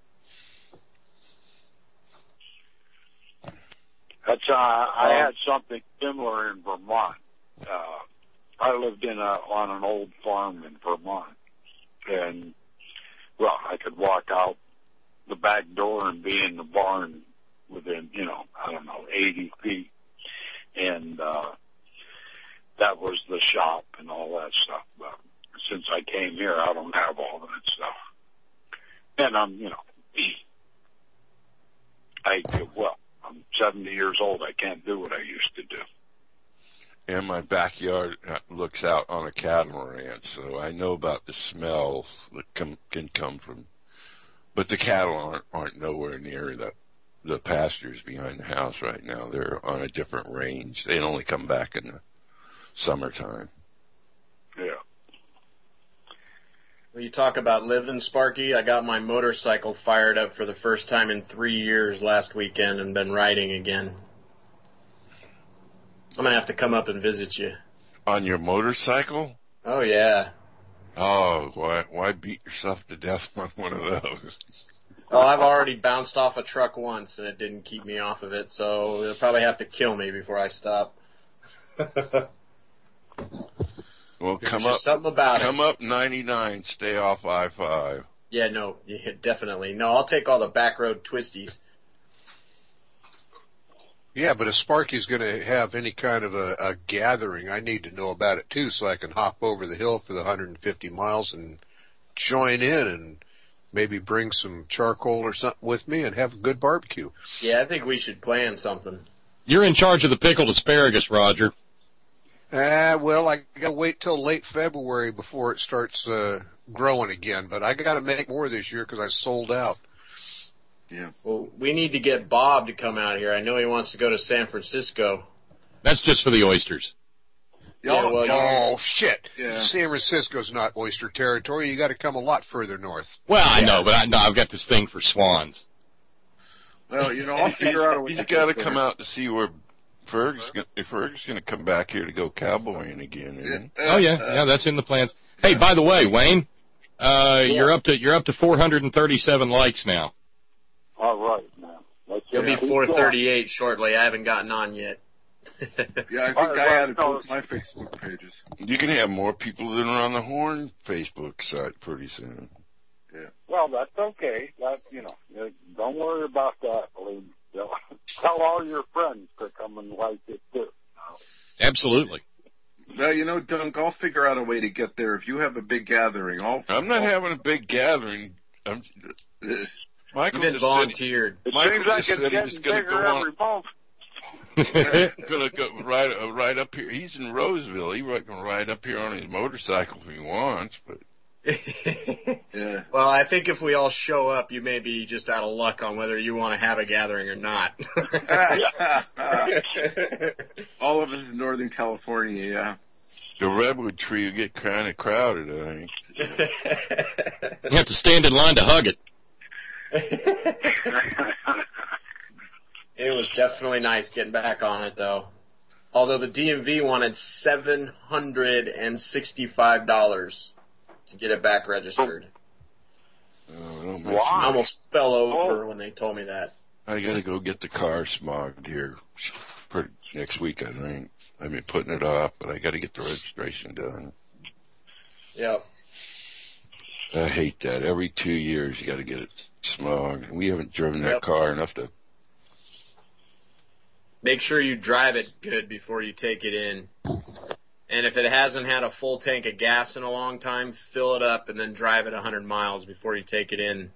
Speaker 3: That's uh, I had something similar in Vermont. Uh, I lived in a on an old farm in Vermont, and well, I could walk out the back door and be in the barn within, you know, I don't know, eighty feet, and uh, that was the shop and all that stuff. But since I came here, I don't have all that stuff, and I'm, you know, I well. I'm seventy years old. I can't do what I used to do.
Speaker 4: And my backyard looks out on a cattle ranch, so I know about the smells that come, can come from. But the cattle aren't aren't nowhere near the the pastures behind the house right now. They're on a different range. They only come back in the summertime.
Speaker 3: Yeah.
Speaker 6: When you talk about living, Sparky, I got my motorcycle fired up for the first time in three years last weekend and been riding again. I'm going to have to come up and visit you.
Speaker 4: On your motorcycle?
Speaker 6: Oh, yeah.
Speaker 4: Oh, why why beat yourself to death on one of those?
Speaker 6: Oh, I've already bounced off a truck once, and it didn't keep me off of it, so they'll probably have to kill me before I stop.
Speaker 4: Well,
Speaker 6: There's
Speaker 4: come
Speaker 6: just
Speaker 4: up,
Speaker 6: something about
Speaker 4: come
Speaker 6: it.
Speaker 4: up ninety-nine, stay off I five.
Speaker 6: Yeah, no, yeah, definitely. No, I'll take all the back road twisties.
Speaker 10: Yeah, but if Sparky's going to have any kind of a, a gathering, I need to know about it too, so I can hop over the hill for the one hundred fifty miles and join in and maybe bring some charcoal or something with me and have a good barbecue.
Speaker 6: Yeah, I think we should plan something.
Speaker 2: You're in charge of the pickled asparagus, Roger.
Speaker 10: Ah, uh, well, I got to wait till late February before it starts uh, growing again, but I got to make more this year because I sold out.
Speaker 7: Yeah.
Speaker 6: Well, we need to get Bob to come out here. I know he wants to go to San Francisco.
Speaker 2: That's just for the oysters.
Speaker 6: Yeah, well,
Speaker 10: oh, shit.
Speaker 7: Yeah.
Speaker 10: San Francisco's not oyster territory. You got to come a lot further north.
Speaker 2: Well, I know, but I, no, I've got this thing for swans.
Speaker 7: Well, you know, I'll figure out a way
Speaker 4: He's
Speaker 7: to
Speaker 4: got to
Speaker 7: get
Speaker 4: come
Speaker 7: there.
Speaker 4: out to see where Ferg's gonna, if Ferg's going to come back here to go cowboying again. Isn't he?
Speaker 2: Oh yeah, yeah, that's in the plans. Hey, by the way, Wayne, uh,
Speaker 3: Yeah.
Speaker 2: you're up to you're up to four hundred thirty-seven likes now.
Speaker 3: All right, man. Let's
Speaker 6: He'll be
Speaker 3: keep
Speaker 6: four
Speaker 3: going.
Speaker 6: thirty-eight shortly. I haven't gotten on yet.
Speaker 7: Yeah, I think
Speaker 3: All right,
Speaker 7: I had to
Speaker 3: well,
Speaker 7: post my Facebook pages.
Speaker 4: You can have more people than are on the Horn Facebook site pretty soon.
Speaker 3: Well, that's okay. That's, you know, uh, don't worry about that. Lee. Tell all your friends to come and like it too.
Speaker 2: Absolutely.
Speaker 7: Well, you know, Dunk, I'll figure out a way to get there. If you have a big gathering, I'll...
Speaker 4: I'm not having a big gathering. I'm, Michael
Speaker 6: You've been
Speaker 4: just
Speaker 6: volunteered.
Speaker 3: It
Speaker 4: Michael
Speaker 3: seems like
Speaker 4: just
Speaker 3: it's
Speaker 4: said he
Speaker 3: getting
Speaker 4: was gonna
Speaker 3: bigger
Speaker 4: go on-
Speaker 3: every month.
Speaker 4: Gonna go right, uh, right up here. He's in Roseville. He can ride up here on his motorcycle if he wants, but.
Speaker 6: Yeah. Well, I think if we all show up, you may be just out of luck on whether you want to have a gathering or not.
Speaker 11: All of us in Northern California, yeah.
Speaker 4: The redwood tree will get kind of crowded, I think.
Speaker 2: You have to stand in line to hug it.
Speaker 6: It was definitely nice getting back on it, though. Although the D M V wanted seven hundred sixty-five dollars to get it back registered.
Speaker 4: Oh,
Speaker 6: wow. I almost fell over oh. when they told me that.
Speaker 4: I got to go get the car smogged here for next week, I think. I've been putting it off, but I got to get the registration done.
Speaker 6: Yep.
Speaker 4: I hate that. Every two years you got to get it smogged. We haven't driven that
Speaker 6: yep.
Speaker 4: car enough to.
Speaker 6: Make sure you drive it good before you take it in. And if it hasn't had a full tank of gas in a long time, fill it up and then drive it one hundred miles before you take it in.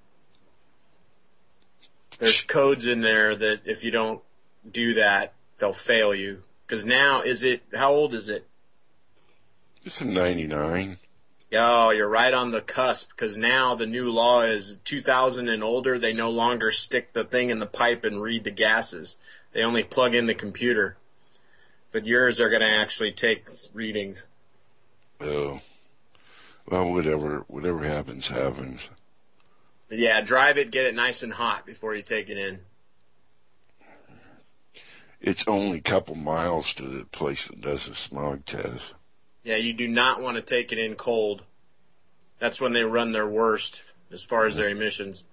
Speaker 6: There's codes in there that if you don't do that, they'll fail you. Because now, is it, how old is it?
Speaker 4: It's a ninety-nine.
Speaker 6: Oh, you're right on the cusp, because now the new law is two thousand and older, they no longer stick the thing in the pipe and read the gases. They only plug in the computer. But yours are going to actually take readings.
Speaker 4: Oh. Well, whatever whatever happens, happens.
Speaker 6: But yeah, drive it, get it nice and hot before you take it in.
Speaker 4: It's only a couple miles to the place that does the smog test.
Speaker 6: Yeah, you do not want to take it in cold. That's when they run their worst as far as their emissions.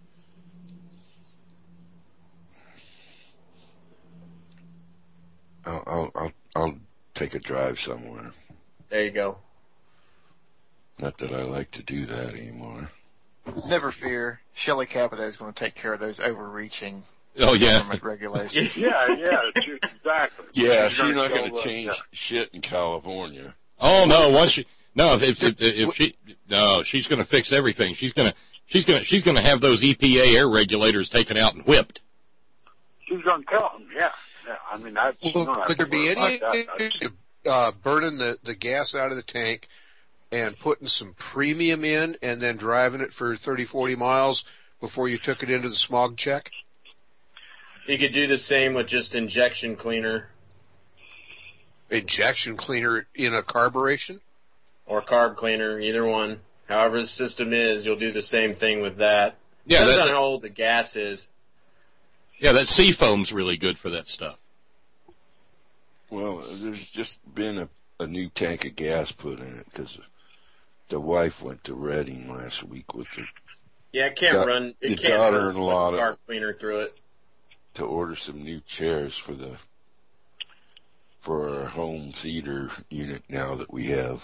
Speaker 4: I'll, I'll, I'll, I'll take a drive somewhere.
Speaker 6: There you go.
Speaker 4: Not that I like to do that anymore.
Speaker 5: Never fear. Shelley Capito is going to take care of those overreaching
Speaker 2: oh, yeah.
Speaker 5: government regulations.
Speaker 3: yeah, yeah, exactly.
Speaker 4: Yeah, she's, she's not going to change uh, shit in California.
Speaker 2: Oh no! Once she no, if if, if she no, she's going to fix everything. She's going to she's going to she's going to have those E P A air regulators taken out and whipped.
Speaker 3: She's going to tell them, yeah. Yeah, I mean, I,
Speaker 10: well, could there be any uh, burning the, the gas out of the tank and putting some premium in and then driving it for thirty, forty miles before you took it into the smog check?
Speaker 6: You could do the same with just injection cleaner.
Speaker 10: Injection cleaner in a carburation?
Speaker 6: Or carb cleaner, either one. However the system is, you'll do the same thing with that.
Speaker 2: Yeah,
Speaker 6: Depends
Speaker 2: that,
Speaker 6: on how old the gas is.
Speaker 2: Yeah, that Seafoam's really good for that stuff.
Speaker 4: Well, there's just been a, a new tank of gas put in it because the wife went to Reading last week with the
Speaker 6: yeah, it can't
Speaker 4: got,
Speaker 6: run. It
Speaker 4: the
Speaker 6: can't
Speaker 4: daughter-in-law
Speaker 6: run carb cleaner through it
Speaker 4: to order some new chairs for the for our home theater unit now that we have.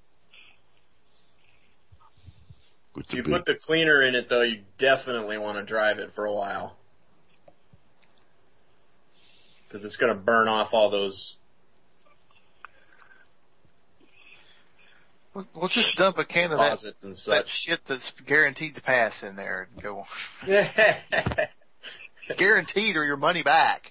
Speaker 6: If you big, put the cleaner in it, though, you definitely want to drive it for a while. Because it's going to burn off all those.
Speaker 5: We'll, we'll just dump a can of that,
Speaker 6: and such.
Speaker 5: that shit that's guaranteed to pass in there and go. Guaranteed or your money back.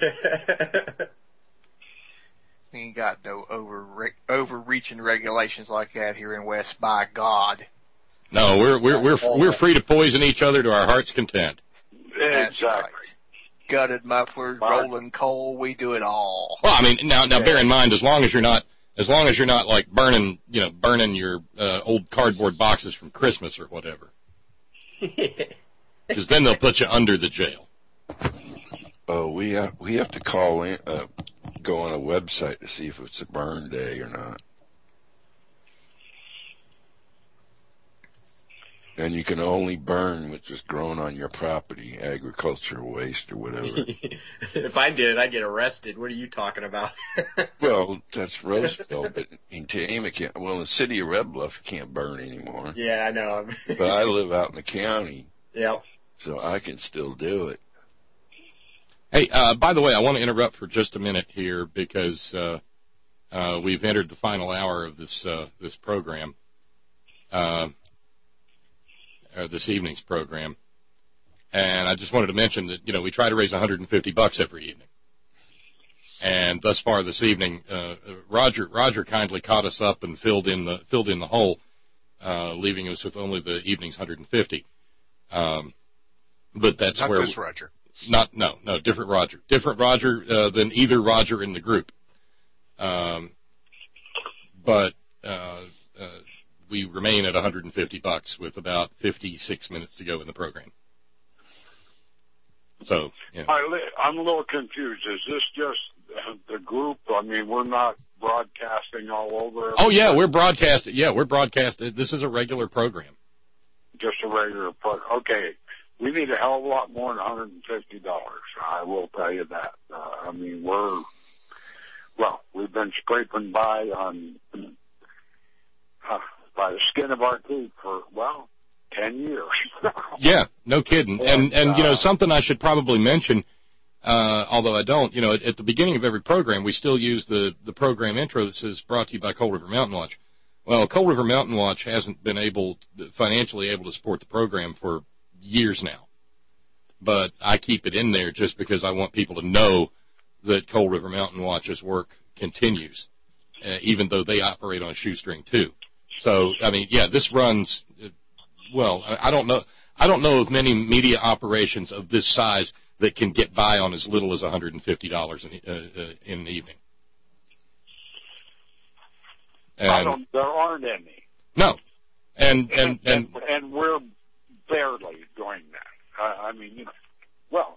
Speaker 5: We ain't got no over overreaching regulations like that here in West. By God.
Speaker 2: No, we're we're we're we're free to poison each other to our heart's content.
Speaker 3: Exactly.
Speaker 5: Right. Gutted mufflers, rolling coal, we do it all.
Speaker 2: Well, I mean, now now bear in mind, as long as you're not as long as you're not like burning, you know, burning your uh, old cardboard boxes from Christmas or whatever, because then they'll put you under the jail.
Speaker 4: Oh, we have we have to call in, uh, go on a website to see if it's a burn day or not. And you can only burn what's just grown on your property, agricultural waste or whatever.
Speaker 6: If I did it, I'd get arrested. What are you talking about?
Speaker 4: Well, that's Roseville, but in Tama, can't, well, in the city of Red Bluff, you can't burn anymore.
Speaker 6: Yeah, I know.
Speaker 4: But I live out in the county.
Speaker 6: Yep.
Speaker 4: So I can still do it.
Speaker 2: Hey, uh, by the way, I want to interrupt for just a minute here because uh, uh, we've entered the final hour of this uh, this program. Uh, Uh, this evening's program, and I just wanted to mention that, you know, we try to raise one hundred fifty bucks every evening. And thus far this evening, uh, Roger Roger kindly caught us up and filled in the filled in the hole, uh, leaving us with only the evening's one hundred fifty. Um, but that's
Speaker 10: Not
Speaker 2: where
Speaker 10: this Roger.
Speaker 2: Not no no different Roger, different Roger uh, than either Roger in the group. Um, but uh, uh, we remain at one hundred fifty bucks with about fifty-six minutes to go in the program. So, yeah.
Speaker 3: I, I'm a little confused. Is this just the group? I mean, we're not broadcasting all over.
Speaker 2: Oh yeah, we're broadcasting. Yeah, we're broadcasting. This is a regular program.
Speaker 3: Just a regular program. Okay, we need a hell of a lot more than one hundred fifty dollars. I will tell you that. Uh, I mean, we're well, we've been scraping by on uh, by the skin of our teeth for well. Ten years.
Speaker 2: Yeah, no kidding. And, and you know, something I should probably mention, uh, although I don't, you know, at, at the beginning of every program, we still use the, the program intro that says brought to you by Coal River Mountain Watch. Well, Coal River Mountain Watch hasn't been able, financially able to support the program for years now. But I keep it in there just because I want people to know that Coal River Mountain Watch's work continues, uh, even though they operate on a shoestring too. So, I mean, yeah, this runs... Well, I don't know. I don't know of many media operations of this size that can get by on as little as one hundred fifty dollars in, uh, uh, in an evening. And
Speaker 3: I don't, there aren't any.
Speaker 2: No, and and and
Speaker 3: and, and we're barely doing that. Uh, I mean, you know, well,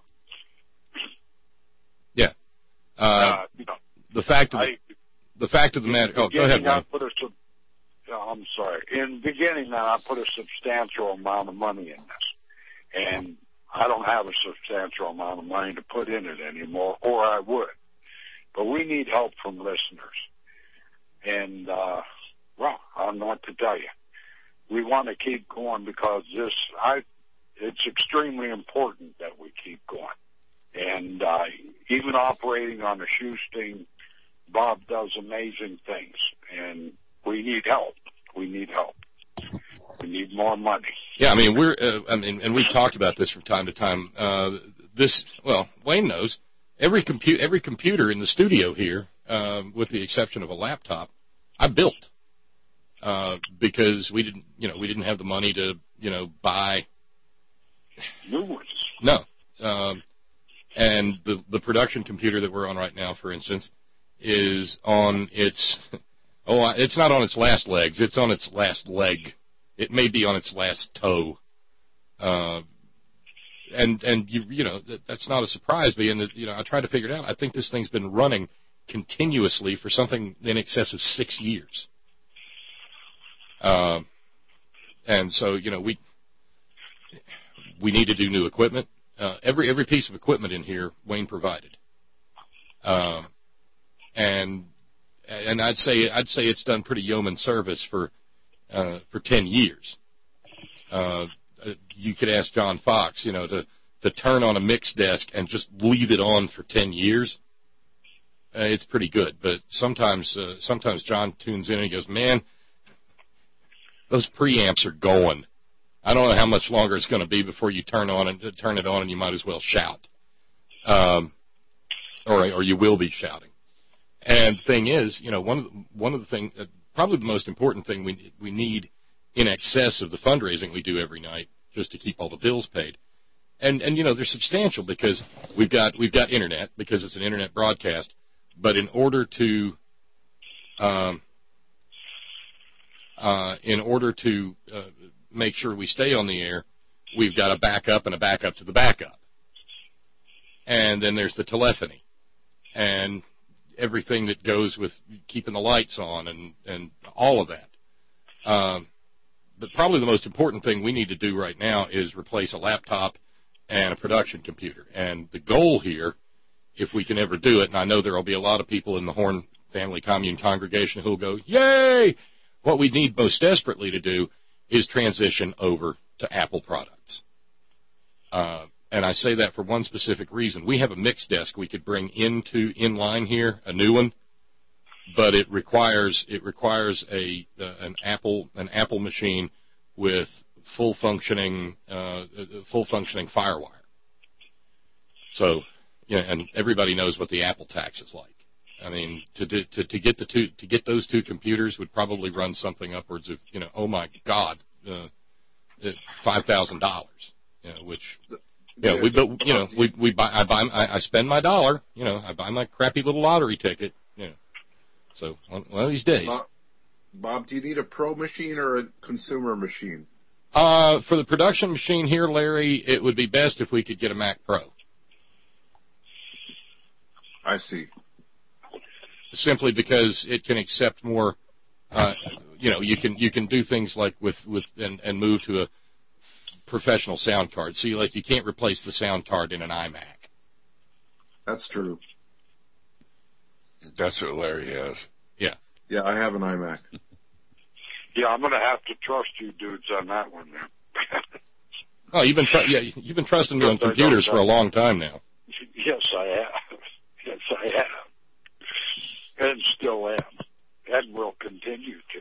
Speaker 2: yeah. Uh,
Speaker 3: uh, you know,
Speaker 2: the fact of the,
Speaker 3: I,
Speaker 2: the fact of the matter. Oh, go ahead, Wayne.
Speaker 3: I'm sorry. In the beginning, now, I put a substantial amount of money in this, and I don't have a substantial amount of money to put in it anymore, or I would. But we need help from listeners. And, uh, well, I don't know what to tell you. We want to keep going because this, I, it's extremely important that we keep going. And uh, even operating on a shoestring, Bob does amazing things, and we need help. We need help. We need more money.
Speaker 2: Yeah, I mean, we're, uh, I mean, and we've talked about this from time to time. Uh, this, well, Wayne knows, every compu- every computer in the studio here, uh, with the exception of a laptop, I built, uh, because we didn't, you know, we didn't have the money to, you know, buy
Speaker 3: new ones.
Speaker 2: No. Um, and the, the production computer that we're on right now, for instance, is on its, oh, it's not on its last legs. It's on its last leg. It may be on its last toe. Uh, and, and you, you know, that, that's not a surprise, being that, you know, I tried to figure it out. I think this thing's been running continuously for something in excess of six years. Uh, and so, you know, we, we need to do new equipment. Uh, every, every piece of equipment in here, Wayne provided. Uh, and, and I'd say, I'd say it's done pretty yeoman service for, uh, for ten years. Uh, you could ask John Fox, you know, to, to turn on a mix desk and just leave it on for ten years. Uh, it's pretty good, but sometimes, uh, sometimes John tunes in and he goes, man, those preamps are going. I don't know how much longer it's going to be before you turn on and turn it on, and you might as well shout, um, or or you will be shouting. And the thing is, you know, one of the, one of the thing, uh, probably the most important thing we we need in excess of the fundraising we do every night, just to keep all the bills paid. And and you know, they're substantial because we've got we've got internet because it's an internet broadcast. But in order to um, uh, in order to uh, make sure we stay on the air, we've got a backup and a backup to the backup. And then there's the telephony and everything that goes with keeping the lights on and, and all of that. Um, but probably the most important thing we need to do right now is replace a laptop and a production computer. And the goal here, if we can ever do it, and I know there will be a lot of people in the Horn Family Commune congregation who will go, yay! What we need most desperately to do is transition over to Apple products. Uh, and I say that for one specific reason. We have a mix desk we could bring into inline here, a new one, but it requires it requires a uh, an Apple an Apple machine with full functioning uh, full functioning FireWire. So you know, and everybody knows what the Apple tax is like. I mean, to do, to to get the two to get those two computers would probably run something upwards of, you know, oh my God, uh, five thousand dollars. You know, which, you know, we but you know we we buy I buy I, I spend my dollar. You know, I buy my crappy little lottery ticket. You know, so one, one of these days.
Speaker 7: Bob, Bob, do you need a pro machine or a consumer machine?
Speaker 2: Uh, for the production machine here, Larry, it would be best if we could get a Mac Pro.
Speaker 7: I see.
Speaker 2: Simply because it can accept more, uh, you know, you can you can do things like with with and, and move to a professional sound card. See, like you can't replace the sound card in an iMac.
Speaker 7: That's true.
Speaker 4: That's what Larry has.
Speaker 2: Yeah.
Speaker 7: Yeah, I have an iMac.
Speaker 3: Yeah, I'm going to have to trust you dudes on that one then.
Speaker 2: Oh, you've been tr- yeah, you've been trusting me on computers for a long time now.
Speaker 3: Yes, I have. Yes, I have. And still am. And will continue to.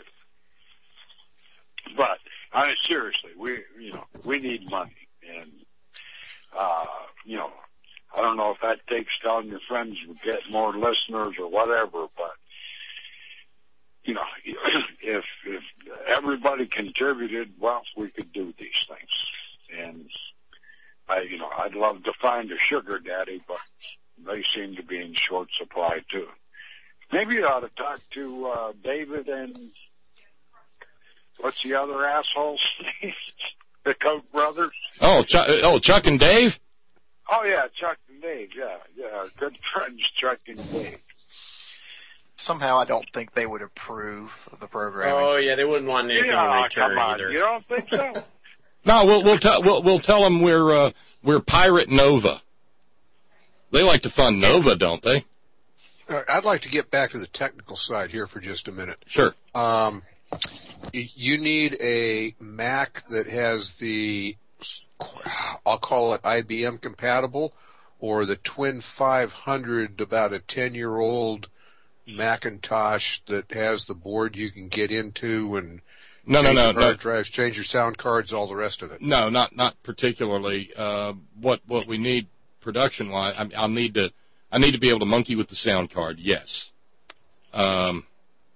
Speaker 3: But, I mean, seriously, we, you know, we need money. And, uh, you know, I don't know if that takes telling your friends to get more listeners or whatever, but, you know, if, if everybody contributed, well, we could do these things. And, I, you know, I'd love to find a sugar daddy, but they seem to be in short supply, too. Maybe you ought to talk to uh, David and what's the other asshole's name? The Koch brothers.
Speaker 2: Oh, Chuck, oh, Chuck and Dave.
Speaker 3: Oh yeah, Chuck and Dave. Yeah, yeah, good friends, Chuck and Dave.
Speaker 5: Somehow, I don't think they would approve of the programming.
Speaker 6: Oh yeah, they wouldn't want anything
Speaker 3: yeah,
Speaker 6: in return
Speaker 3: come on.
Speaker 6: either.
Speaker 3: You don't think so?
Speaker 2: No, we'll we'll tell we'll, we'll tell them we're uh, we're Pirate Nova. They like to fund Nova, don't they?
Speaker 10: I'd like to get back to the technical side here for just a minute.
Speaker 2: Sure.
Speaker 10: Um, you need a Mac that has the, I'll call it I B M compatible, or the Twin five hundred, about a ten-year-old Macintosh that has the board you can get into and
Speaker 2: no, no, no,
Speaker 10: your hard
Speaker 2: no.
Speaker 10: drives, change your sound cards, all the rest of it.
Speaker 2: No, not not particularly. Uh, what what we need production-wise, I, I'll need to. I need to be able to monkey with the sound card, yes. Um,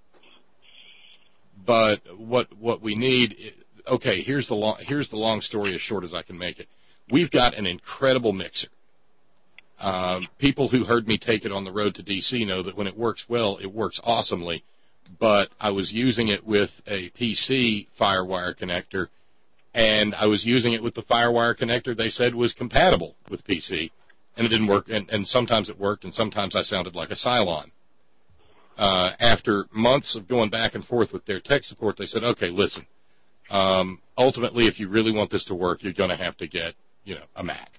Speaker 2: but what what we need, okay, here's the long here's the long story as short as I can make it. We've got an incredible mixer. Um, people who heard me take it on the road to D C know that when it works well, it works awesomely. But I was using it with a P C FireWire connector, and I was using it with the FireWire connector they said was compatible with P C. And it didn't work, and, and sometimes it worked, and sometimes I sounded like a Cylon. Uh, after months of going back and forth with their tech support, they said, okay, listen, um, ultimately, if you really want this to work, you're going to have to get, you know, a Mac.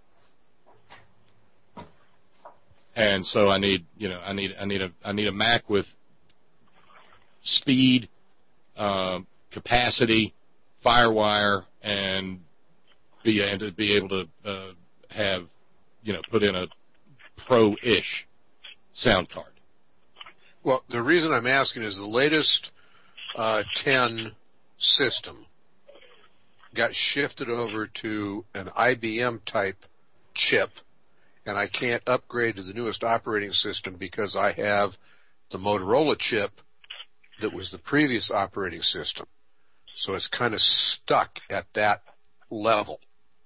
Speaker 2: And so I need, you know, I need, I need a, I need a Mac with speed, uh, capacity, FireWire, and be, and to be able to uh, have, you know, put in a pro-ish sound card.
Speaker 10: Well, the reason I'm asking is the latest uh, ten system got shifted over to an I B M type chip, and I can't upgrade to the newest operating system because I have the Motorola chip that was the previous operating system. So it's kind of stuck at that level.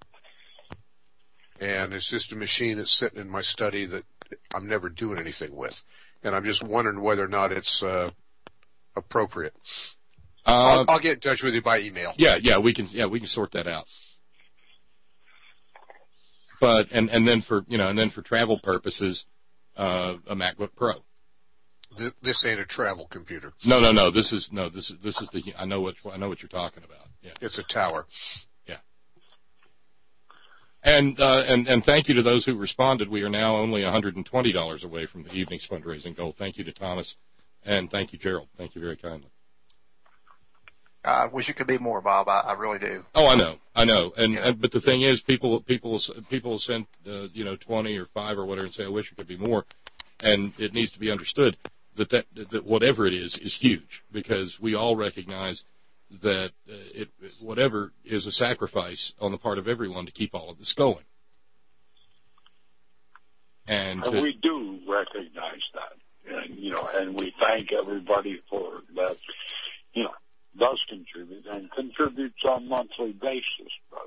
Speaker 10: And it's just a machine that's sitting in my study that I'm never doing anything with. And I'm just wondering whether or not it's uh, appropriate.
Speaker 2: Uh,
Speaker 10: I'll, I'll get in touch with you by email.
Speaker 2: Yeah, yeah, we can, yeah, we can sort that out. But and and then for you know and then for travel purposes, uh, a MacBook Pro.
Speaker 10: Th- this ain't a travel computer.
Speaker 2: No, no, no. This is no. This is this is the. I know what I know what you're talking about. Yeah,
Speaker 10: it's a tower.
Speaker 2: Yeah. And uh, and and thank you to those who responded. We are now only one hundred twenty dollars away from the evening's fundraising goal. Thank you to Thomas, and thank you, Gerald. Thank you very kindly.
Speaker 5: I wish it could be more, Bob. I, I really do.
Speaker 2: Oh, I know, I know. And,
Speaker 5: yeah.
Speaker 2: and but the thing is, people people people send uh, you know twenty or five or whatever and say, I wish it could be more. And it needs to be understood that that, that whatever it is is huge, because we all recognize that uh, it whatever is a sacrifice on the part of everyone to keep all of this going. And And,
Speaker 3: and
Speaker 2: to,
Speaker 3: we do recognize that, and you know, and we thank everybody for that. You know, does contribute and contributes on a monthly basis, but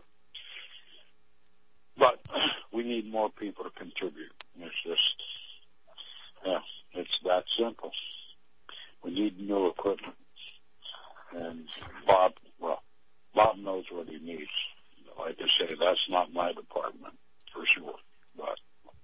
Speaker 3: but we need more people to contribute. It's just, yeah, it's that simple. We need new equipment, and Bob, well, Bob knows what he needs. Like I say, that's not my department for sure, but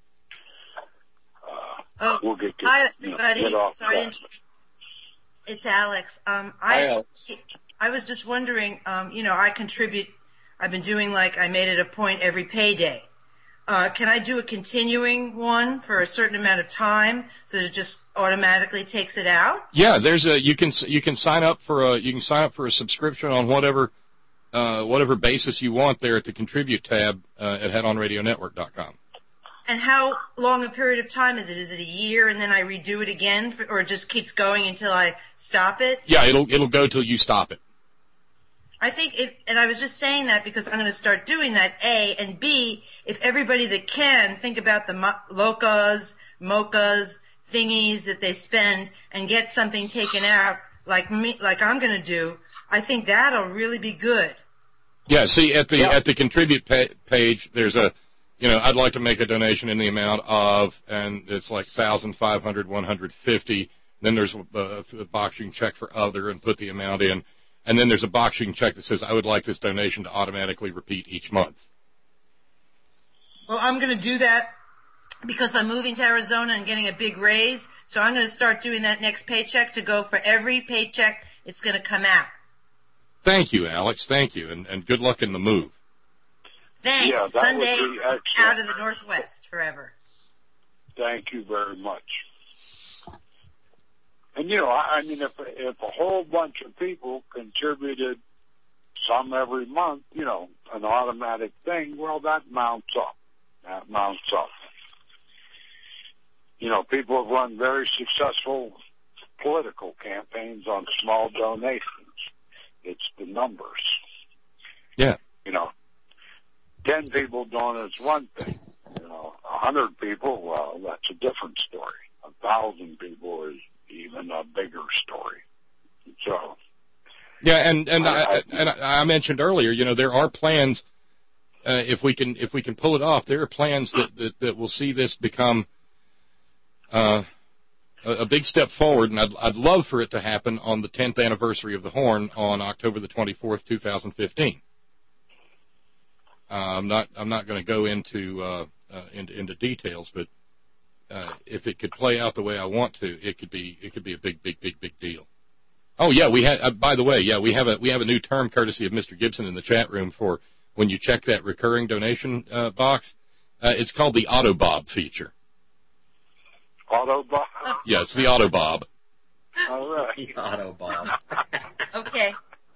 Speaker 3: uh,
Speaker 8: oh,
Speaker 3: we'll get, get,
Speaker 8: hi,
Speaker 3: you know,
Speaker 8: everybody.
Speaker 3: get off
Speaker 8: Sorry,
Speaker 3: track.
Speaker 8: it's Alex. Um, I,
Speaker 3: Hi, Alex.
Speaker 8: I was just wondering, um, you know, I contribute. I've been doing like I made it a point every payday. Uh, can I do a continuing one for a certain amount of time so that it just automatically takes it out?
Speaker 2: Yeah, there's a you can you can sign up for a you can sign up for a subscription on whatever uh, whatever basis you want there at the contribute tab uh, at head on radio network dot com.
Speaker 8: And how long a period of time is it? Is it a year and then I redo it again, for, or it just keeps going until I stop it?
Speaker 2: Yeah, it'll it'll go till you stop it.
Speaker 8: I think if, and I was just saying that because I'm going to start doing that, A, and B, if everybody that can think about the mo- locas, mochas, thingies that they spend and get something taken out like me, like I'm going to do, I think that'll really be good.
Speaker 2: Yeah, see, at the
Speaker 8: Yeah.
Speaker 2: at the contribute pa- page, there's a, you know, I'd like to make a donation in the amount of, and it's like one thousand five hundred dollars, one hundred fifty dollars. Then there's a, a boxing check for other and put the amount in. And then there's a boxing check that says, I would like this donation to automatically repeat each month.
Speaker 8: Well, I'm going to do that because I'm moving to Arizona and getting a big raise. So I'm going to start doing that next paycheck to go for every paycheck it's going to come out.
Speaker 2: Thank you, Alex. Thank you. And, and good luck in the move.
Speaker 8: Thanks.
Speaker 3: Yeah, that
Speaker 8: Sunday
Speaker 3: would be excellent.
Speaker 8: out of the Northwest forever.
Speaker 3: Thank you very much. And, you know, I, I mean, if, if a whole bunch of people contributed some every month, you know, an automatic thing, well, that mounts up. That mounts up. You know, people have run very successful political campaigns on small donations. It's the numbers.
Speaker 2: Yeah.
Speaker 3: You know, ten people doing it's one thing. You know, a hundred people, well, that's a different story. A thousand people is even a bigger story. So,
Speaker 2: yeah, and and I,
Speaker 3: I,
Speaker 2: I, and I mentioned earlier, you know, there are plans. Uh, if we can if we can pull it off, there are plans that that, that will see this become uh, a, a big step forward. And I'd I'd love for it to happen on the tenth anniversary of the Horn on October the twenty-fourth, two thousand fifteen. Uh, I'm not I'm not going to go into uh, uh, into into details, but uh, if it could play out the way I want to, it could be it could be a big big big big deal. Oh yeah, we had. Uh, by the way, yeah, we have a we have a new term courtesy of Mister Gibson in the chat room for when you check that recurring donation uh, box. Uh, it's called the Autobob feature.
Speaker 3: Autobob.
Speaker 2: Yeah, it's the Autobob.
Speaker 3: All right.
Speaker 6: The Autobob.
Speaker 8: Okay.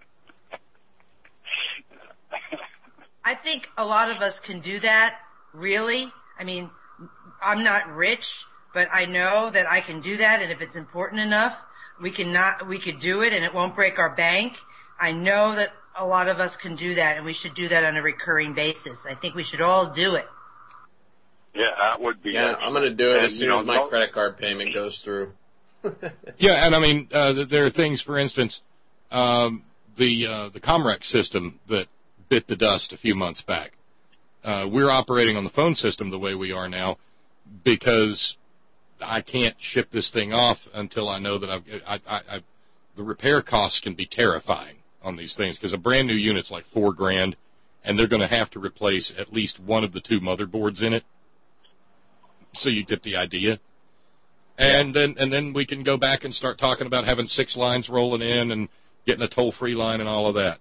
Speaker 8: I think a lot of us can do that, really. I mean, I'm not rich, but I know that I can do that, and if it's important enough, we can not, we could do it, and it won't break our bank. I know that a lot of us can do that, and we should do that on a recurring basis. I think we should all do it.
Speaker 3: Yeah, that would be.
Speaker 6: Yeah,
Speaker 3: excellent.
Speaker 6: I'm going to do it
Speaker 3: And,
Speaker 6: as soon
Speaker 3: you know,
Speaker 6: as my
Speaker 3: no-
Speaker 6: credit card payment goes through.
Speaker 2: Yeah, and I mean, uh, there are things, for instance, um, the uh, the Comrex system that bit the dust a few months back. Uh, we're operating on the phone system the way we are now because I can't ship this thing off until I know that I've, I, I, I, the repair costs can be terrifying on these things because a brand new unit's like four grand, and they're going to have to replace at least one of the two motherboards in it. So you get the idea. And then and then we can go back and start talking about having six lines rolling in and getting a toll-free line and all of that.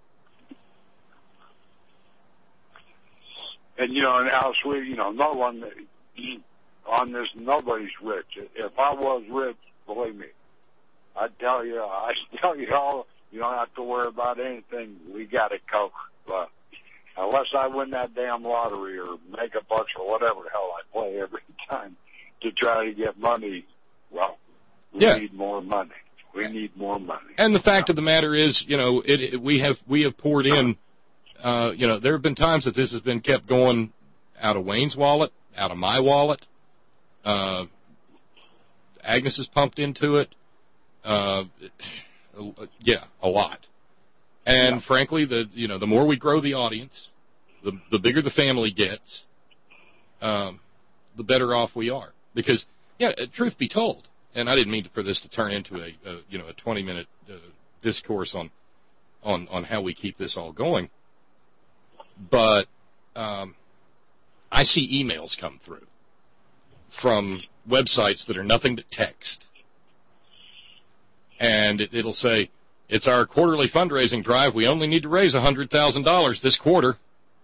Speaker 3: And, you know, and Alice, we, you know, no one on this, nobody's rich. If I was rich, believe me, I'd tell you, I'd tell you all, you don't have to worry about anything. We got it covered. But unless I win that damn lottery or make a bucks or whatever the hell I play every time to try to get money, well, we
Speaker 2: Yeah.
Speaker 3: need more money. We need more money.
Speaker 2: And the fact of the matter is, you know, it, it, we have we have poured in. Uh, you know, there have been times that this has been kept going out of Wayne's wallet, out of my wallet, Uh, Agnes is pumped into it. Uh, yeah, a lot. And yeah. frankly, the you know the more we grow the audience, the the bigger the family gets, um, the better off we are. Because yeah, truth be told, and I didn't mean for this to turn into a, a you know a twenty minute uh, discourse on on on how we keep this all going, but um, I see emails come through from websites that are nothing but text. And it, it'll say, it's our quarterly fundraising drive. We only need to raise one hundred thousand dollars this quarter.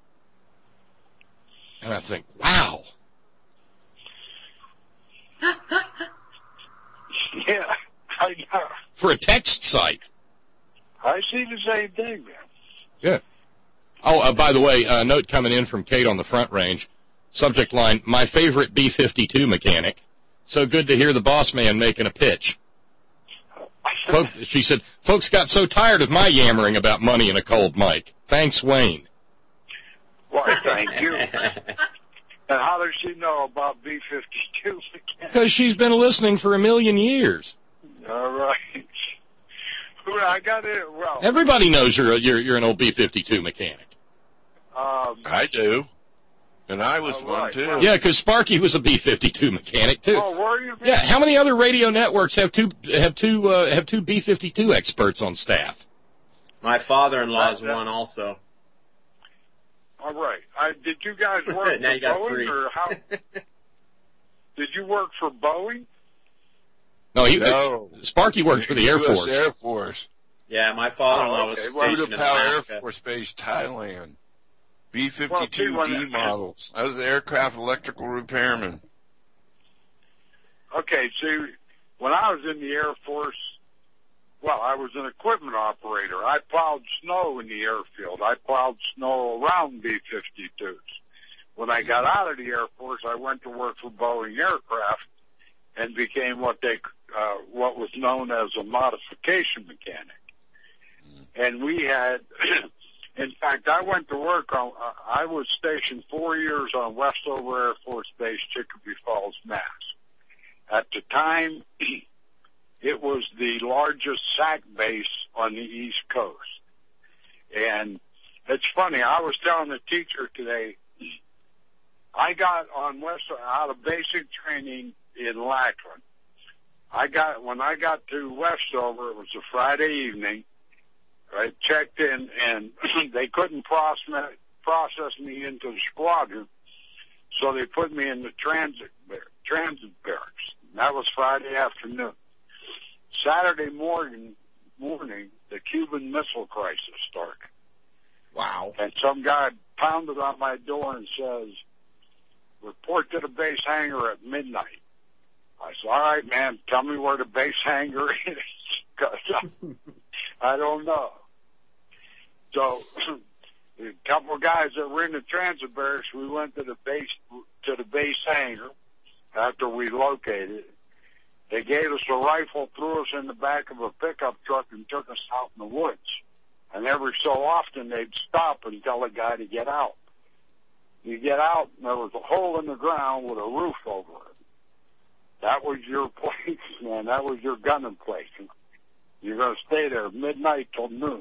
Speaker 2: And I think, wow.
Speaker 3: Yeah, I know.
Speaker 2: For a text site.
Speaker 3: I see the same thing, man.
Speaker 2: Yeah. Oh, uh, by the way, a note coming in from Kate on the Front Range. Subject line, my favorite B fifty-two mechanic. So good to hear the boss man making a pitch. Folk, she said, folks got so tired of my yammering about money and a cold mic. Thanks, Wayne.
Speaker 3: Why, thank you. And how does she know about B fifty-two mechanic?
Speaker 2: Because she's been listening for a million years.
Speaker 3: All right. I got it. Well,
Speaker 2: everybody knows you're a, you're you're an old B fifty-two mechanic.
Speaker 3: Um,
Speaker 4: I do. And I was one,
Speaker 3: right.
Speaker 4: too.
Speaker 3: Well,
Speaker 2: yeah, because Sparky was a B fifty-two mechanic, too.
Speaker 3: Oh, were you?
Speaker 2: Yeah, how many other radio networks have two have two, uh, have two B fifty-two experts on staff?
Speaker 6: My father-in-law's one also.
Speaker 3: All right. I, did you guys work
Speaker 6: now
Speaker 3: for
Speaker 6: you got
Speaker 3: Boeing?
Speaker 6: three.
Speaker 3: Or how, did you work for Boeing?
Speaker 2: No, he,
Speaker 4: no.
Speaker 2: Uh, Sparky worked for the Air
Speaker 4: U S
Speaker 2: Force.
Speaker 4: Air Force.
Speaker 6: Yeah, my father-in-law
Speaker 3: oh, okay.
Speaker 6: was
Speaker 3: well,
Speaker 6: stationed in
Speaker 4: Udapau
Speaker 6: Alaska.
Speaker 4: Air Force Base, Thailand. B fifty-two
Speaker 3: well,
Speaker 4: D models. I was the aircraft electrical repairman.
Speaker 3: Okay, see, when I was in the Air Force, well, I was an equipment operator. I plowed snow in the airfield. I plowed snow around B fifty-twos. When I got out of the Air Force, I went to work for Boeing Aircraft and became what they, uh, what was known as a modification mechanic. And we had, in fact, I went to work on, uh, I was stationed four years on Westover Air Force Base, Chicopee Falls, Mass. At the time, it was the largest S A C base on the East Coast. And it's funny, I was telling the teacher today, I got on West, out of basic training in Lackland. I got, when I got to Westover, it was a Friday evening, I checked in and they couldn't process, process me into the squadron, so they put me in the transit, transit barracks. And that was Friday afternoon. Saturday morning, morning, the Cuban Missile Crisis started.
Speaker 6: Wow.
Speaker 3: And some guy pounded on my door and says, report to the base hangar at midnight. I said, all right, man, tell me where the base hangar is, because I, I don't know. So a couple of guys that were in the transit barracks, we went to the base, to the base hangar after we located it. They gave us a rifle, threw us in the back of a pickup truck, and took us out in the woods. And every so often, they'd stop and tell a guy to get out. You get out, and there was a hole in the ground with a roof over it. That was your place, man. That was your gunning place. You're going to stay there midnight till noon.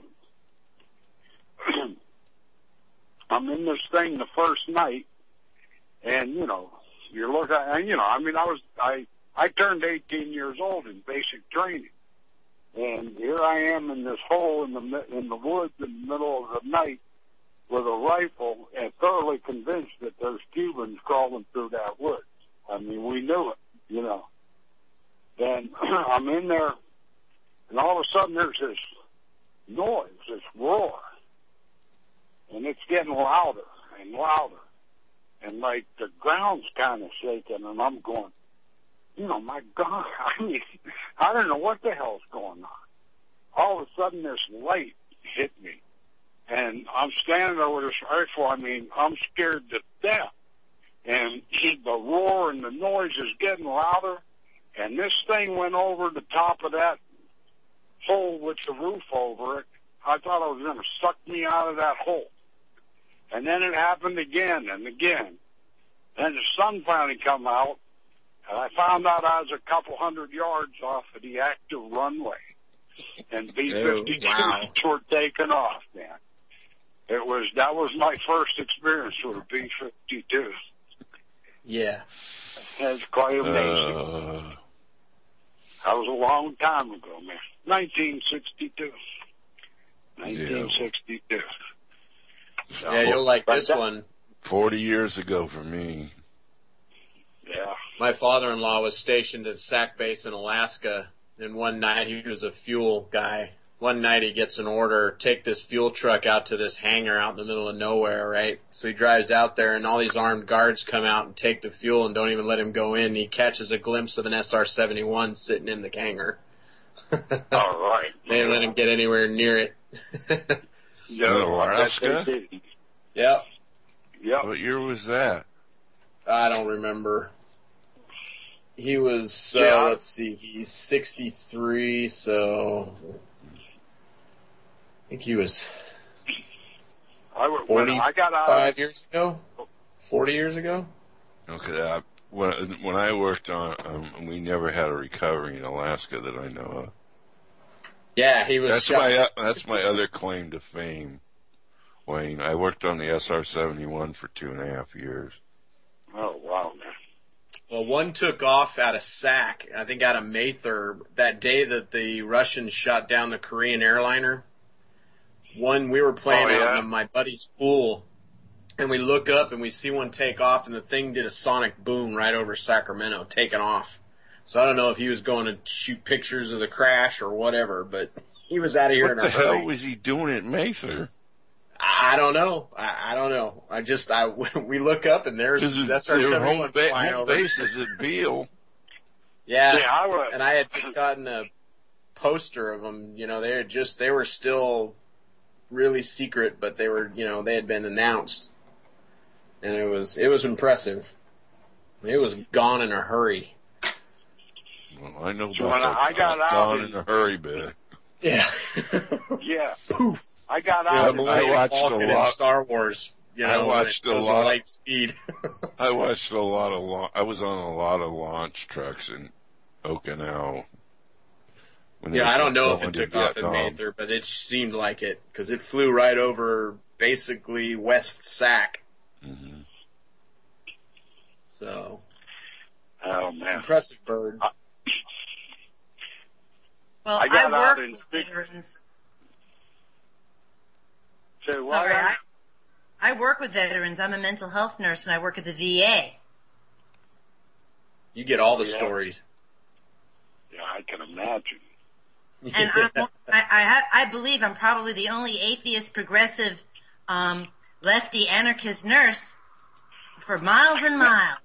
Speaker 3: I'm in this thing the first night, and, you know, you're looking, and, you know, I mean, I was, I, I turned eighteen years old in basic training. And here I am in this hole in the, in the woods in the middle of the night with a rifle and thoroughly convinced that there's Cubans crawling through that woods. I mean, we knew it, you know. Then I'm in there, and all of a sudden there's this noise, this roar. And it's getting louder and louder. And, like, the ground's kind of shaking, and I'm going, you know, my God, I mean, I don't know what the hell's going on. All of a sudden, this light hit me. And I'm standing there with this rifle. I mean, I'm scared to death. And the roar and the noise is getting louder. And this thing went over the top of that hole with the roof over it. I thought it was going to suck me out of that hole. And then it happened again and again. And the sun finally come out, And I found out I was a couple hundred yards off of the active runway. And B fifty-twos
Speaker 6: oh, wow.
Speaker 3: were taking off, man. It was, that was my first experience with a B fifty-two.
Speaker 6: Yeah.
Speaker 3: That's quite amazing.
Speaker 4: Uh,
Speaker 3: that was a long time ago, man. nineteen sixty-two. nineteen sixty-two. So,
Speaker 6: yeah, you'll like this
Speaker 3: that,
Speaker 6: one.
Speaker 4: Forty years ago for me.
Speaker 3: Yeah.
Speaker 6: My father-in-law was stationed at Sac Base in Alaska, and one night he was a fuel guy. One night he gets an order, take this fuel truck out to this hangar out in the middle of nowhere, right? So he drives out there, and all these armed guards come out and take the fuel and don't even let him go in. He catches a glimpse of an S R seventy-one sitting in the hangar.
Speaker 3: All right.
Speaker 6: They didn't let him get anywhere near it.
Speaker 3: No,
Speaker 4: Alaska?
Speaker 6: Yep.
Speaker 3: Yep.
Speaker 4: What year was that?
Speaker 6: I don't remember. He was, uh,
Speaker 3: yeah.
Speaker 6: let's see, he's sixty-three, so I think he was
Speaker 3: I, when
Speaker 6: forty-five
Speaker 3: I got out,
Speaker 6: years ago, forty years ago.
Speaker 4: Okay, I, when when I worked on, um, we never had a recovery in Alaska that I know of.
Speaker 6: Yeah, he was.
Speaker 4: That's
Speaker 6: shot.
Speaker 4: my uh, that's my other claim to fame, Wayne. I worked on the S R seventy-one for two and a half years.
Speaker 3: Oh wow, man.
Speaker 6: Well, one took off out of Sac, I think out of Mather, that day that the Russians shot down the Korean airliner. One, we were playing
Speaker 3: oh, yeah?
Speaker 6: out in my buddy's pool, and we look up and we see one take off, and the thing did a sonic boom right over Sacramento, taking off. So I don't know if he was going to shoot pictures of the crash or whatever, but he was out of here
Speaker 4: what
Speaker 6: in a
Speaker 4: the
Speaker 6: hurry.
Speaker 4: hell was he doing at Mather?
Speaker 6: I don't know. I, I don't know. I just, I, we look up and there's, that's our
Speaker 4: home, ba-
Speaker 6: flying
Speaker 4: home
Speaker 6: over.
Speaker 4: base is at Beale.
Speaker 6: Yeah,
Speaker 3: yeah I was.
Speaker 6: and I had just gotten a poster of them. You know, they had just, they were still really secret, but they were, you know, they had been announced. And it was, it was impressive. It was gone in a hurry.
Speaker 4: Well, I know
Speaker 3: So
Speaker 4: about
Speaker 3: when
Speaker 4: that
Speaker 3: I got out
Speaker 4: gone
Speaker 3: in-
Speaker 4: in a hurry bit.
Speaker 6: Yeah.
Speaker 3: Yeah.
Speaker 6: Poof.
Speaker 3: I got
Speaker 6: Yeah,
Speaker 3: out.
Speaker 6: the
Speaker 4: I
Speaker 6: way
Speaker 4: watched
Speaker 6: Falcon
Speaker 4: a
Speaker 6: in
Speaker 4: lot-
Speaker 6: Star Wars. You know,
Speaker 4: I watched
Speaker 6: when it
Speaker 4: a
Speaker 6: goes
Speaker 4: lot-
Speaker 6: at light speed.
Speaker 4: I watched a lot of la- I was on a lot of launch trucks in Okinawa. When they
Speaker 6: Yeah, I don't know if
Speaker 4: going
Speaker 6: it
Speaker 4: to
Speaker 6: took off in
Speaker 4: Vietnam.
Speaker 6: Mather, but it seemed like it because it flew right over basically West Sac.
Speaker 4: Mm-hmm.
Speaker 6: So,
Speaker 3: Oh man.
Speaker 6: impressive bird.
Speaker 3: Uh,
Speaker 8: Well,
Speaker 3: I
Speaker 8: I,
Speaker 3: got out
Speaker 8: work
Speaker 3: in
Speaker 8: with
Speaker 3: big-
Speaker 8: veterans.
Speaker 3: Say what?
Speaker 8: Sorry, I, I work with veterans. I'm a mental health nurse, and I work at the V A.
Speaker 6: You get all the
Speaker 3: Yeah.
Speaker 6: stories.
Speaker 3: Yeah, I can imagine.
Speaker 8: And I'm, I, I, ha- I believe I'm probably the only atheist, progressive, um, lefty, anarchist nurse for miles and miles.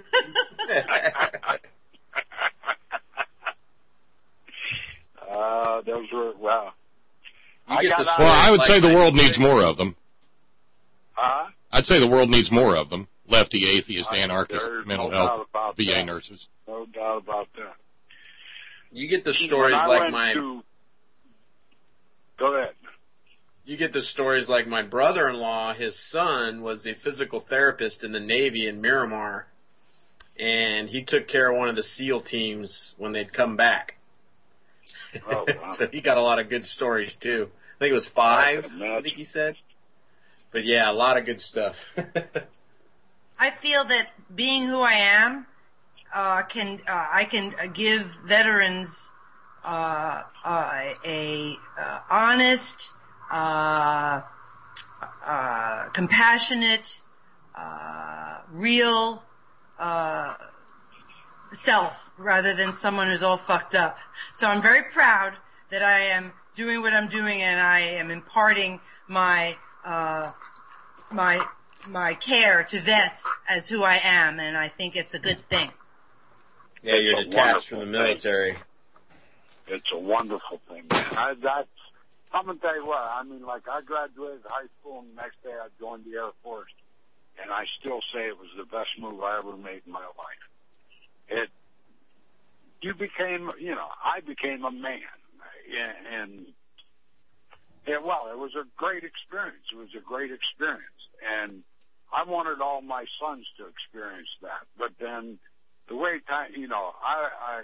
Speaker 3: uh, those were wow.
Speaker 6: You
Speaker 3: I
Speaker 6: get
Speaker 3: got
Speaker 6: the
Speaker 3: out-
Speaker 2: Well, I would
Speaker 6: Like
Speaker 2: say the
Speaker 6: my
Speaker 2: world
Speaker 6: sister.
Speaker 2: needs more of them.
Speaker 3: Huh?
Speaker 2: I'd say the world needs more of them. Lefty, atheist,
Speaker 3: I-
Speaker 2: anarchist,
Speaker 3: there's
Speaker 2: mental
Speaker 3: no doubt
Speaker 2: health,
Speaker 3: about
Speaker 2: V A
Speaker 3: that.
Speaker 2: nurses.
Speaker 3: No doubt about that.
Speaker 6: You get the stories
Speaker 3: When I
Speaker 6: like
Speaker 3: went
Speaker 6: my
Speaker 3: to, go ahead.
Speaker 6: you get the stories like my brother-in-law. His son was a physical therapist in the Navy in Miramar, and he took care of one of the SEAL teams when they'd come back.
Speaker 3: Oh, wow.
Speaker 6: So he got a lot of good stories too. I think it was five.
Speaker 3: I can
Speaker 6: I
Speaker 3: imagine.
Speaker 6: think he said. But yeah, a lot of good stuff.
Speaker 8: I feel that being who I am, uh, can uh, I can uh, give veterans uh, uh, a uh, honest, uh, uh, compassionate, uh, real uh, self rather than someone who's all fucked up. So I'm very proud that I am doing what I'm doing, and I am imparting my uh, my my care to vets as who I am, and I think it's a good thing.
Speaker 6: Yeah, you're
Speaker 3: It's a
Speaker 6: detached from
Speaker 3: wonderful
Speaker 6: the military.
Speaker 3: It's a wonderful thing, man. I, that's, I'm going to tell you what, I mean, like, I graduated high school, and the next day I joined the Air Force, and I still say it was the best move I ever made in my life. It, you became, you know, I became a man, and, and well, it was a great experience. It was a great experience, and I wanted all my sons to experience that, but then the way time, you know, I, I,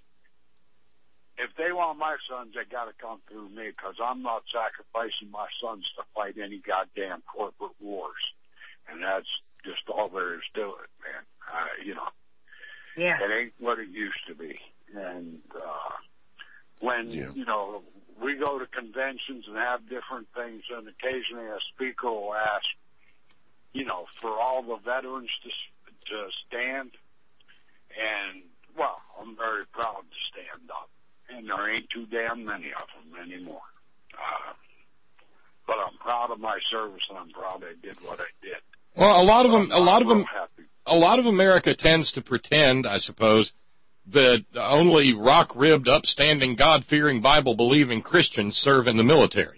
Speaker 3: if they want my sons, they got to come through me, because I'm not sacrificing my sons to fight any goddamn corporate wars, and that's just all there is to it, man. Uh, you know,
Speaker 8: yeah,
Speaker 3: it ain't what it used to be, and uh, when
Speaker 4: yeah.
Speaker 3: you know we go to conventions and have different things, and occasionally a speaker will ask, you know, for all the veterans to to stand, and well, I'm very proud to stand up. And there ain't too damn many of them anymore. Uh, but I'm proud of my service, and I'm proud I did what I did.
Speaker 2: Well, a lot of them, a lot of them,
Speaker 3: happy.
Speaker 2: a lot of America tends to pretend, I suppose, that only rock-ribbed, upstanding, God-fearing, Bible-believing Christians serve in the military.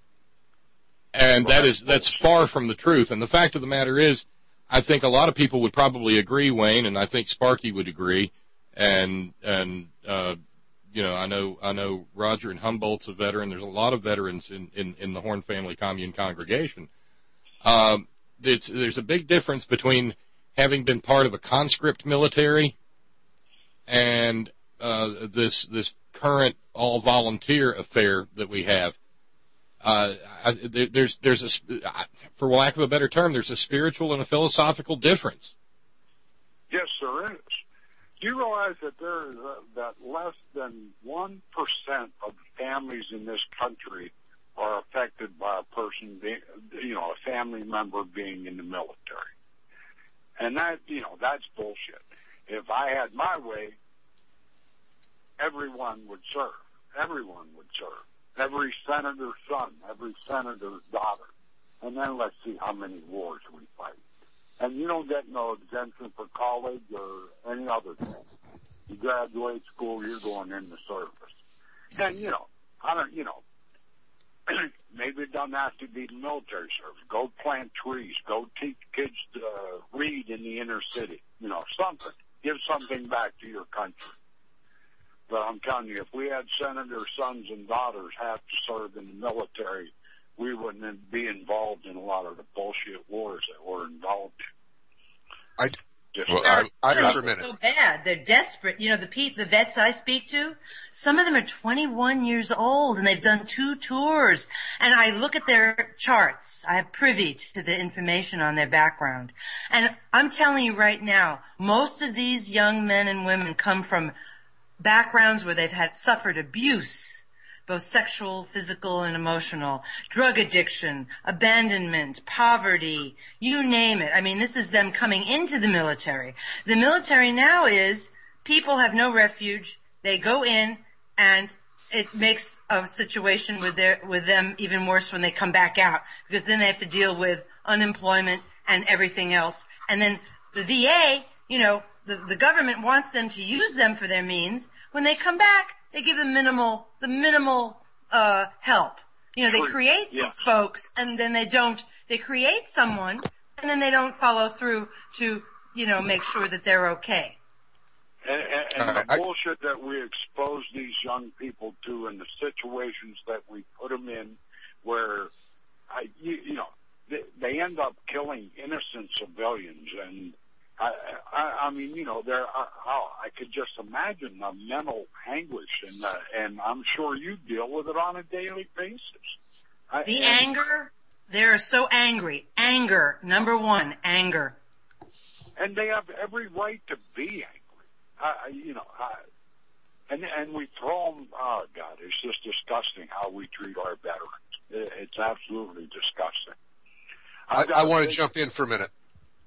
Speaker 2: And that is, that's far from the truth. And the fact of the matter is, I think a lot of people would probably agree, Wayne, and I think Sparky would agree, and, and, uh, you know, I know, I know Roger and Humboldt's a veteran. There's a lot of veterans in, in, in the Horn Family Commune congregation. Um, it's, there's a big difference between having been part of a conscript military and, uh, this, this current all-volunteer affair that we have. Uh, I, there, there's, there's a, for lack of a better term, there's a spiritual and a philosophical difference.
Speaker 3: Yes, there is. Do you realize that there is a, that less than one percent of the families in this country are affected by a person, being, you know, a family member being in the military? And that, you know, that's bullshit. If I had my way, everyone would serve. Everyone would serve. Every senator's son, every senator's daughter. And then let's see how many wars we fight. And you don't get no exemption for college or any other thing. You graduate school, you're going in the service. And, you know, I don't, you know, maybe it doesn't have to be the military service. Go plant trees. Go teach kids to uh, read in the inner city. You know, something. Give something back to your country. But I'm telling you, if we had senators' sons and daughters have to serve in the military, we wouldn't be involved in a lot of the bullshit wars that we're involved in.
Speaker 10: I,
Speaker 3: Just
Speaker 10: well, I, I, for a minute.
Speaker 8: So bad. They're desperate. You know, the pe- the vets I speak to, some of them are twenty-one years old, and they've done two tours. And I look at their charts. I have privy to the information on their background. And I'm telling you right now, most of these young men and women come from backgrounds where they've had suffered abuse, both sexual, physical, and emotional, drug addiction, abandonment, poverty, you name it. I mean, this is them coming into the military. The military now is people have no refuge. They go in, and it makes a situation with their with them even worse when they come back out, because then they have to deal with unemployment and everything else. And then the V A, you know, the, the government wants them to use them for their means. When they come back, they give them minimal, the minimal, uh, help. You know, they create
Speaker 3: yeah.
Speaker 8: these folks, and then they don't, they create someone, and then they don't follow through to, you know, make sure that they're okay.
Speaker 3: And, and, and
Speaker 10: uh,
Speaker 3: the
Speaker 10: I,
Speaker 3: bullshit that we expose these young people to, and the situations that we put them in, where, I, you, you know, they, they end up killing innocent civilians. And I, I, I mean, you know, there. I, I could just imagine the mental anguish, and uh, and I'm sure you deal with it on a daily basis. I,
Speaker 8: The
Speaker 3: and,
Speaker 8: anger, they're so angry. Anger, number one, anger.
Speaker 3: And they have every right to be angry. I, you know, I, and and we throw them. Oh God, it's just disgusting how we treat our veterans. It's absolutely disgusting.
Speaker 10: I, I want to jump in for a minute.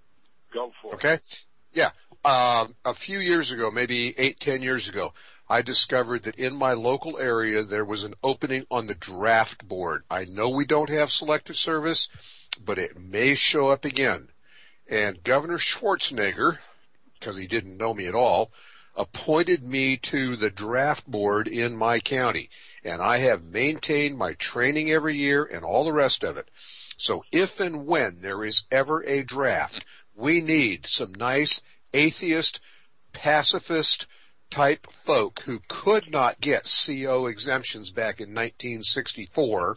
Speaker 3: Go for
Speaker 10: okay?
Speaker 3: it.
Speaker 10: Okay? Yeah. Um, a few years ago, maybe eight, ten years ago, I discovered that in my local area there was an opening on the draft board. I know we don't have selective service, but it may show up again. And Governor Schwarzenegger, because he didn't know me at all, appointed me to the draft board in my county. And I have maintained my training every year and all the rest of it. So if and when there is ever a draft, we need some nice atheist, pacifist type folk who could not get C O exemptions back in nineteen sixty-four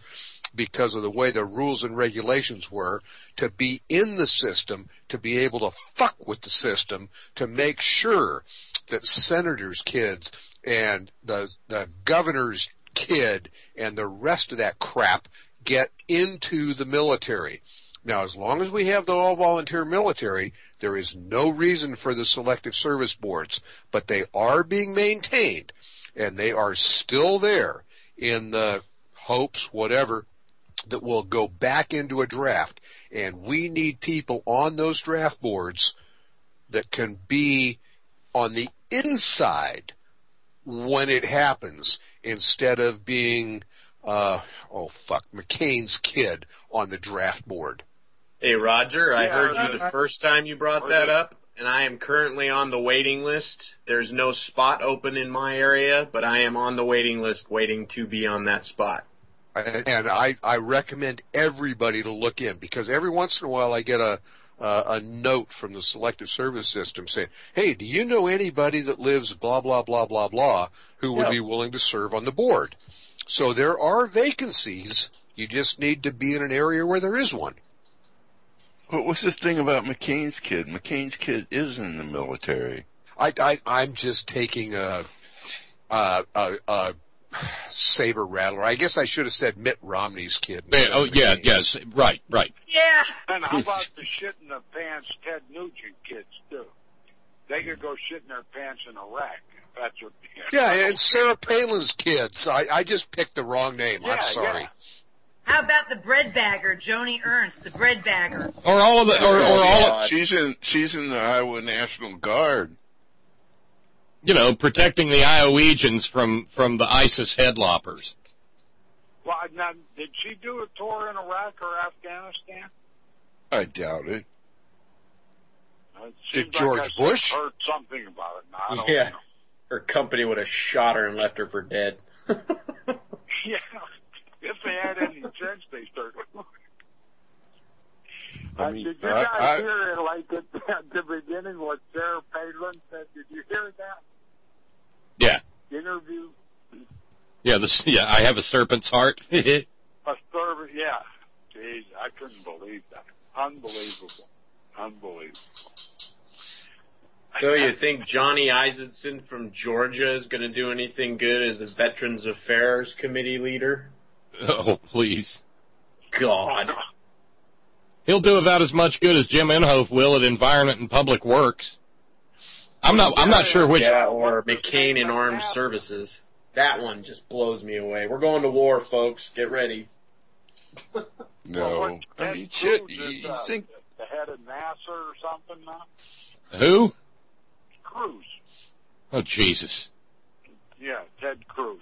Speaker 10: because of the way the rules and regulations were, to be in the system, to be able to fuck with the system, to make sure that senators' kids and the the governor's kid and the rest of that crap get into the military. Now, as long as we have the all-volunteer military, there is no reason for the selective service boards, but they are being maintained, and they are still there in the hopes, whatever, that will go back into a draft. And we need people on those draft boards that can be on the inside when it happens, instead of being, uh, oh fuck, McCain's kid on the draft board.
Speaker 6: Hey, Roger, I
Speaker 3: Yeah,
Speaker 6: heard
Speaker 3: that-
Speaker 6: you the first time you brought that up, and I am currently on the waiting list. There's no spot open in my area, but I am on the waiting list waiting to be on that spot.
Speaker 10: And I, I recommend everybody to look in, because every once in a while I get a uh, a note from the selective service system saying, hey, do you know anybody that lives blah, blah, blah, blah, blah, who would
Speaker 6: Yeah.
Speaker 10: be willing to serve on the board? So there are vacancies. You just need to be in an area where there is one.
Speaker 4: What was this thing about McCain's kid? McCain's kid is in the military.
Speaker 10: I, I, I'm just taking a, a, a, a saber rattler. I guess I should have said Mitt Romney's kid.
Speaker 2: Yeah, oh, yeah, yes, right, right.
Speaker 8: Yeah.
Speaker 3: And how about the shit in the pants Ted Nugent kids do? They could go shit in their pants in Iraq. That's what.
Speaker 10: Yeah, and Sarah Palin's kids. I, I just picked the wrong name.
Speaker 3: Yeah,
Speaker 10: I'm sorry.
Speaker 3: yeah.
Speaker 8: How about the bread bagger, Joni Ernst, the bread bagger?
Speaker 2: Or all of the, or, or all, of,
Speaker 4: She's in. She's in the Iowa National Guard.
Speaker 2: you know, protecting the Iowegians from from the ISIS headloppers.
Speaker 3: Well, now, did she do a tour in Iraq or Afghanistan?
Speaker 4: I doubt it.
Speaker 3: It
Speaker 10: Did
Speaker 3: seems
Speaker 10: George
Speaker 3: like I
Speaker 10: Bush?
Speaker 3: heard something about it. Now, I don't
Speaker 6: Yeah.
Speaker 3: know.
Speaker 6: Her company would have shot her and left her for dead.
Speaker 3: Yeah. If they had any sense, they started.
Speaker 4: I
Speaker 3: Uh,
Speaker 4: mean,
Speaker 3: did you
Speaker 4: I-
Speaker 3: guys
Speaker 4: I-
Speaker 3: hear it, like at the, at the beginning what Sarah Palin said? Did you hear that
Speaker 2: Yeah,
Speaker 3: interview?
Speaker 2: yeah, this, yeah. I have a serpent's heart.
Speaker 3: A servant, yeah. Jeez, I couldn't believe that. Unbelievable. Unbelievable.
Speaker 6: So you think Johnny Isakson from Georgia is going to do anything good as a Veterans Affairs Committee leader?
Speaker 2: Oh, please.
Speaker 6: God.
Speaker 2: He'll do about as much good as Jim Inhofe will at Environment and Public Works. I'm not. I'm not sure which.
Speaker 6: Yeah, or McCain in Armed Services. That one just blows me away. We're going to war, folks. Get ready.
Speaker 4: No,
Speaker 3: Well, what,
Speaker 4: I
Speaker 3: Ted
Speaker 4: mean, shit.
Speaker 3: Cruz
Speaker 4: You,
Speaker 3: is,
Speaker 4: you
Speaker 3: uh,
Speaker 4: think?
Speaker 3: the head of NASA or something now?
Speaker 2: Who?
Speaker 3: Cruz.
Speaker 2: Oh, Jesus.
Speaker 3: Yeah, Ted Cruz.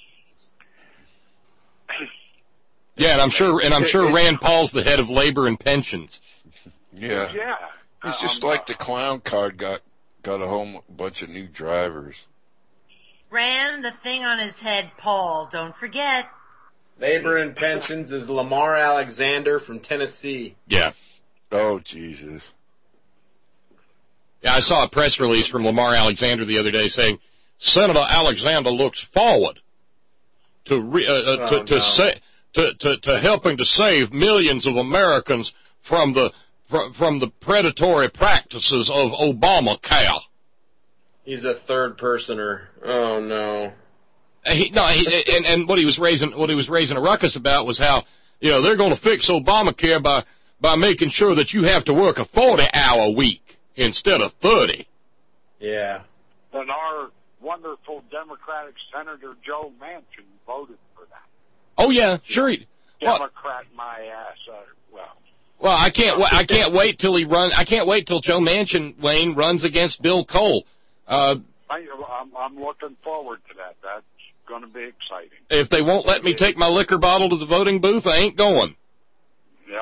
Speaker 2: Yeah, and I'm sure. And I'm sure Rand Paul's the head of labor and pensions.
Speaker 4: Yeah.
Speaker 3: Yeah.
Speaker 4: It's just
Speaker 3: Um,
Speaker 4: like the clown card got got a whole bunch of new drivers.
Speaker 8: Ran the thing on his head, Paul. Don't forget.
Speaker 6: Labor and Pensions is Lamar Alexander from Tennessee.
Speaker 2: Yeah.
Speaker 4: Oh Jesus.
Speaker 2: Yeah, I saw a press release from Lamar Alexander the other day saying Senator Alexander looks forward to re, uh, uh, to
Speaker 6: Oh,
Speaker 2: to,
Speaker 6: no.
Speaker 2: sa- to to to helping to save millions of Americans from the from, from the predatory practices of Obamacare.
Speaker 6: He's a third personer. Oh no.
Speaker 2: And He, no, he, and and what he was raising what he was raising a ruckus about was how, you know, they're going to fix Obamacare by by making sure that you have to work a forty hour week instead of thirty.
Speaker 6: Yeah.
Speaker 3: And our wonderful Democratic Senator Joe Manchin voted for that.
Speaker 2: Oh yeah, sure. He, well,
Speaker 3: Democrat my ass. Uh, well,
Speaker 2: well, I can't wa- I can't wait till he run. I can't wait till Joe Manchin Wayne runs against Bill Cole. Uh,
Speaker 3: I, I'm, I'm looking forward to that. That's going to be exciting.
Speaker 2: if they won't let me take my liquor bottle to the voting booth, I ain't going.
Speaker 3: Yeah,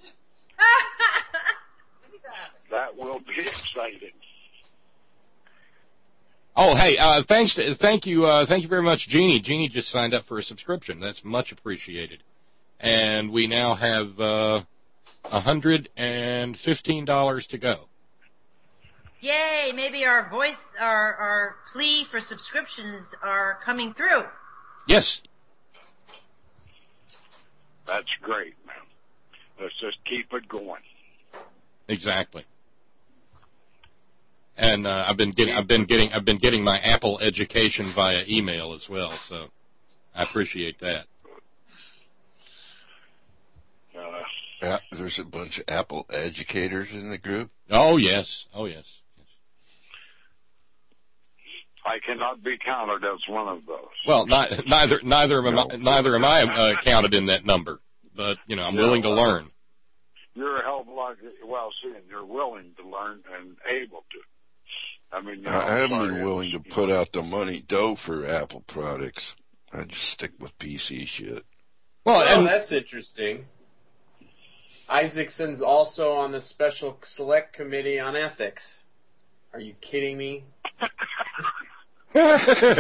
Speaker 3: that will be exciting.
Speaker 2: Oh, hey, uh, thanks, to, thank you, uh, thank you very much, Jeannie. Jeannie just signed up for a subscription. That's much appreciated. And we now have uh, one hundred fifteen dollars to go.
Speaker 8: Yay! Maybe our voice, our our plea for subscriptions are coming through.
Speaker 2: Yes.
Speaker 3: That's great, man. Let's just keep it going.
Speaker 2: Exactly. And uh, I've been getting, I've been getting, I've been getting my Apple education via email as well. So I appreciate that.
Speaker 3: Uh,
Speaker 4: yeah, there's a bunch of Apple educators in the group.
Speaker 2: Oh yes, oh yes. yes.
Speaker 3: I cannot be counted as one of those.
Speaker 2: Well, not, neither, neither am I, neither am I uh, counted in that number. But you know, I'm
Speaker 3: yeah,
Speaker 2: willing to
Speaker 3: well,
Speaker 2: learn.
Speaker 3: You're a hell of a lot, well, see, and you're willing to learn and able to. I mean, you know,
Speaker 4: I haven't
Speaker 3: sorry,
Speaker 4: been willing to put out the money dough for Apple products. I just stick with P C shit.
Speaker 6: Well,
Speaker 2: Well, and
Speaker 6: that's interesting. Isaacson's also on the Special Select Committee on Ethics. Are you kidding me? God,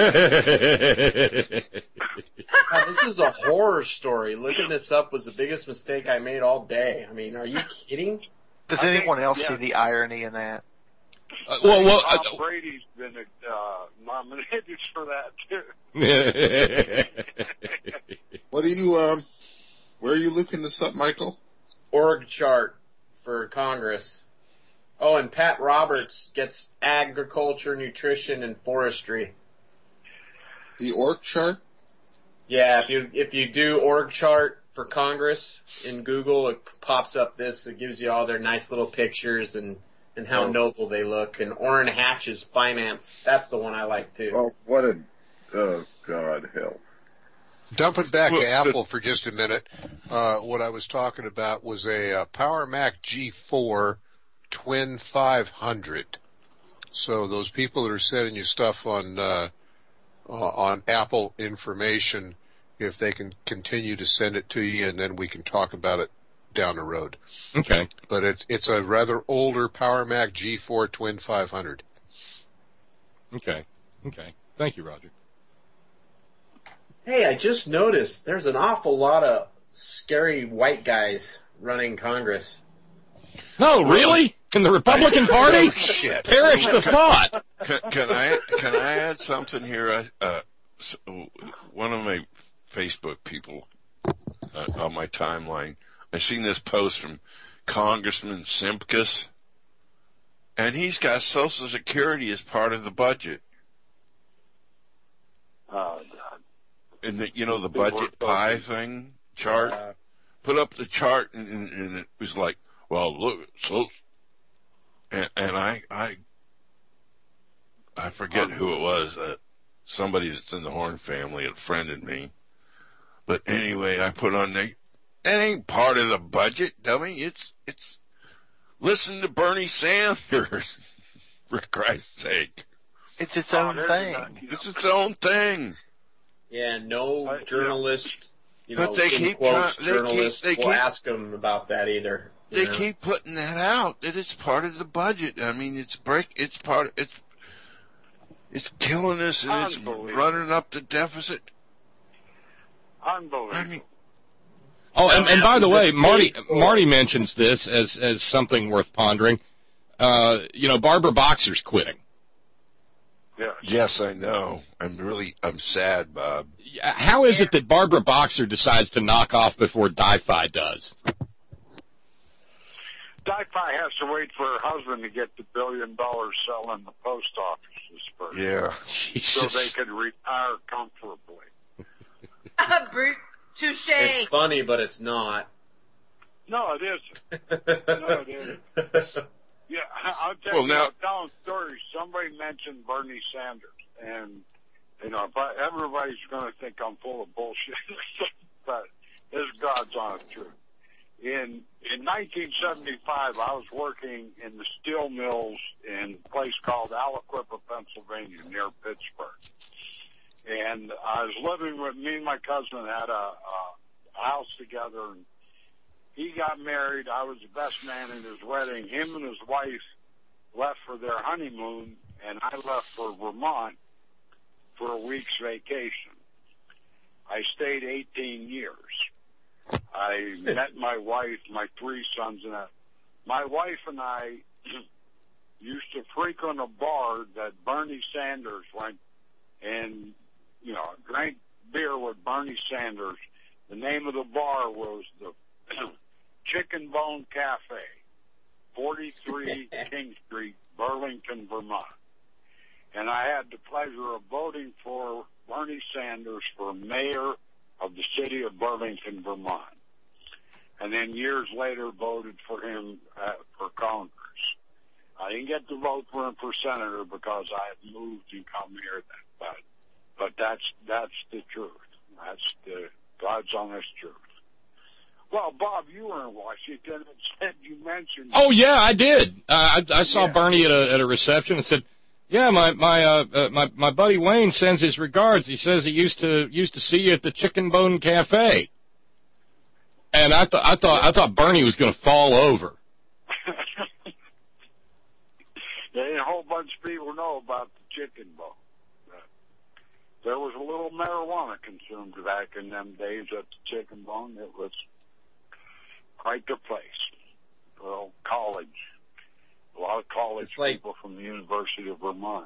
Speaker 6: this is a horror story. Looking this up was the biggest mistake I made all day. I mean, are you kidding?
Speaker 5: Does
Speaker 3: I
Speaker 5: anyone
Speaker 3: think,
Speaker 5: else
Speaker 3: yeah.
Speaker 5: see the irony in that?
Speaker 2: Uh, well, well,
Speaker 3: Tom
Speaker 2: uh,
Speaker 3: Brady's been uh, nominated for that too.
Speaker 7: What are you, um, where are you looking this up, Michael?
Speaker 6: Org chart for Congress. Oh, and Pat Roberts gets agriculture, nutrition, and forestry.
Speaker 7: The org chart?
Speaker 6: Yeah, if you if you do org chart for Congress in Google, it pops up this. It gives you all their nice little pictures and, and how
Speaker 7: Oh.
Speaker 6: noble they look. And Orrin Hatch's finance, that's the one I like too.
Speaker 7: Oh, what a, oh, God, hell.
Speaker 10: Dumping back
Speaker 4: Well,
Speaker 10: to Apple for just a minute, uh, what I was talking about was a uh, Power Mac G four Twin five hundred. So those people that are sending you stuff on uh, uh, on Apple information, if they can continue to send it to you, and then we can talk about it down the road.
Speaker 2: okay.
Speaker 10: But it's it's a rather older Power Mac G four Twin five hundred.
Speaker 2: Okay. Okay. Thank you, Roger.
Speaker 6: Hey, I just noticed there's an awful lot of scary white guys running Congress.
Speaker 2: No, really? In the Republican Party?
Speaker 4: Shit.
Speaker 2: Perish the thought.
Speaker 4: Can, can I can I add something here? I, uh, one of my Facebook people uh, on my timeline, I seen this post from Congressman Simpkis, and he's got Social Security as part of the budget.
Speaker 3: Oh, God.
Speaker 4: And the, you know, the budget pie thing chart.
Speaker 6: Uh,
Speaker 4: Put up the chart, and, and, and it was like, well, look, so, and, and I, I, I forget who it was. Uh, somebody that's in the Horn family had friended me. But anyway, I put on there. That ain't part of the budget, dummy. It's it's. Listen to Bernie Sanders, for Christ's sake.
Speaker 5: It's its
Speaker 3: Oh,
Speaker 5: own
Speaker 3: there's
Speaker 5: thing.
Speaker 3: a- you know,
Speaker 4: It's its own thing.
Speaker 6: yeah, no
Speaker 3: Uh, yeah.
Speaker 6: journalist, you
Speaker 4: But
Speaker 6: know,
Speaker 4: they
Speaker 6: in
Speaker 4: keep
Speaker 6: quotes,
Speaker 4: try- they
Speaker 6: journalist
Speaker 4: keep- they
Speaker 6: will
Speaker 4: keep-
Speaker 6: ask them about that either. you
Speaker 4: They
Speaker 6: know.
Speaker 4: keep putting that out that it's part of the budget. I mean, it's break. It's part. It's it's killing us, and it's
Speaker 3: Unbelievable.
Speaker 4: running up the deficit.
Speaker 3: Unbelievable.
Speaker 4: I mean,
Speaker 2: Oh, and, and by the way,
Speaker 6: It's a
Speaker 2: Marty
Speaker 6: big story.
Speaker 2: Marty mentions this as as something worth pondering. Uh, you know, Barbara Boxer's quitting.
Speaker 3: Yes.
Speaker 4: yes, I know. I'm really. I'm sad, Bob.
Speaker 2: How is it that Barbara Boxer decides to knock off before Di-Fi does?
Speaker 3: Di-Fi has to wait for her husband to get the billion dollars selling the post offices first.
Speaker 4: Yeah.
Speaker 3: So they
Speaker 2: Jesus.
Speaker 3: could retire comfortably.
Speaker 8: Brute, touche.
Speaker 6: It's funny, but it's not.
Speaker 3: No, it isn't. No, it isn't. Yeah, I'll tell
Speaker 4: Well,
Speaker 3: you,
Speaker 4: now-
Speaker 3: I'm telling stories. Somebody mentioned Bernie Sanders, and you know, if I, everybody's going to think I'm full of bullshit, but this is God's honest truth. In in nineteen seventy-five, I was working in the steel mills in a place called Aliquippa, Pennsylvania, near Pittsburgh, and I was living with me and my cousin had a, a house together. And he got married. I was the best man in his wedding. Him and his wife left for their honeymoon, and I left for Vermont for a week's vacation. I stayed eighteen years. I met my wife, my three sons, and that. My wife and I used to frequent a bar that Bernie Sanders went and, you know, drank beer with Bernie Sanders The name of the bar was the Chicken Bone Cafe, forty-three King Street, Burlington, Vermont. And I had the pleasure of voting for Bernie Sanders for mayor of the city of Burlington, Vermont. And then years later voted for him uh, for Congress. I didn't get to vote for him for senator because I had moved and come here then. But, but that's, that's the truth. That's the God's honest truth. Well, Bob, you were in Washington and said you mentioned.
Speaker 2: Oh yeah, I did. Uh, I, I saw
Speaker 3: yeah.
Speaker 2: Bernie at a at a reception and said, "Yeah, my my uh, uh, my my buddy Wayne sends his regards. He says he used to used to see you at the Chicken Bone Cafe." And I thought I thought I thought Bernie was going to fall over.
Speaker 3: There ain't a whole bunch of people know about the Chicken Bone. There was a little marijuana consumed back in them days at the Chicken Bone. It was quite the place. Well, college. A lot of college
Speaker 6: It's like,
Speaker 3: people from the University of Vermont.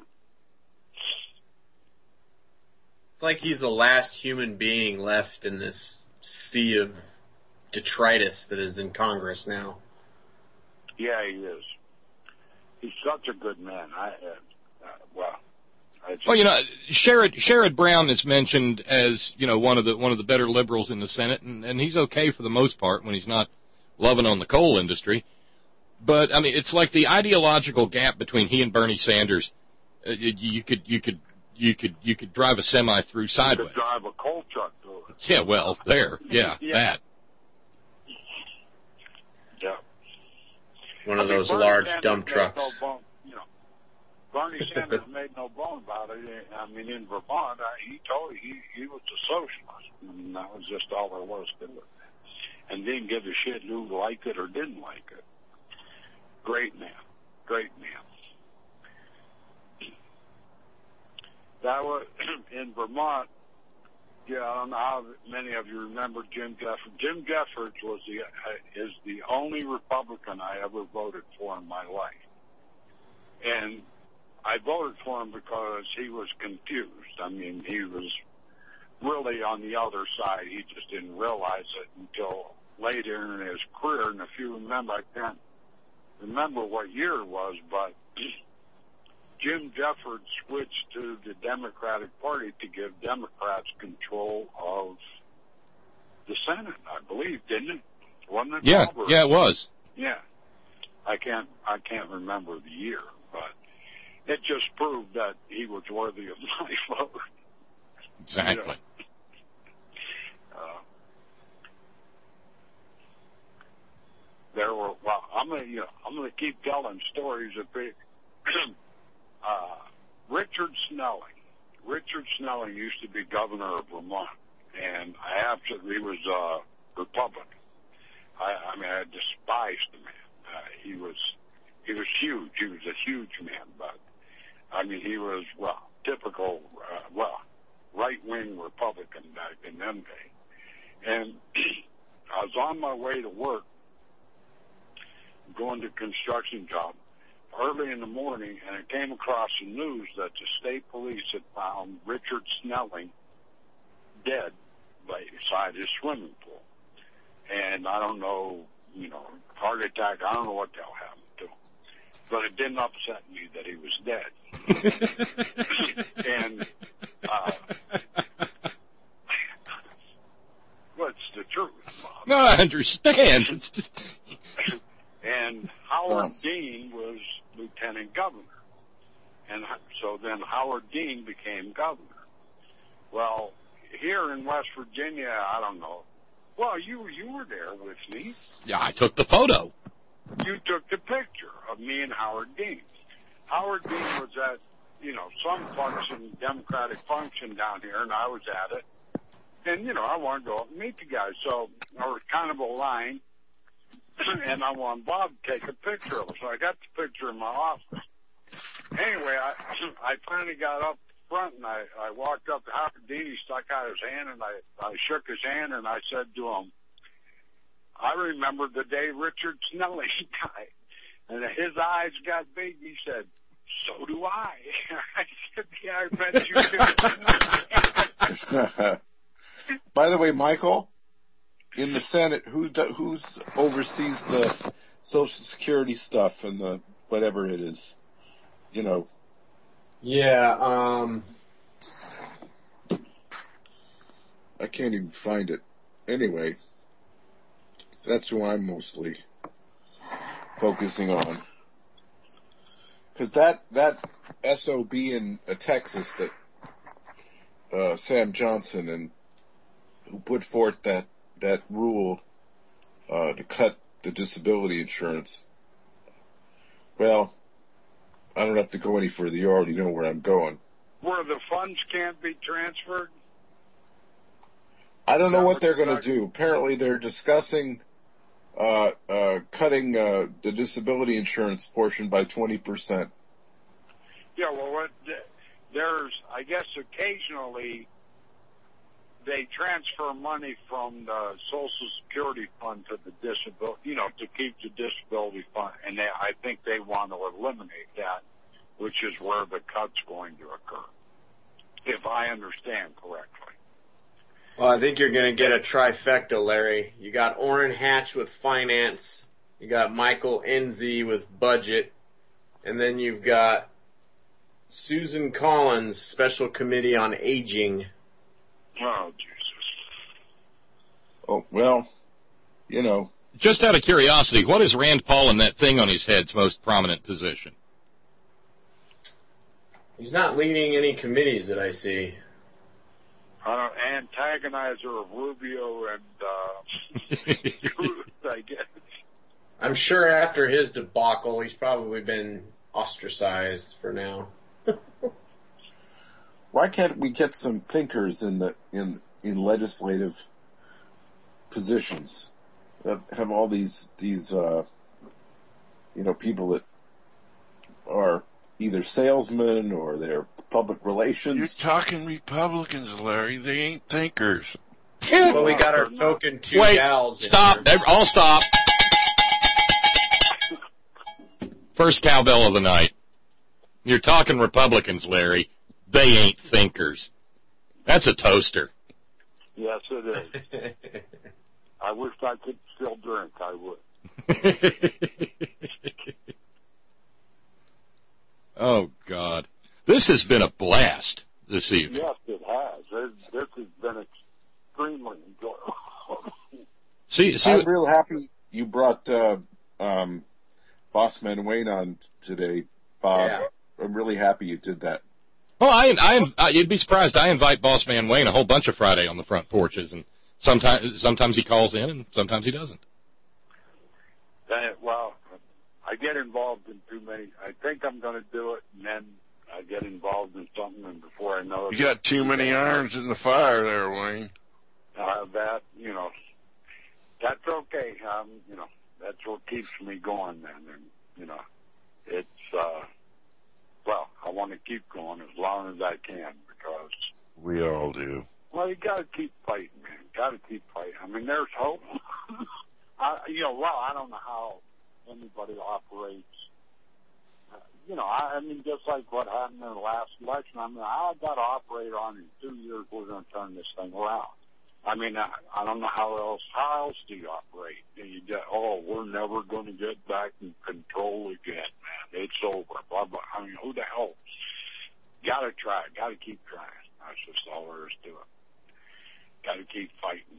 Speaker 6: It's like he's the last human being left in this sea of detritus that is in Congress now.
Speaker 3: Yeah, he is. He's such a good man. I, uh, uh, well, I just,
Speaker 2: Well, you know, Sherrod Sherrod Brown is mentioned as, you know, one of the one of the better liberals in the Senate, and, and he's okay for the most part when he's not loving on the coal industry. But I mean, it's like the ideological gap between he and Bernie Sanders. Uh, you, you could you could you could you could drive a semi through sideways.
Speaker 3: You could drive a coal truck through it.
Speaker 2: Yeah, well, there, yeah,
Speaker 3: Yeah.
Speaker 2: that.
Speaker 3: Yeah.
Speaker 6: One of
Speaker 3: I mean,
Speaker 6: those
Speaker 3: Bernie
Speaker 6: large
Speaker 3: Sanders
Speaker 6: dump
Speaker 3: made
Speaker 6: trucks.
Speaker 3: No bone, you know, Bernie Sanders made no bone about it. I mean, in Vermont, I, he told you he, he was a socialist. I mean, that was just all there was to it. And didn't give a shit who liked it or didn't like it. Great man. Great man. That was in Vermont. Yeah, I don't know how many of you remember Jim Jeffords. Jim Jeffords was the uh, is the only Republican I ever voted for in my life, and I voted for him because he was confused. I mean, he was really on the other side. He just didn't realize it until later in his career. And if you remember, I can't remember what year it was, but Jim Jeffords switched to the Democratic Party to give Democrats control of the Senate, I believe, didn't it? Wasn't it?
Speaker 2: Yeah,
Speaker 3: Robert?
Speaker 2: yeah, it was.
Speaker 3: Yeah. I can't I can't remember the year, but it just proved that he was worthy of my vote.
Speaker 2: Exactly.
Speaker 3: You know? uh, there were well, I'm gonna you know I'm gonna keep telling stories of big. Uh, Richard Snelling. Richard Snelling used to be governor of Vermont, and I have to, he was a Republican. I, I mean, I despised the man. Uh, he was, he was huge. He was a huge man, but I mean, he was, well, typical, uh, well, right-wing Republican back in them days. And I was on my way to work, going to a construction job, early in the morning, and it came across the news that the state police had found Richard Snelling dead beside his swimming pool. And I don't know, you know, heart attack, I don't know what the hell happened to him. But it didn't upset me that he was dead. and, uh, what's the truth, Bob?
Speaker 2: No, I understand.
Speaker 3: And Howard Dean was lieutenant governor. And so then Howard Dean became governor. Well, here in West Virginia, I don't know. Well, you you were there with me.
Speaker 2: Yeah, I took the photo.
Speaker 3: You took the picture of me and Howard Dean. Howard Dean was at, you know, some function, Democratic function down here, and I was at it. And, you know, I wanted to go up and meet the guy. So there was kind of a line. And I want Bob to take a picture of it. So I got the picture in my office. Anyway, I I finally got up front and I, I walked up to Howard Dean. He stuck out his hand and I, I shook his hand and I said to him, I remember the day Richard Snelling died. And his eyes got big. He said, so do I. I said, yeah, I bet you do.
Speaker 7: By the way, Michael, in the Senate, who do, who's oversees the Social Security stuff and the whatever it is, you know?
Speaker 6: Yeah. Um.
Speaker 7: I can't even find it. Anyway, that's who I'm mostly focusing on. Because that, that S O B in uh, Texas that uh, Sam Johnson and who put forth that, that rule uh, to cut the disability insurance, well, I don't have to go any further. You already know where I'm going.
Speaker 3: Where the funds can't be transferred?
Speaker 7: I don't know what they're going to do. Apparently they're discussing uh, uh, cutting uh, the disability insurance portion by twenty percent.
Speaker 3: Yeah, well, what, there's, I guess occasionally they transfer money from the Social Security fund to the disability, you know, to keep the disability fund, and they, I think they want to eliminate that, which is where the cut's going to occur, if I understand correctly.
Speaker 6: Well, I think you're going to get a trifecta, Larry. You got Orrin Hatch with finance, you got Michael Enzi with budget, and then you've got Susan Collins, Special Committee on Aging.
Speaker 3: Oh, Jesus.
Speaker 7: Oh, well, you know.
Speaker 2: Just out of curiosity, what is Rand Paul in that thing on his head's most prominent position?
Speaker 6: He's not leading any committees that I see.
Speaker 3: Uh, antagonizer of Rubio and uh, Cruz, I guess.
Speaker 6: I'm sure after his debacle, he's probably been ostracized for now.
Speaker 7: Why can't we get some thinkers in the in in legislative positions that have all these these uh, you know people that are either salesmen or they're public relations?
Speaker 4: You're talking Republicans, Larry. They ain't thinkers.
Speaker 6: Well, we got our token two
Speaker 2: Wait,
Speaker 6: gals.
Speaker 2: Stop.
Speaker 6: In
Speaker 2: All stop. First cowbell of the night. You're talking Republicans, Larry. They ain't thinkers. That's a toaster.
Speaker 3: Yes, it is. I wish I could still drink. I would.
Speaker 2: Oh, God. This has been a blast this evening.
Speaker 3: Yes, it has. This, this has been extremely enjoyable.
Speaker 2: see, see,
Speaker 7: I'm real happy you brought uh, um, Bossman Wayne on today, Bob.
Speaker 6: Yeah.
Speaker 7: I'm really happy you did that.
Speaker 2: Well, I, I, I, you'd be surprised. I invite Boss Man Wayne a whole bunch of Friday on the front porches, and sometimes, sometimes he calls in, and sometimes he doesn't.
Speaker 3: Uh, well, I get involved in too many. I think I'm going to do it, and then I get involved in something, and before I know it,
Speaker 4: You got too many irons in the fire there, Wayne.
Speaker 3: Uh, that you know, that's okay. Um, you know, that's what keeps me going. Then, and you know, it's. Uh, Well, I want to keep going as long as I can because...
Speaker 4: We all do.
Speaker 3: Well, you got to keep fighting, man. Got to keep fighting. I mean, there's hope. I, you know, well, I don't know how anybody operates. Uh, you know, I, I mean, just like what happened in the last election, I mean, I got to operate on in two years we're going to turn this thing around. I mean, I, I don't know how else, how else do you operate? Do you get, oh, we're never going to get back in control again, man. It's over. Blah, blah. I mean, who the hell? Got to try. Got to keep trying. That's just all there is to it. Got to keep fighting.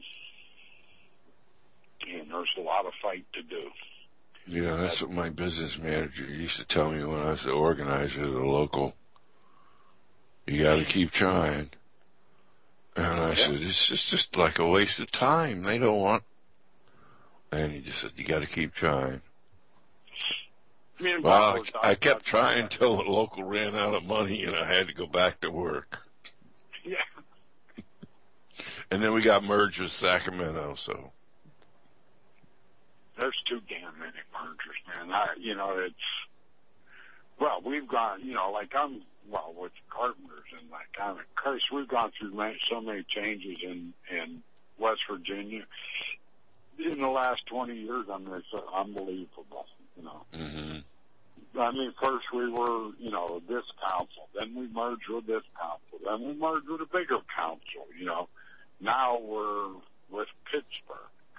Speaker 3: And there's a lot of fight to do.
Speaker 4: Yeah, that's what my business manager used to tell me when I was the organizer of the local. You got to keep trying. And I
Speaker 3: Yeah.
Speaker 4: said, it's just, just like a waste of time. They don't want... And he just said, you got to keep trying.
Speaker 3: Me and
Speaker 4: Well,
Speaker 3: Bob
Speaker 4: I,
Speaker 3: were
Speaker 4: I
Speaker 3: talking
Speaker 4: kept
Speaker 3: about
Speaker 4: trying
Speaker 3: that.
Speaker 4: until the local ran out of money and I had to go back to work.
Speaker 3: Yeah.
Speaker 4: And then we got merged with Sacramento, so...
Speaker 3: There's too damn many mergers, man. I, you know, it's... Well, we've gone, you know, like I'm... Well, with Carpenters and that kind of curse, we've gone through many, so many changes in, in West Virginia in the last twenty years. I mean, it's unbelievable, you know.
Speaker 4: Mm-hmm.
Speaker 3: I mean, first we were, you know, this council, then we merged with this council, then we merged with a bigger council, you know. Now we're with Pittsburgh.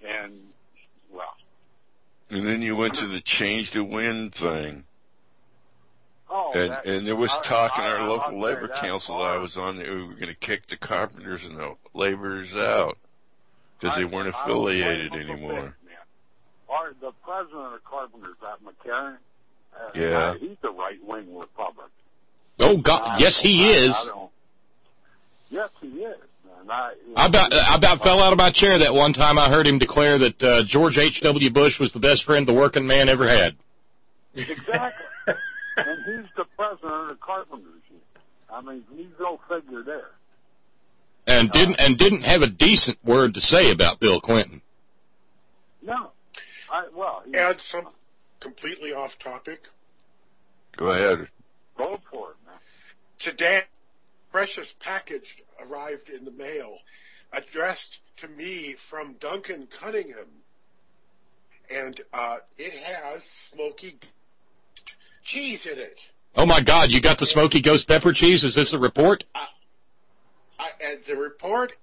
Speaker 3: And, well.
Speaker 4: And then you went to the change to win thing.
Speaker 3: Oh,
Speaker 4: and,
Speaker 3: that,
Speaker 4: and there was
Speaker 3: I,
Speaker 4: talk in
Speaker 3: I,
Speaker 4: our
Speaker 3: I,
Speaker 4: local
Speaker 3: I'll
Speaker 4: labor
Speaker 3: say
Speaker 4: council that
Speaker 3: far,
Speaker 4: I was on that we were going to kick the carpenters and the laborers out because they weren't
Speaker 3: I,
Speaker 4: affiliated
Speaker 3: I
Speaker 4: anymore.
Speaker 3: Bit, Our, the president of Carpenters, that McCarran, uh,
Speaker 4: yeah.
Speaker 3: uh, he's a right-wing Republican.
Speaker 2: Oh, God, yes, he
Speaker 3: I,
Speaker 2: is.
Speaker 3: I don't, yes, he is. And I, you know,
Speaker 2: I about I about fell out of my chair that one time I heard him declare that uh, George H W. Bush was the best friend the working man ever had.
Speaker 3: Exactly. And he's the president of the Carpenters. I mean, you go figure there.
Speaker 2: And uh, didn't and didn't have a decent word to say about Bill Clinton.
Speaker 3: No. I, well,
Speaker 9: add some completely off topic.
Speaker 4: Go ahead.
Speaker 3: Go for it, man.
Speaker 9: Today, precious package arrived in the mail, addressed to me from Duncan Cunningham, and uh, it has smoky cheese in it.
Speaker 2: Oh my God! You got the smoky ghost pepper cheese? Is this a report?
Speaker 9: I, I, and the report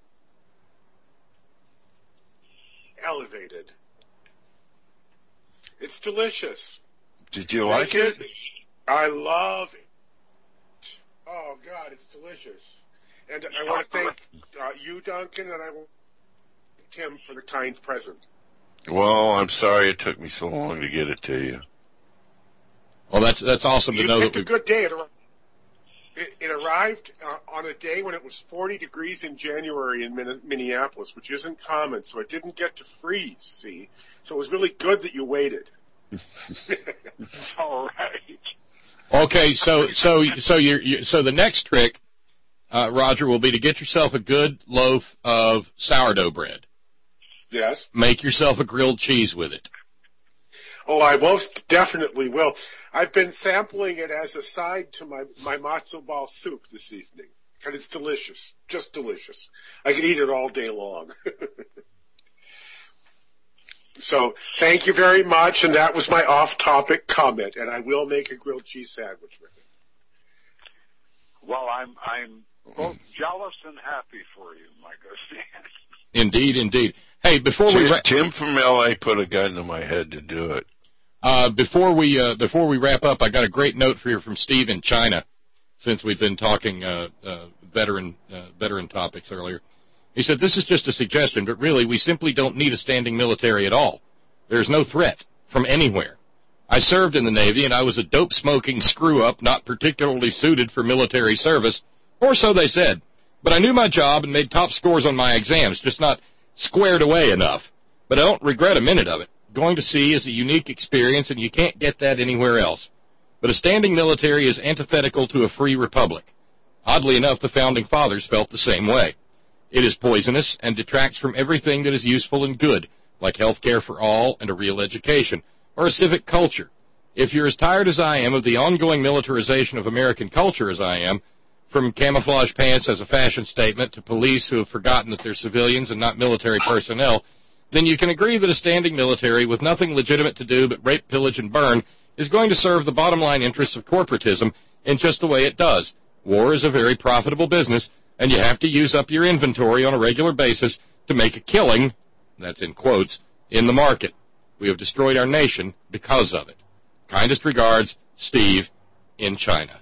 Speaker 9: elevated. It's delicious.
Speaker 4: Did you like it?
Speaker 9: I love it. Oh, God, it's delicious. And I want to thank uh, you, Duncan, and I want to thank Tim for the kind present.
Speaker 4: Well, I'm sorry it took me so long to get it to you.
Speaker 2: Well, that's that's awesome to
Speaker 9: you
Speaker 2: know.
Speaker 9: picked
Speaker 2: that
Speaker 9: a good day. It, it, it arrived uh, on a day when it was forty degrees in January in Min- Minneapolis, which isn't common, so it didn't get to freeze, see? So it was really good that you waited.
Speaker 3: All right.
Speaker 2: Okay, so so so you're, you're so the next trick, uh, Roger, will be to get yourself a good loaf of sourdough bread.
Speaker 9: Yes.
Speaker 2: Make yourself a grilled cheese with it.
Speaker 9: Oh, I most definitely will. I've been sampling it as a side to my, my matzo ball soup this evening, and it's delicious, just delicious. I could eat it all day long. So, thank you very much, and that was my off-topic comment, and I will make a grilled cheese sandwich with it.
Speaker 3: Well, I'm I'm both jealous and happy for you, my good man.
Speaker 2: Indeed, indeed. Hey, before
Speaker 4: Tim,
Speaker 2: we ra-
Speaker 4: Tim from L A put a gun to my head to do it.
Speaker 2: Uh, before we uh, before we wrap up, I got a great note for you from Steve in China, since we've been talking uh, uh, veteran uh, veteran topics earlier. He said, this is just a suggestion, but really we simply don't need a standing military at all. There's no threat from anywhere. I served in the Navy, and I was a dope-smoking screw-up not particularly suited for military service, or so they said. But I knew my job and made top scores on my exams, just not squared away enough. But I don't regret a minute of it. Going to sea is a unique experience, and you can't get that anywhere else. But a standing military is antithetical to a free republic. Oddly enough, the Founding Fathers felt the same way. It is poisonous and detracts from everything that is useful and good, like health care for all and a real education, or a civic culture. If you're as tired as I am of the ongoing militarization of American culture as I am, from camouflage pants as a fashion statement to police who have forgotten that they're civilians and not military personnel, then you can agree that a standing military with nothing legitimate to do but rape, pillage, and burn is going to serve the bottom line interests of corporatism in just the way it does. War is a very profitable business, and you have to use up your inventory on a regular basis to make a killing, that's in quotes, in the market. We have destroyed our nation because of it. Kindest regards, Steve, in China.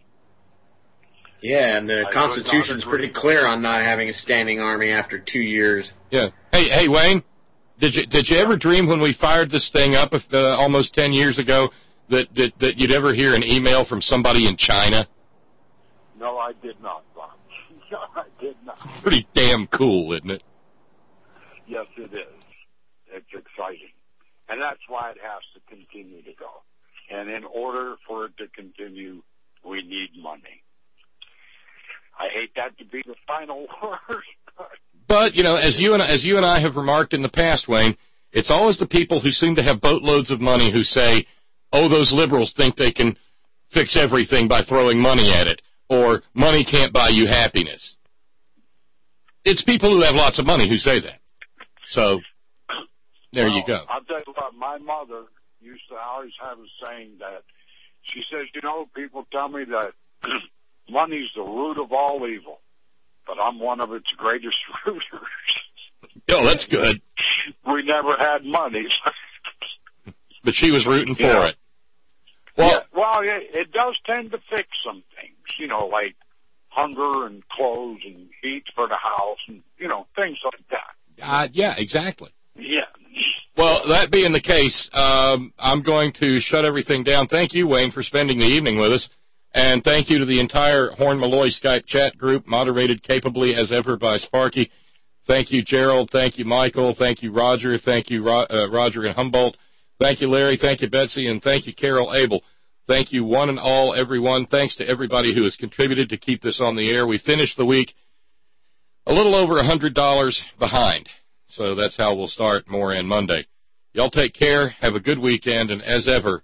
Speaker 6: Yeah, and the Constitution's pretty clear on not having a standing army after two years.
Speaker 2: Yeah. Hey, hey, Wayne, did you did you ever dream when we fired this thing up uh, almost ten years ago that, that, that you'd ever hear an email from somebody in China?
Speaker 3: No, I did not, Bob. No, I did not.
Speaker 2: Pretty damn cool, isn't it?
Speaker 3: Yes, it is. It's exciting. And that's why it has to continue to go. And in order for it to continue, we need money. I hate that to be the final word.
Speaker 2: But, you know, as you and as you and I have remarked in the past, Wayne, it's always the people who seem to have boatloads of money who say, oh, those liberals think they can fix everything by throwing money at it, or money can't buy you happiness. It's people who have lots of money who say that. So, there
Speaker 3: well,
Speaker 2: you go.
Speaker 3: I'll tell you what, my mother used to always have a saying that, she says, you know, people tell me that money's the root of all evil, but I'm one of its greatest rooters.
Speaker 2: Oh, that's good.
Speaker 3: we never had money.
Speaker 2: But she was rooting for
Speaker 3: Yeah.
Speaker 2: it. Well,
Speaker 3: yeah, well, it, it does tend to fix some things, you know, like hunger and clothes and heat for the house and, you know, things like that.
Speaker 2: uh, yeah, exactly.
Speaker 3: Yeah.
Speaker 2: Well, that being the case, um, I'm going to shut everything down. Thank you, Wayne, for spending the evening with us. And thank you to the entire Horn Malloy Skype chat group, moderated capably as ever by Sparky. Thank you, Gerald. Thank you, Michael. Thank you, Roger. Thank you, Ro- uh, Roger and Humboldt. Thank you, Larry. Thank you, Betsy. And thank you, Carol Abel. Thank you, one and all, everyone. Thanks to everybody who has contributed to keep this on the air. We finished the week a little over one hundred dollars behind. So that's how we'll start more in Monday. Y'all take care. Have a good weekend. And as ever,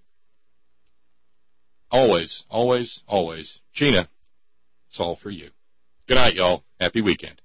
Speaker 2: always, always, always, Gina, it's all for you. Good night, y'all. Happy weekend.